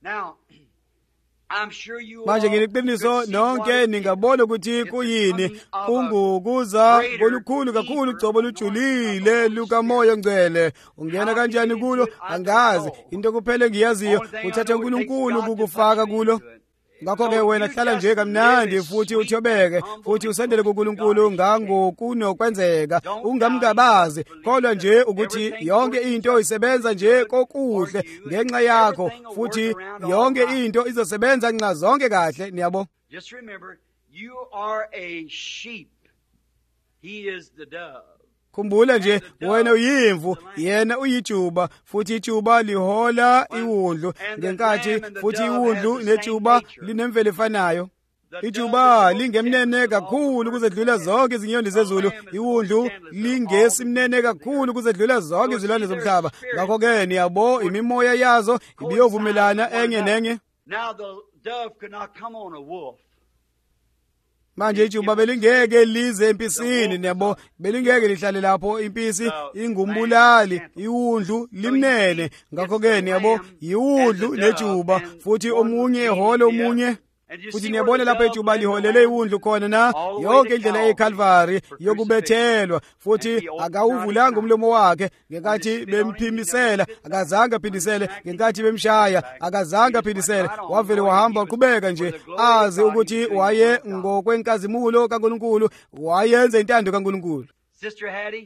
Manje ngiliqiniso nonke ningabona ukuthi kuyini kungukuza kolukhulu kakhulu ugcobo olujulile lukaMoya Ngcwele. Ungena kanjani kulo angazi, into kuphela engiyaziyo uthatha uNkulunkulu ukukufaka kulo. Ngakho-ke wena hlala nje kamnandi futhi uthobeke futhi usendele kuNkulunkulu ngangokunokwenzeka. Ungamgabazi, kholwa nje ukuthi yonke into isebenza nje kokuhle ngenxa yakho futhi yonke into izosebenza nxa zonke kahle. Niyabo, just remember, you are a sheep. He is the dove. Khumbula nje wena uyimvu, yena uyijuba, futhi ijuba lihola iwundlu ngenkathi futhi iwundlu nejuba linemvelo efanayo. Ijuba lingemnene kakhulu kuzedlula zonke izinyoni zezulu. Iwundlu lingesimnene kakhulu kuzedlula zonke izilwane zomhlaba. Ngakho-ke niyabo imimoya yazo ibiyovumelana enye nenye. Now the dove could not come on a wolf. Manje ijuba belingeke lize empisini, niyabo, belingeke lihlale lapho. Impisi ingumbulali, iwundlu limnene. Ngakho-ke niyabo, iwundlu nejuba futhi omunye ehola omunye. Futhi niyabona lapho ijuba liholele iwundlu khona na yonke indlela eCalvary yokubethelwa, futhi akawuvulanga umlomo wakhe ngenkathi bemphimisela, akazange aphindisele. Ngenkathi bemshaya, akazange aphindisele. Wavele wahamba waqhubeka nje, azi ukuthi waye ngokwenkazimulo kaNkulunkulu, wayenza intando kaNkulunkulu. Sister Hattie,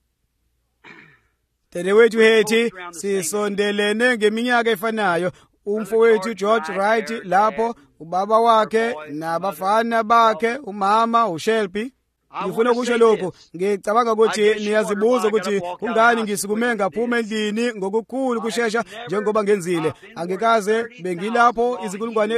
Dadewethu Hattie, sisondelene ngeminyaka efanayo. Umfowethu George Wright lapho, ubaba wakhe nabafana bakhe, umama uShelby. Ngifuna ukusho lokhu, ngicabanga ukuthi niyazibuza ukuthi kungani ngisukume ngaphuma endlini ngokukhulu kushesha njengoba ngenzile. Angikaze bengilapho izinkulungwane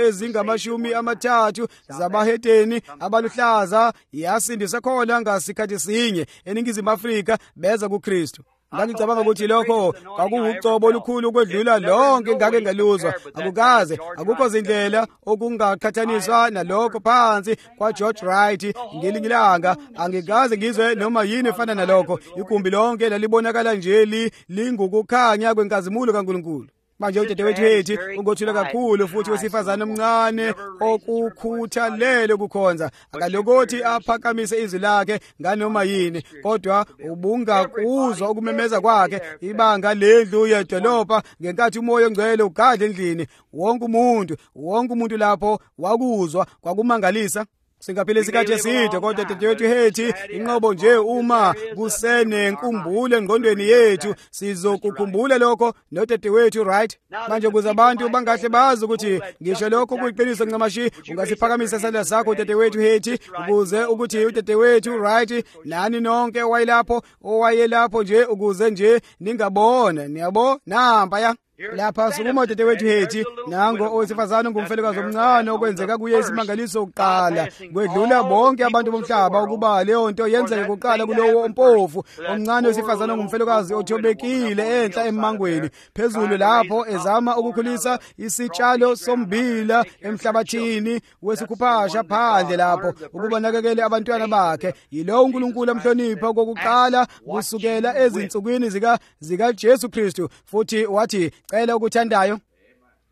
ezingama-30 zabaheteni abaluhlaza yasindisa khona ngasikhathi sinye eNingizimu Afrika beza kuKristu. Ngicabanga ukuthi lokho kwakuwucobo olukhulu ukwedlula lonke ngake ngaluzwa. Akukaze, akukho zindlela okungaqhathaniswa nalokho phansi kwa George Wright. Ngelinye ilanga angikaze ngizwe noma yini efana nalokho. Igumbi lonke lalibonakala nje lingukukhanya kwenkazimulo kaNkulunkulu. Manje udadewethu Hattie ungothula kakhulu futhi wesifazane omncane okukhuthalele ukukhonza. Akalokothi aphakamise izwi lakhe nganoma yini, kodwa ubungakuzwa ukumemeza kwakhe ibanga lendlu yedolobha ngenkathi uMoya Ngcwele ugadla endlini. Wonke umuntu lapho wakuzwa, kwakumangalisa. Singaphila isikhathi eside, kodwa dadewethu Hattie, inqobo nje uma kusenenkumbulo engqondweni yethu sizokukhumbula lokho nodadewethu Wright. Manje ukuze abantu bangahle bazi ukuthi ngisho lokho kuyiqiniso ncamashi, ungasiphakamisa isandla sakho dadewethu Hattie, ukuze ukuthi udadewethu Wright nani nonke owayelapho nje ukuze nje ningabona. Niyabo, nampa ya lapha sukuma udadewethu Hattie, nango owesifazane ngumfelokazi omncane okwenzeka kuye isimangaliso kuqala kwedlula bonke abantu bomhlaba, ukuba leyo nto yenzeke kuqala kulowo ompofu omncane wesifazane ngumfelokazi othobekile enhla emangweni phezulu lapho ezama ukukhulisa isitshalo sombila emhlabathini wesikhuphasha phandle lapho ukuba nakekele abantwana bakhe. Yilowo uNkulunkulu amhlonipha kokuqala kusukela ezinsukwini zika Jesu Kristu, futhi wathi cela ukuthandayo.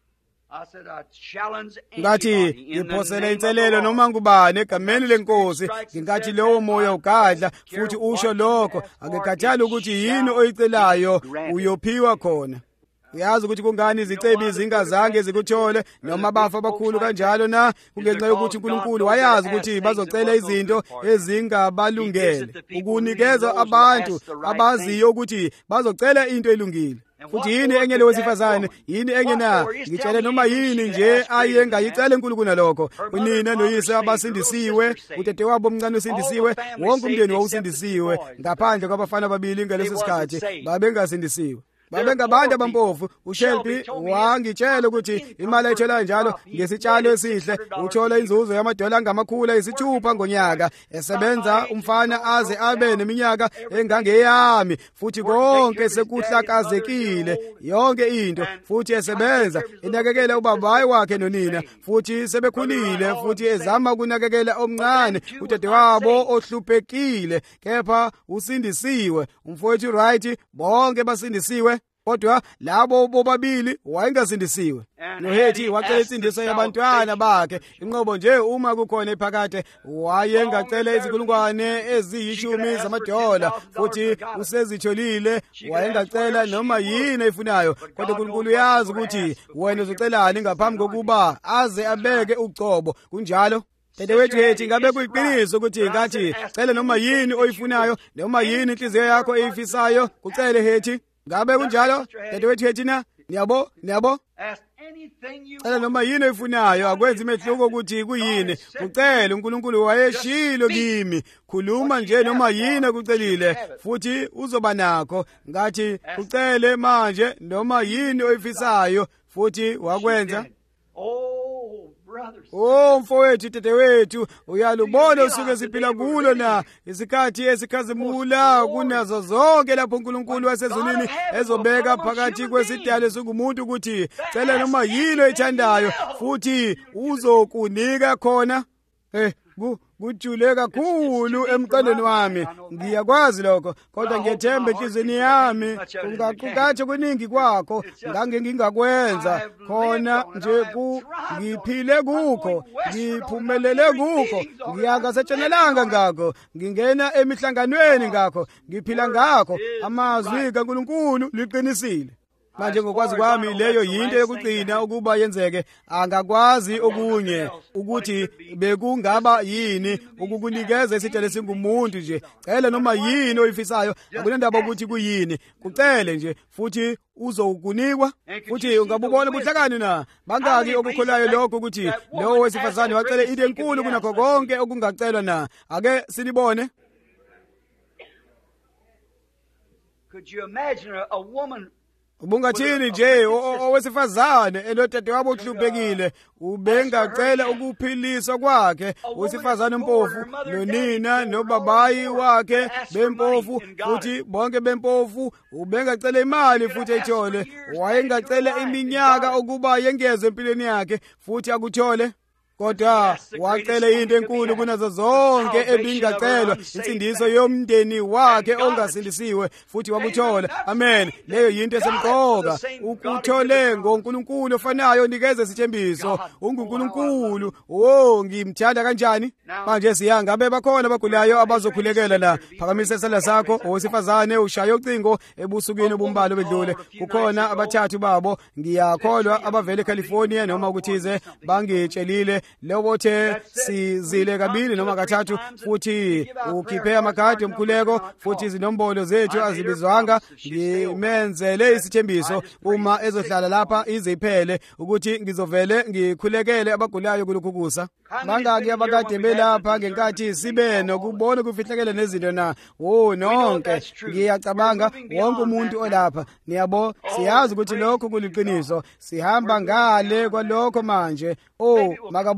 ngathi ngiphosele inselelo noma ngubani egameni lenkosi ngingathi lowo moya ugadla futhi usho lokho akekhathali ukuthi yini oyicelayo uyophiwa khona. Uyazi ukuthi kungani izicebi zingazange zikuthole noma bafa abakhulu kanjalo na? Kungenxa yokuthi uNkulunkulu wayazi ukuthi bazocela izinto ezingabalungele ukunikeza abantu abaziyo ukuthi bazocela into elungile. Futhi yini enye lo wesifazane, yini enye na? Ngitshele noma yini nje ayengayicela enkulu kunalokho. Unina noyise abasindisiwe, utete wabo omncane usindisiwe, wonke umndeni wawusindisiwe ngaphandle kwabafana ababili ngaleso sikhathi babengasindisiwe. Babengabantu abampofu. uShelby wangitshela ukuthi imali ayithola njalo ngesitshalo esihle uthola inzuzo yamadola angamakhulu ayisithupha ngonyaka esebenza umfana aze abe neminyaka engangeyami futhi konke sekuhlakazekile yonke into futhi esebenza inakekela ubaba wakhe nonina futhi sebekhulile futhi ezama ukunakekela omncane utete wabo ohluphekile kepha usindisiwe umfowethu right bonke basindisiwe. Kodwa labo bobabili wayengasindisiwe. noHethi wacela insindiso yabantwana bakhe. Inqobo nje uma kukhona ephakade wayengacela izinkulungwane eziyishumi zamadola futhi usezitholile wayengacela noma yini efunayo. Kodwa uNkulunkulu uyazi ukuthi wena uzocelani ngaphambi kokuba aze abeke ucobo. Kunjalo Dadewethu Hethi, ngabe kuyiqiniso ukuthi ngathi cela noma yini oyifunayo noma yini inhliziyo yakho eyifisayo kucele Hethi. Ngabe kunjalo Dadewethu Hethi na? Niyabo? Cela noma yini oyifunayo akwenzi imehluko ukuthi kuyini. Kucela uNkulunkulu wayeshilo kimi. Khuluma nje noma yini akucelile futhi uzoba nakho. Ngathi kucele manje noma yini oyifisayo futhi wakwenza. Mfowethu dadewethu uyalubona usuke siphila kulo na isikhathi esikhazimula kunazo zonke lapho uNkulunkulu wasezulwini ezobeka phakathi kwesidalo sokumuntu ukuthi cela noma yini oyithandayo futhi uzokunika khona. Kujule kakhulu emqondweni wami ngiyakwazi lokho kodwa ngiyethemba enhlizweni yami ungaqukathi kuningi kwakho ngingakwenza khona nje ngiphile kukho ngiphumelele kukho ngiyakasetshenzelanga ngakho ngingena emihlanganweni ngakho ngiphila ngakho amazwi kaNkulunkulu liqinisile. Manje ngokwazi kwami leyo yinto yokugcina ukuba yenzeke. Angakwazi okunye ukuthi bekungaba yini ukukunikeza isitshalo singumuntu nje. Cela noma yini oyifisayo akunandaba ukuthi kuyini. Kucele nje futhi uzokunikwa. Futhi ungabubona ubuhlakani na bangaki okukholayo lokho ukuthi lowo wesifazane wacela into enkulu kunakho konke okungacelwa na. Ake silibone. Could you imagine a woman Ubungathini nje owesifazane elodade wabo ohluphekile ubengacela ukuphiliswa kwakhe owesifazane mpofu nonina nobabayi wakhe bempofu futhi bonke bempofu ubengacela imali futhi ayithole wayengacela iminyaka ukuba yengezwe empilweni yakhe futhi akuthole. Kodwa wacela into enkulu kunazo zonke ebingacelwa insindiso yomndeni wakhe ongasindisiwe futhi wakuthola. Amen. Leyo yinto esemqoka ukuthole ngoNkulunkulu ofanayo onikeza isithembiso. UNkulunkulu ngimthanda kanjani. Manje siyangabe bakhona abagulayo abazokhulekela la. Phakamisa isandla sakho owesifazane ushaya ucingo ebusukini obumbalo bedlule. Kukhona abathathu babo ngiyakholwa abavela eCalifornia noma ukuthize bangitshelile lobothe sizile kabili noma kathathu futhi ukhiphe amakhadi omkhuleko futhi izinombolo zethu azibizwanga. Ngimenzele isithembiso uma ezohlala lapha ize iphele ukuthi ngizovele ngikhulekele abagulayo kulukhukusa. Bangaki abakade belapha ngenkathi sibe nokubona kufihlakele nezinto na? Nonke ngiyacabanga wonke umuntu olapha niyabo siyazi ukuthi lokho kuliqiniso. Sihamba ngale kwalokho manje. Makabo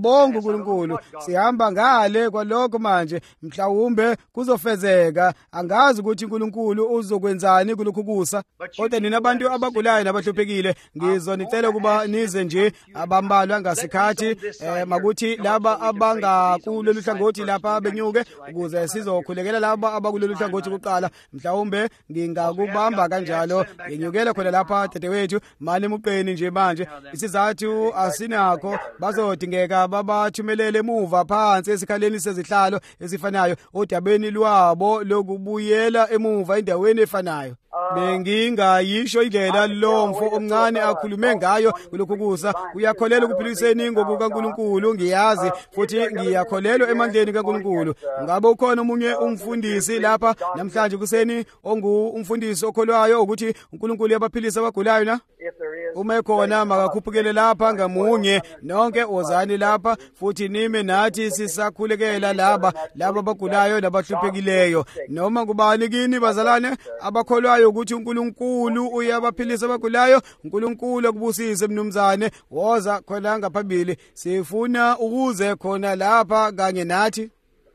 siyabonga uNkulunkulu, sihamba ngale kwalokho manje, mhlawumbe kuzofezeka, angazi ukuthi uNkulunkulu uzokwenzani kulokhu kusa. Kodwa nina abantu abagulayo nabahluphekile, ngizonicela ukuba nize nje abambalwa ngasikhathi, makuthi laba abangakulolu hlangothi lapha benyuke, ukuze sizokhulekela laba abakulolu hlangothi kuqala. Mhlawumbe ngingakubamba kanjalo, nginyukela khona lapha dadewethu, mani muqeni nje manje. Isizathu asinakho, bazodingeka babathumelele emuva phansi esikhaleni sezihlalo ezifanayo, odabeni lwabo lokubuyela emuva endaweni efanayo. Bengingayisho indlela lo mfo omncane akhulume ngayo kulokhu kusa. Uyakholela ukuphiliseni ngokukaNkulunkulu, ngiyazi, futhi ngiyakholelwa emandleni kaNkulunkulu. Ngabe ukhona omunye umfundisi lapha namhlanje kuseni umfundisi okholwayo ukuthi uNkulunkulu uyabaphilisa abagulayo na? Uma ekhona makakhuphukele lapha ngamunye, nonke wozani lapha futhi nime nathi sisakhulekela laba abagulayo nabahluphekileyo. Noma kubani kini bazalwane abakholwayo ukuthi uNkulunkulu uyabaphilisa abagulayo, uNkulunkulu akubusise mnumzane, woza khona ngaphambili. Sifuna ukuze khona lapha kanye nathi.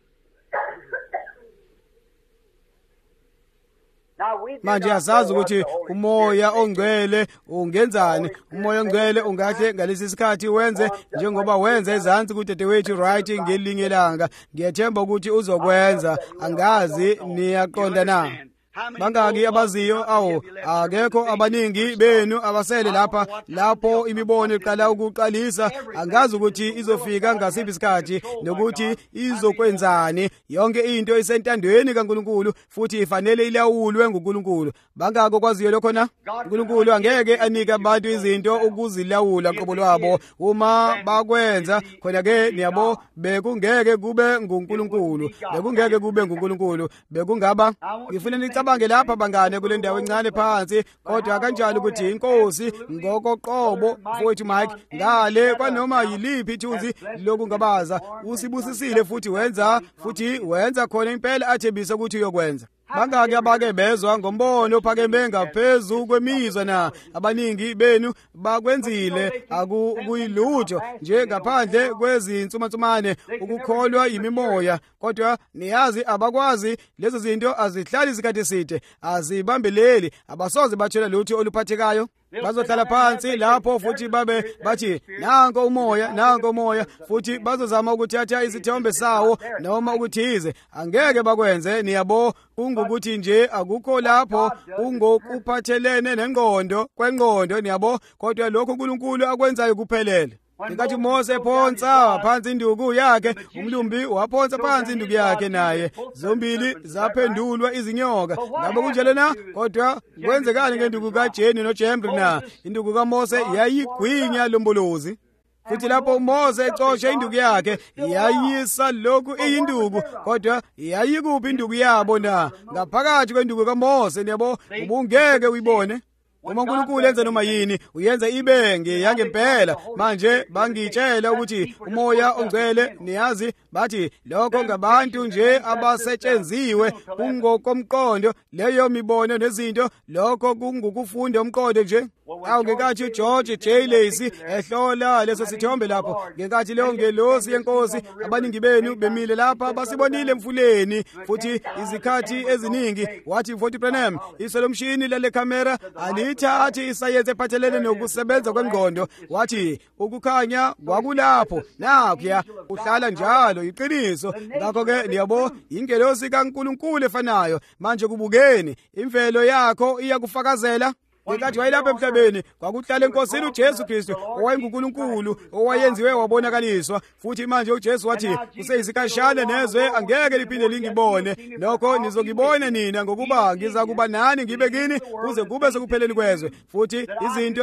Manje asazi ukuthi umoya ongcwele ungenzani. Umoya ongcwele ungahle ngalesi sikhathi wenze njengoba wenza ezansi kudadewethu right ngelinye ilanga. Ngiyathemba ukuthi uzokwenza, angazi niyaqonda na. Bangaki abaziyo? Awu, akekho abaningi benu abasele lapho imibono iqala ukuqalisa. Angazi ukuthi izofika ngasiphi isikhathi nokuthi izokwenzani. Yonke into isentandweni kaNkulunkulu futhi ifanele ilawulwe nguNkulunkulu. Bangaki okwaziyo lokho na? uNkulunkulu angeke anike abantu izinto ukuzilawula qobo lwabo. Uma bakwenza khona ke niyabo, bekungeke kube nguNkulunkulu, bekungeke kube nguNkulunkulu, bekungaba. Ngifuna nicabange lapha bangane kule ndawo encane phansi, kodwa kanjalo ukuthi inkosi ngokoqobo mfowethu Mike ngale kwanoma yiliphi ithunzi lokungabaza usibusisile futhi wenza khona impela athembisa ukuthi uyokwenza. Bangaki abake bezwa ngombono ophakeme ngaphezu kwemizwa na? Abaningi benu bakwenzile akuyilutho nje ngaphandle kwezinsumansumane, ukukholwa yimimoya. Kodwa niyazi abakwazi lezo zinto, azihlali isikhathi eside, azibambeleli, abasoze bathola lutho oluphathekayo. Bazohlala phansi lapho futhi bathi nanko umoya, futhi bazozama ukuthatha isithombe sawo noma ukuthize. Angeke bakwenze, niyabo. Kungukuthi nje akukho lapho ungokuphathelene kwengqondo, niyabo. Kodwa lokho uNkulunkulu akwenzayo kuphelele. Ngenkathi uMose ephonsa phansi induku yakhe, umlumbi waphonsa phansi induku yakhe naye, zombili zaphendulwa izinyoka. Ngabe kunjalo na? Kodwa kwenzekani ngenduku kaJeni noJembre na? Induku kaMose yayigwinya lombolozi. Futhi lapho uMose ecosha induku yakhe, yayisa lokhu iyinduku, kodwa yayikuphi induku yabo na? Ngaphakathi kwenduku kaMose, niyabo, ubungeke uyibone. Uma uNkulunkulu enza noma yini, uyenza ibe ngeyangempela. Manje bangitshela ukuthi umoya ongcwele, niyazi, bathi lokho ngabantu nje abasetshenziwe kungokomqondo. Leyo mibono nezinto, lokho kungukufunda umqondo nje. Awu, ngenkathi uGeorge J. Lacey ehlola leso sithombe lapho, ngenkathi leyo ngelosi yenkosi, abaningi benu bemile lapha basibonile emfuleni futhi izikhathi eziningi. Wathi mfowethu Branham, iso lomshini lale camera alithathi isayenze ephathelene nokusebenza kwengqondo. Wathi ukukhanya kwakulapho, nakho uhlala njalo, iqiniso. Ngakho-ke niyabo, ingelosi kaNkulunkulu efanayo. Manje kubukeni, imvelo yakho iyakufakazela. Ngenkathi wayelapha emhlabeni, kwakuhlala enkosini uJesu Kristu, owayenguNkulunkulu, owayenziwe wabonakaliswa. Futhi manje uJesu wathi, kuseyisikhashana nezwe angeke liphinde lingibone, nokho nizongibona nina ngokuba ngizakuba nani ngibe kini kuze kube sekupheleni kwezwe. Futhi izinto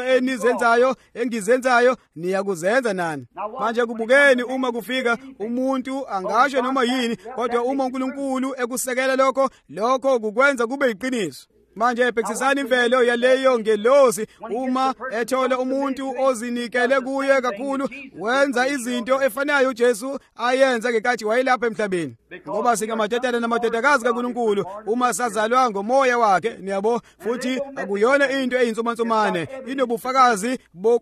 engizenzayo niyakuzenza nani. Manje kubukeni, uma kufika umuntu angasho noma yini, kodwa uma uNkulunkulu ekusekela lokho kukwenza kube iqiniso. Manje ebhekisisani imvelo yaleyo ngelosi uma ethola umuntu ozinikele kuye kakhulu wenza izinto efanayo uJesu ayenza ngenkathi wayelapha emhlabeni. Ngoba singamadodana namadodakazi kaNkulunkulu uma sazalwa ngomoya wakhe, niyabo, futhi akuyona into eyinsumansumane, inobufakazi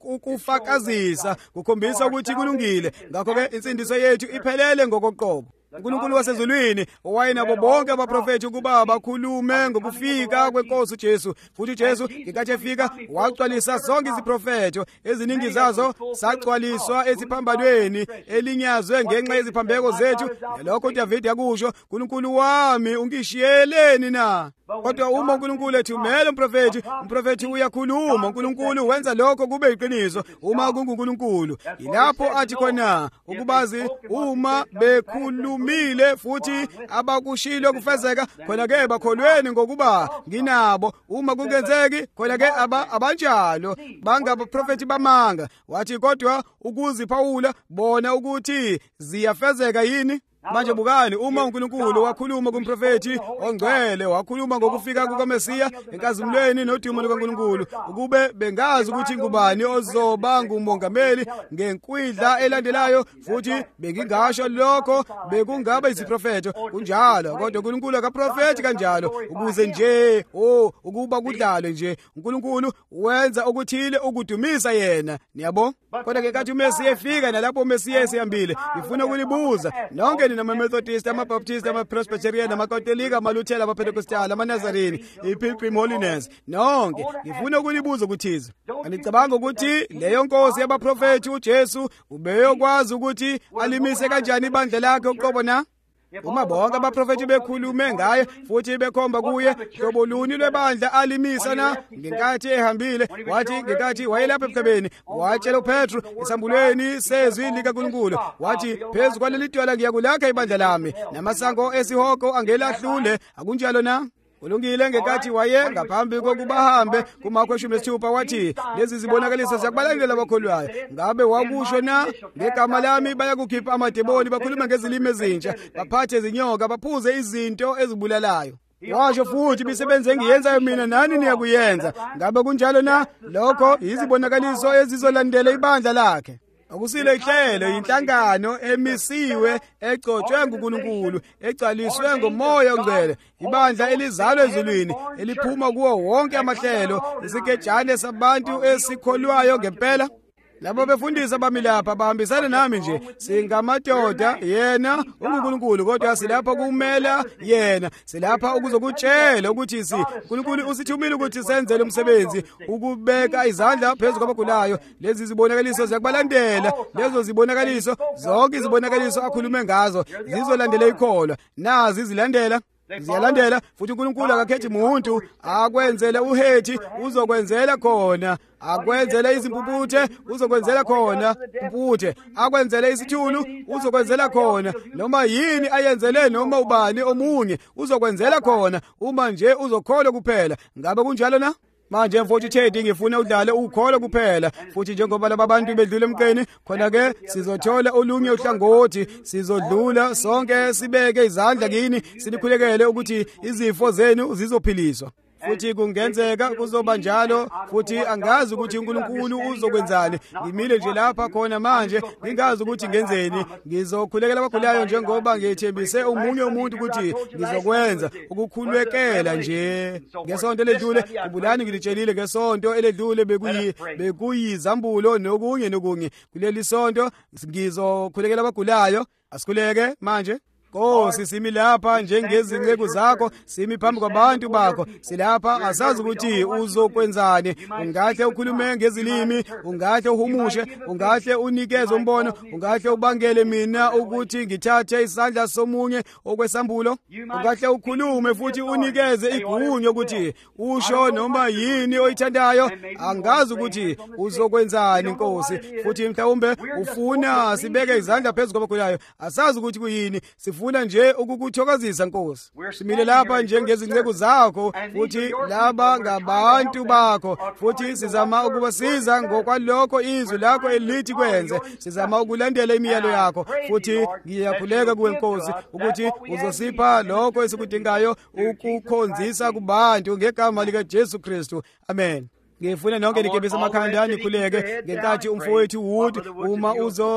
bokufakazisa kukhombisa ukuthi kulungile. Ngakho ke insindiso yethu iphelele ngokoqobo. uNkulunkulu wasezulwini owayenabo bonke abaprofethi ukuba bakhulume ngokufika kwenkosi uJesu. Futhi uJesu ngenkathi efika wagcwalisa zonke iziprofeto, eziningi zazo sagcwaliswa esiphambanweni elinyazwe ngenxa yeziphambeko zethu. Lokho uDavide yakusho, uNkulunkulu wami ungishiyeleni na? Kodwa uma uNkulunkulu ethumela umprofethi uyakhuluma. uNkulunkulu wenza lokho kube iqiniso uma kunguNkulunkulu. Ilapho athi khona ukubazi uma bekhulumile futhi abakushilo kufezeka, khona ke bakholweni ngokuba nginabo. Uma kungenzeki, khona ke abanjalo bangabaprofethi bamanga. Wathi kodwa ukuziphawula bona ukuthi ziyafezeka yini. Manje bukani, uma uNkulunkulu wakhuluma kumprofethi ongcwele, wakhuluma ngokufika kukaMesiya enkazimulweni nodumo lukaNkulunkulu, ukube bengazi ukuthi ngubani ozoba ngumongameli ngenkwidla elandelayo, futhi bengingasho lokho bekungaba iziprofeto kunjalo. Kodwa uNkulunkulu akaprofethi kanjalo ukuze nje ukuba kudlalwe nje. uNkulunkulu wenza okuthile ukudumisa yena, niyabo. Kodwa ngenkathi uMesiya efika, nalapho uMesiya esihambile, ngifuna ukulibuza nonke nama-Methodist, ama-Baptist, ama-Presbyterian, ama-Catholic, ama-Luthela, ama-Pentecostal, ama-Nazarene, i-Pilgrim Holiness, nonke ngifuna ukulibuza ukuthize. Anicabanga ukuthi leyo nkosi yabaprofethi uJesu ubeyokwazi ukuthi alimise kanjani ibandla lakhe uqobo na? Uma bonke abaprofethi bekhulume ngaye futhi bekhomba kuye hlobo luni lwebandla alimisa na? Ngenkathi ehambile, wathi ngenkathi wayelapha emhlabeni, watshela uPetru esambulweni sezwi likaNkulunkulu, wathi phezu kwaleli dwala ngiyakulakha ibandla lami, namasango esihoko angelahlule. Akunjalo na? Kulungile. Ngenkathi waye ngaphambi kokuba ahambe kuMarko 16 wathi lezi zibonakaliso ziyakubalandela abakholwayo. Ngabe wakusho na? Ngegama lami bayakukhipha amademoni, bakhuluma ngezilimi ezintsha, baphathe izinyoka, baphuze izinto ezibulalayo. Washo futhi imisebenzi engiyenzayo mina nani niyakuyenza. Ngabe kunjalo na? Lokho izibonakaliso ezizolandela ibandla lakhe. Akusile ihlelo, inhlangano emisiwe, egcotshwe nguNkulunkulu, egcwaliswe ngomoya ongcwele, ibandla elizalwe ezulwini, eliphuma kuwo wonke amahlelo, isikejane sabantu esikholwayo ngempela. Labo befundisa bami lapha bahambisana nami nje. Singamadoda, yena uNkulunkulu, kodwa silapha kumela yena. Silapha ukuzokutshela ukuthi uNkulunkulu usithumile ukuthi senze lo msebenzi, ukubeka izandla phezu kwabagulayo. Lezi zibonakaliso ziyakubalandela. Lezo zibonakaliso, zonke izibonakaliso akhulume ngazo, zizolandela ikholwa. Nazi zilandela. Ziyalandela. Futhi uNkulunkulu akakhethi umuntu, akwenzela uHethi uzokwenzela khona, akwenzela izimpuputhe uzokwenzela khona imputhe, akwenzela isithulu uzokwenzela khona, noma yini ayenzele noma ubani omunye uzokwenzela khona, uma nje uzokholwa kuphela. Ngabe kunjalo na? Manje mfowethu Teddy, ngifuna udlale ukholwa kuphela. Futhi njengoba laba bantu bedlula emqeni, khona ke sizothola olunye uhlangothi, sizodlula sonke sibeke izandla kini, silikhulekele ukuthi izifo zenu zizophiliswa. Futhi kungenzeka kuzoba njalo, futhi angazi ukuthi uNkulunkulu uzokwenzani. Ngimile nje lapha khona manje, ngingazi ukuthi ngenzeni. Ngizokhulekela abagulayo njengoba ngiyethembise omunye umuntu ukuthi ngizokwenza, ukukhulekela nje. Ngesonto eledlule, ubulani ngilitshelile ngesonto eledlule bekuyizambulo nokunye. Kuleli sonto ngizokhulekela abagulayo. Asikhuleke manje. Nkosi, simi lapha njengezinceku zakho, simi phambi kwabantu bakho. Silapha asazi ukuthi uzokwenzani. Ungahle ukhulume ngezilimi, ungahle uhumushe, ungahle unikeze umbono, ungahle ubangele mina ukuthi ngithathe isandla somunye okwesambulo. Ungahle ukhulume futhi unikeze igunya ukuthi usho noma yini oyithandayo. Angazi ukuthi uzokwenzani Nkosi. Futhi mhlawumbe ufuna sibeke izandla phezu kwabagulayo. Asazi ukuthi kuyini. sifuna nje ukukuthokozisa Nkosi. Simile lapha njengezinceku zakho futhi laba ngabantu bakho futhi sizama ukubasiza ngokwalokho izwi lakho elithi kwenze. Sizama ukulandela imiyalo yakho futhi ngiyakhuleka kuwe Nkosi ukuthi uzosipha lokho esikudingayo ukukhonzisa kubantu ngegama lika Jesu Kristu. Amen. Ngifuna nonke nikebisa amakhanda nikhuleke ngenkathi umfowethu Wood uma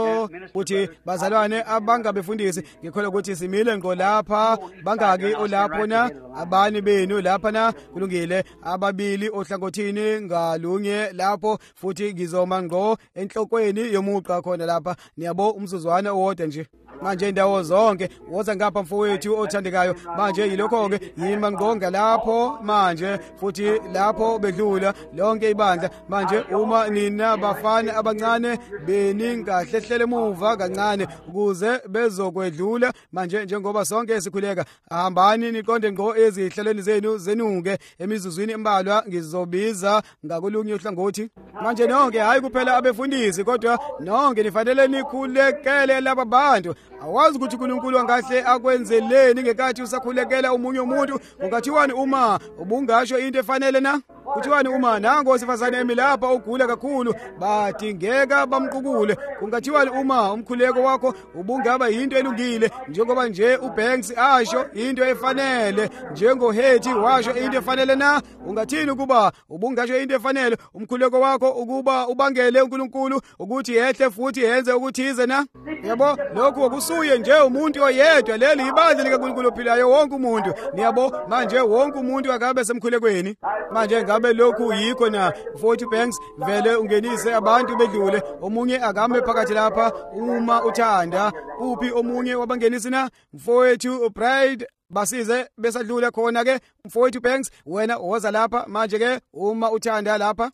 uthi bazalwane abangabefundisi ngikholwa ukuthi simile ngo lapha bangaki olapho na abani benu lapha na kulungile ababili ohlangothini ngalunye lapho futhi ngizoma ngqo enhlokweni yomuqa khona lapha niyabo umzuzwana owodwa nje manje indawo zonke woza ngapha mfowethu othandekayo manje yilokho-ke yima ngqonga lapho manje futhi lapho bedlula lonke ibandla manje uma nina bafana abancane beningahlehlele emuva kancane ukuze bezokwedlula manje njengoba sonke sikhuleka hambani niqonde ngqo ezihlalweni zenu zenuke emizuzwini embalwa ngizobiza ngakolunye uhlangothi manje nonke hayi kuphela abefundisi kodwa nonke nifanele nikhulekele laba bantu. Awazi ukuthi uNkulunkulu angahle akwenzeleni ngekathi usakhulekela umunye umuntu. Ungathiwani uma ubungasho into efanele na? Kuthiwani uma nango owesifazane emilapha ugula kakhulu badingeka bamqukule? Kungathiwani uma umkhuleko wakho ubungaba yinto elungile njengoba nje uBanks asho into efanele njengoHethi washo into efanele na? Ungathini ukuba ubungasho into efanele umkhuleko wakho ukuba ubangele uNkulunkulu ukuthi yehle futhi yenze ukuthize na? Yabo lokhu okusuye nje umuntu oyedwa leli ibandla likaNkulunkulu ophilayo wonke umuntu. Niyabo manje wonke umuntu akabe semkhulekweni manje ngabe lokhu yikho na futhi Banks vele ungenise abantu bedlule omunye akame phakathi lapha uma uthanda uphi omunye wabangenisi na mfowethu Pride basize besadlula khona ke mfowethu Banks wena woza lapha manje ke uma uthanda lapha.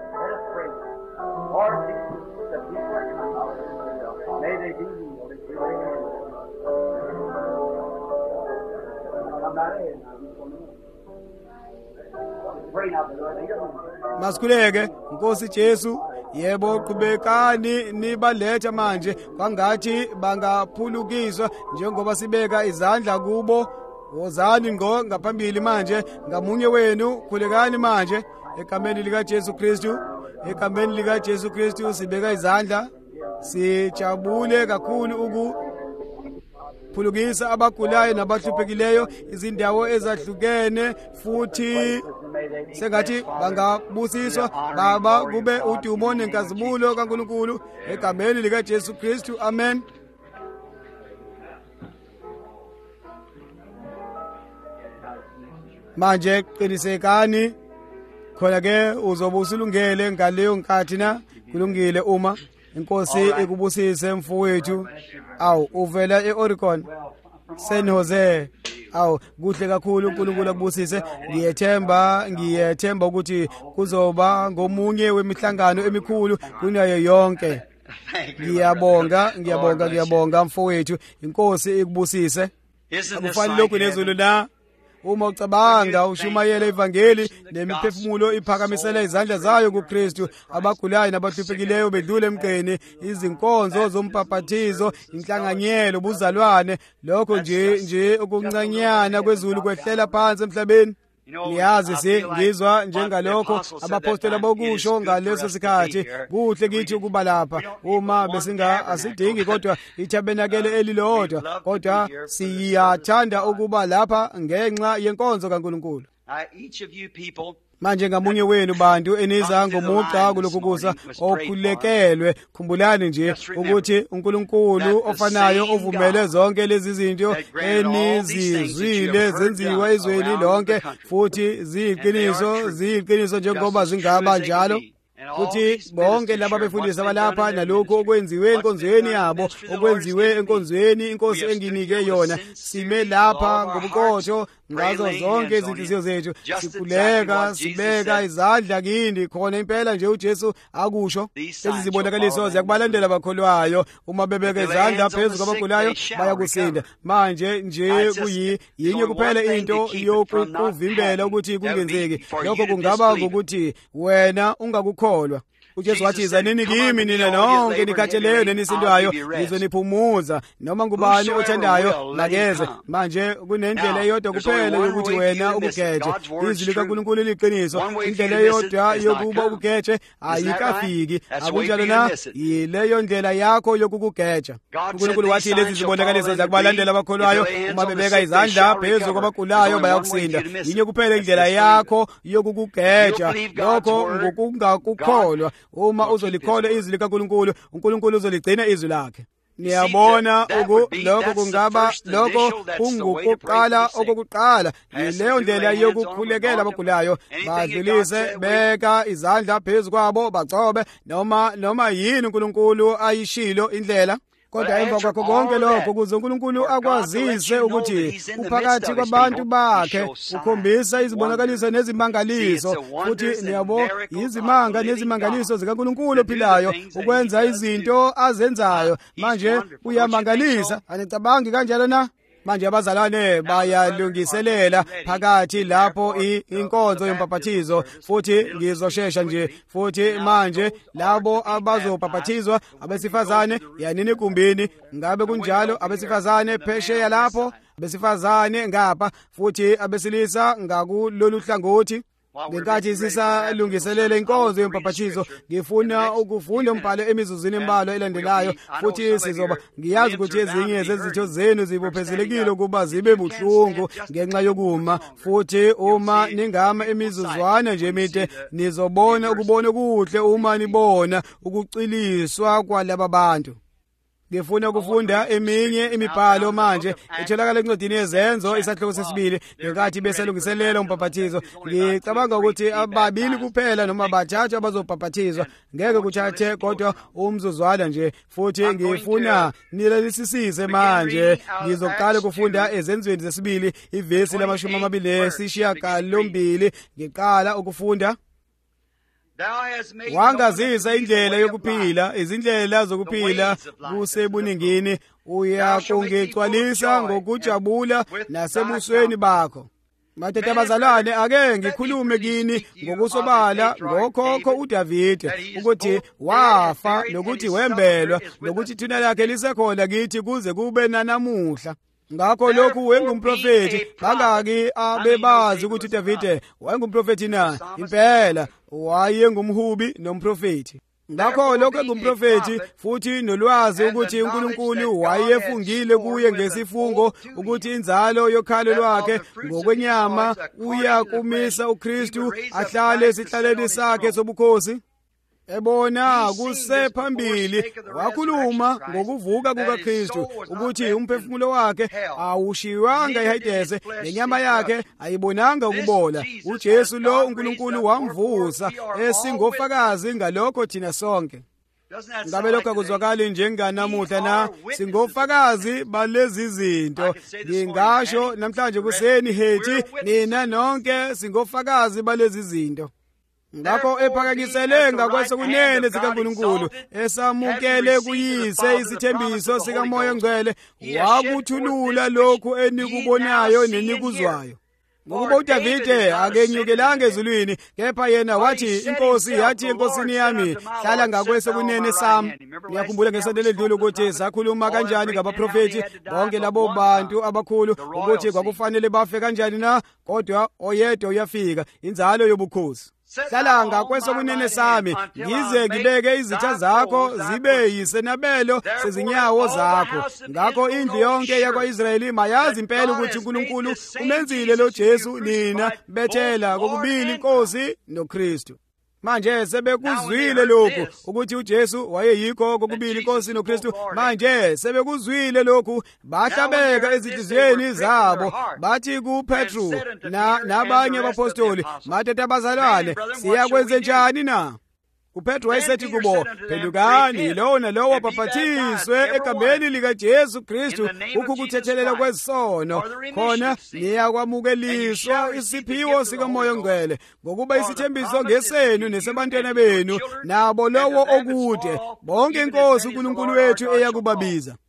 Masikhuleke Nkosi Jesu yebo qhubekani nibaletha manje kwangathi bangaphulukiswa njengoba sibeka izandla kubo. Wozani ngqo ngaphambili manje ngamunye wenu khulekani manje egameni lika Jesu Kristu. Egameni lika Jesu Kristu sibeka izandla sijabule kakhulu phulukisa abagulayo nabahluphekileyo izindawo ezahlukene futhi sengathi bangabusiswa baba kube udumo nenkazimulo kaNkulunkulu egameni lika Jesu Kristu. Amen. Manje qinisekani khona ke uzobe usulungele ngaleyo nkathi na kulungile uma Inkosi ikubusise mfowethu. Awu uvela eOregon San Jose. Awu kuhle kakhulu uNkulunkulu akubusise. Ngiyethemba ukuthi kuzoba ngomunye wemihlangano emikhulu kunayo yonke. Ngiyabonga mfowethu. Inkosi ikubusise. Akufanele lokhu nezulu na uma ucabanga ushumayela ivangeli nemiphefumulo iphakamisela izandla zayo kuKristu abagulayo nabahluphekileyo bedlule emgqeni izinkonzo zompaphathizo inhlanganyelo ubuzalwane lokho nje okuncanyana kwezulu kwehlela phansi emhlabeni. Niyazi ngizwa njengalokho abapostoli bokusho ngaleso sikhathi kuhle kithi ukuba lapha uma asidingi kodwa ithabenakele elilodwa kodwa siyathanda ukuba lapha ngenxa yenkonzo kaNkulunkulu. Manje ngamunye wenu bantu eniza ngomuqa kulokubusa okhulekelwe khumbulani nje ukuthi uNkulunkulu ofanayo ovumele zonke lezi zinto enizizwile zenziwa ezweni lonke futhi ziyiqiniso njengoba zingaba njalo. Futhi bonke laba befundisi abalapha nalokho okwenziwe enkonzweni yabo okwenziwe enkonzweni inkosi enginike yona sime lapha ngobuqotho ngazo zonke izinhliziyo zethu sikhuleka sibeka izandla kini khona impela nje uJesu akusho. Lezi zibonakaliso ziyakubalandela abakholwayo uma bebeka izandla phezu kwabagulayo bayakusinda. Manje nje kuyinye kuphela into yokuvimbela ukuthi kungenzeki lokho kungaba ngokuthi wena ungakukholwa. uJesu wathi izanini kimi nina nonke nikhatheleyo nenisindwayo ngizoniphumuza. Noma ngubani othandayo makeze. Manje kunendlela eyodwa kuphela yokuthi wena ukugeje. Izwi likaNkulunkulu liqiniso. Indlela eyodwa yokuba ugeje ayikafiki. Akunjalo na? Yileyo ndlela yakho yokukugeja. uNkulunkulu wathi lezi zibonakaliso zakubalandela abakholwayo uma bebeka izandla phezu kwabagulayo bayakusinda. Yinye kuphela indlela yakho yokukugeja. Lokho ngokungakukholwa. Uma uzolikholwa izwi likaNkulunkulu, uNkulunkulu uzoligcina izwi lakhe. Niyabona lokho kungaba lokho kungukuqala okokuqala. Yileyo ndlela yokukhulekela abagulayo. Badlulise beka izandla phezu kwabo bagcobe noma yini uNkulunkulu ayishilo indlela. Kodwa emva kwakho konke lokho ukuze uNkulunkulu akwazise ukuthi uphakathi kwabantu bakhe ukhombisa izibonakaliso nezimangaliso. Futhi niyabo izimanga nezimangaliso zikaNkulunkulu ophilayo ukwenza izinto azenzayo. Manje uyamangalisa. Anicabangi kanjalo na? Manje abazalwane bayalungiselela phakathi lapho inkonzo yempaphathizo. Futhi ngizoshesha nje. Futhi manje labo abazopaphathizwa abesifazane yanini kumbini. Ngabe kunjalo abesifazane phesheya lapho, abesifazane ngapha, futhi abesilisa ngakulolu hlangothi. Ngenkathi sisalungiselela inkonzo yempaphathizo ngifuna ukufunda umbhalo emizuzwini embalwa elandelayo. Futhi sizoba ngiyazi ukuthi ezinye zezitho zenu zibophezelekile ukuba zibe buhlungu ngenxa yokuma. Futhi uma ningama emizuzwana nje emide nizobona ukubona kuhle uma nibona ukuciliswa kwalaba bantu. Ngifuna ukufunda eminye imibhalo manje etholakala encwadini yezenzo isahloko sesibili ngenkathi beselungiselela umpaphathizo. Ngicabanga ukuthi ababili kuphela noma bathathu abazopaphathizwa. Ngeke kuthathe kodwa umzuzwana nje. Futhi ngifuna nilelisisise manje. Ngizoqala ukufunda ezenzweni zesibili ivesi la28. Ngiqala ukufunda. Wangazisa indlela yokuphila, izindlela zokuphila kusebuningini. Uyakungicwalisa ngokujabula nasebusweni bakho. Madoda abazalwane, ake ngikhulume kini ngokusobala ngokhokho uDavide ukuthi wafa nokuthi wembelwa nokuthi thina lakhe lisekhona kithi kuze kube nanamuhla. Ngakho lokhu wengumprofeti. Bangaki abebazi ukuthi uDavide wayengumprofeti na? Impela wayengumhubi nomprofeti. Ngakho lokho engumprofeti futhi nolwazi ukuthi uNkulunkulu wayefungile kuye ngesifungo ukuthi inzalo yokhalo lwakhe ngokwenyama uyakumisa uKristu ahlale esihlalweni sakhe sobukhosi. Ebona kusephambili wakhuluma ngokuvuka kukaKristu ukuthi umphefumulo wakhe awushiwanga eHadesi, nenyama yakhe ayibonanga ukubola. uJesu lo uNkulunkulu wamvusa esingofakazi ngalokho thina sonke. Ngabe lokho akuzwakali njenganamuhla na? Singofakazi balezi zinto. Ngingasho namhlanje kuseni hethi nina nonke singofakazi balezi zinto. Ngakho ephakanyisele ngakwesokunene sikaNkulunkulu esamukele kuyise isithembiso sikaMoya Ngcwele wakuthulula lokhu enikubonayo nenikuzwayo. Ngokuba uDavide akenyukelanga ezulwini, kepha yena wathi inkosi yathi enkosini yami hlala ngakwesokunene sami. Ngiyakhumbula ngesonto ledlule ukuthi sakhuluma kanjani ngabaprofeti bonke labo bantu abakhulu ukuthi kwakufanele bafe kanjani na, kodwa oyedwa uyafika, inzalo yobukhosi. Hlala ngakwesokunene sami ngize ngibeke izitha zakho zibe yisenabelo sezinyawo zakho. Ngakho indlu yonke yakwa-Israyeli mayazi impela ukuthi uNkulunkulu umenzile lo Jesu nina bethela kokubili iNkosi noKristu. Manje sebekuzwile lokhu ukuthi uJesu wayeyikho kokubili iNkosi noKristu. Manje sebekuzwile lokhu bahlabeka ezinhliziyweni zabo bathi kuPetru nabanye abapostoli, madoda abazalwane, siyakwenze njani na? uPetru wayesethi kubo, phendukani lowo nalowo wabhaphathizwe egameni likaJesu Kristu ukukuthethelela kwesono, khona niyakwamukeliswa isiphiwo sikaMoya Ngcwele, ngokuba isithembiso ngesenu nesebantwana benu nabo lowo okude bonke iNkosi uNkulunkulu wethu eyakubabiza.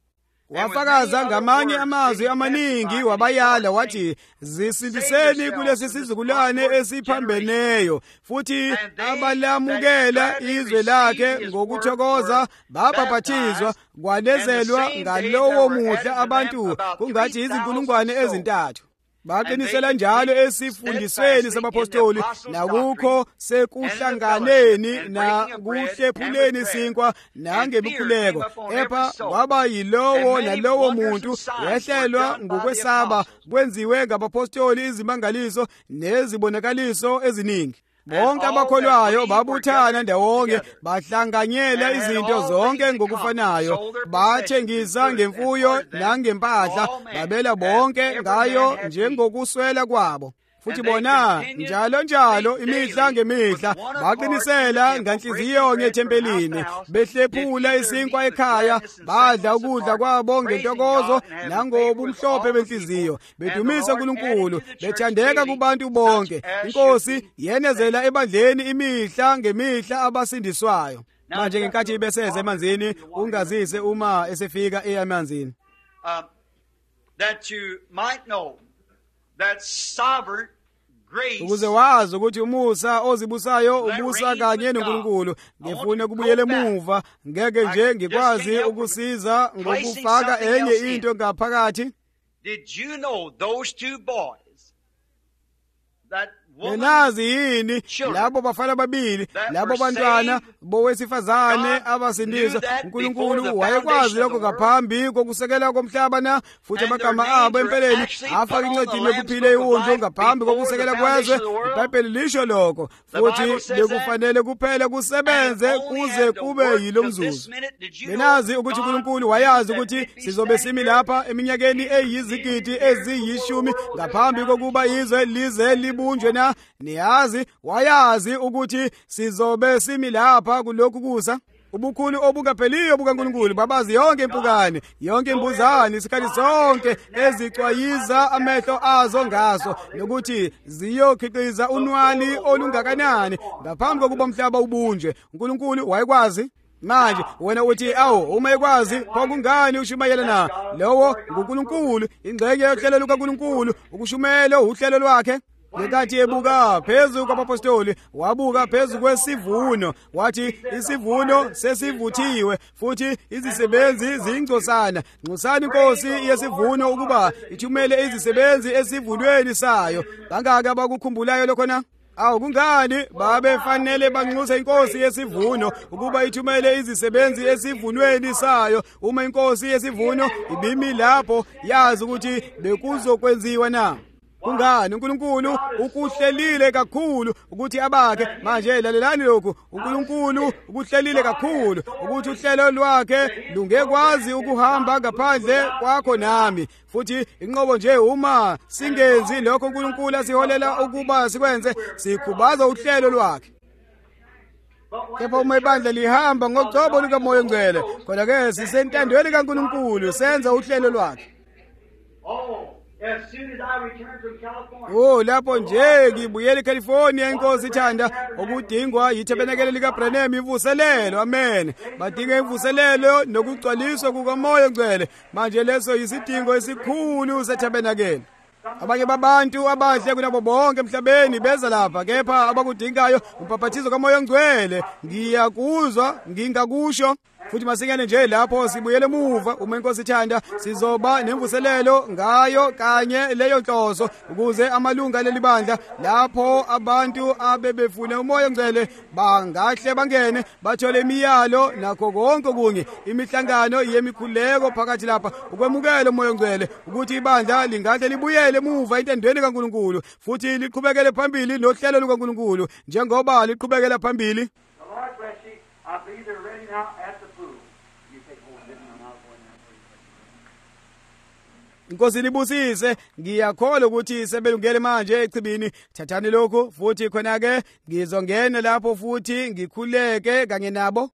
wafakaza ngamanye amazwi amaningi wabayala wathi zisindiseni kulesi sizukulwane esiphambeneyo futhi abalamukela izwe lakhe ngokuthokoza babhaphathizwa kwanezelwa ngalowo muhla abantu kungathi izinkulungwane ezintathu. Baqinisela njalo esifundisweni sabapostoli nakukho sekuhlanganeni nakuhlephuleni isinkwa nangemikhuleko epha waba yilowo nalowo muntu wehlelwa ngokwesaba kwenziwe ngabapostoli izimangaliso nezibonakaliso eziningi. Bonke abakholwayo babuthana ndawonye bahlanganyela izinto zonke ngokufanayo bathengisa ngemfuyo nangempahla babela bonke ngayo njengokuswela kwabo futhi bona njalo imihla ngemihla baqinisela ngenhliziyo ngethempelini behlephula isinkwa ekhaya badla ukudla kwabo ngentokozo nangobumhlophe benhliziyo bedumisa uNkulunkulu bethandeka kubantu bonke. Inkosi yenezela ebandleni imihla ngemihla abasindiswayo. Manje ngenkathi ibeseze emanzini ungazise uma esefika eyamanzini that you might know that sovereign ukuze wazi ukuthi umusa ozibusayo ubusa kanye noNkulunkulu. Ngifuna kubuyele emuva ngeke nje ngikwazi ukusiza ngokufaka enye into ngaphakathi. Did you know those two boys that Nazi yini labo bafana babili labo bantwana bowesifazane abasindiswa uNkulunkulu wayekwazi lokho ngaphambi kokusekela komhlaba na futhi amagama abo empeleni afaka incwadi yokuphila iwundlu ngaphambi kokusekela kwezwe. iBhayibheli lisho lokho futhi bekufanele kuphela kusebenze kuze kube yilo mzuzu. Nazi ukuthi uNkulunkulu wayazi ukuthi sizobe simi lapha eminyakeni eyizigidi eziyishumi ngaphambi kokuba izwe lize libunjwe na niyazi wayazi ukuthi sizobe simi lapha kulokhu kusa. Ubukhulu obungapheliyo bukaNkulunkulu babazi yonke impukane yonke imbuzane isikhathi sonke ezicwayiza amehlo azo ngaso nokuthi ziyokhiqiza unwali olungakanani ngaphambi kokuba umhlaba ubunjwe. uNkulunkulu wayekwazi. Manje wena uthi uma ekwazi phokungani ushumayela na lowo nguNkulunkulu ingxenye yohlelo lukaNkulunkulu ukushumela uhlelo lwakhe. Ngenkathi ebuka phezu kwabapostoli wabuka phezu kwesivuno wathi isivuno sesivuthiwe futhi izisebenzi zingcosana. Nxusani inkosi yesivuno ukuba ithumele izisebenzi esivunweni sayo. Bangaka bakukhumbulayo lokho na? Kungani babefanele banxuse inkosi yesivuno ukuba ithumele izisebenzi esivunweni sayo uma inkosi yesivuno ibimi lapho yazi ukuthi bekuzokwenziwa na? Kungani uNkulunkulu ukuhlelile kakhulu ukuthi abakhe. Manje lalelani lokhu, uNkulunkulu ukuhlelile kakhulu ukuthi uhlelo lwakhe lungekwazi ukuhamba ngaphandle kwakho nami. Futhi inqobo nje uma singenzi lokho uNkulunkulu asiholela ukuba sikwenze sikhubaza uhlelo lwakhe. Kepha uma ibandla lihamba ngogcobo lukaMoya Ngcwele khona ke sisentandweni kaNkulunkulu senza uhlelo lwakhe. As soon as I return from California. Lapho nje ngibuyela eCalifornia inkosi ithanda okudingwa yithabenakele likaBranham ivuselelo. Amen. Badinga ivuselelo nokugcwaliswa kukaMoya Ngcwele. Manje leso yisidingo esikhulu sethabenakele. Abanye babantu abahle kunabo bonke emhlabeni beza lapha kepha abakudingayo umpaphathizo kaMoya Ngcwele. Ngiyakuzwa ngingakusho. Futhi masinyane nje lapho sibuyele emuva uma inkosi ithanda sizoba nemvuselelo ngayo kanye leyo nhloso ukuze amalunga lelibandla lapho abantu abebefuna uMoya Ngcwele bangahle bangene bathole imiyalo nakho konke kunye imihlangano yemikhuleko phakathi lapha ukwemukela uMoya Ngcwele ukuthi ibandla lingahle libuyele emuva entendweni kaNkulunkulu futhi liqhubekele phambili nohlelo lukaNkulunkulu njengoba liqhubekela phambili. I'll be there ready now at the pool. You take hold of it and I'll go in there. Inkosi libusise ngiyakholwa ukuthi sebelungele manje echibini. Thathani lokho futhi khona ke ngizongena lapho futhi ngikhuleke kanye nabo.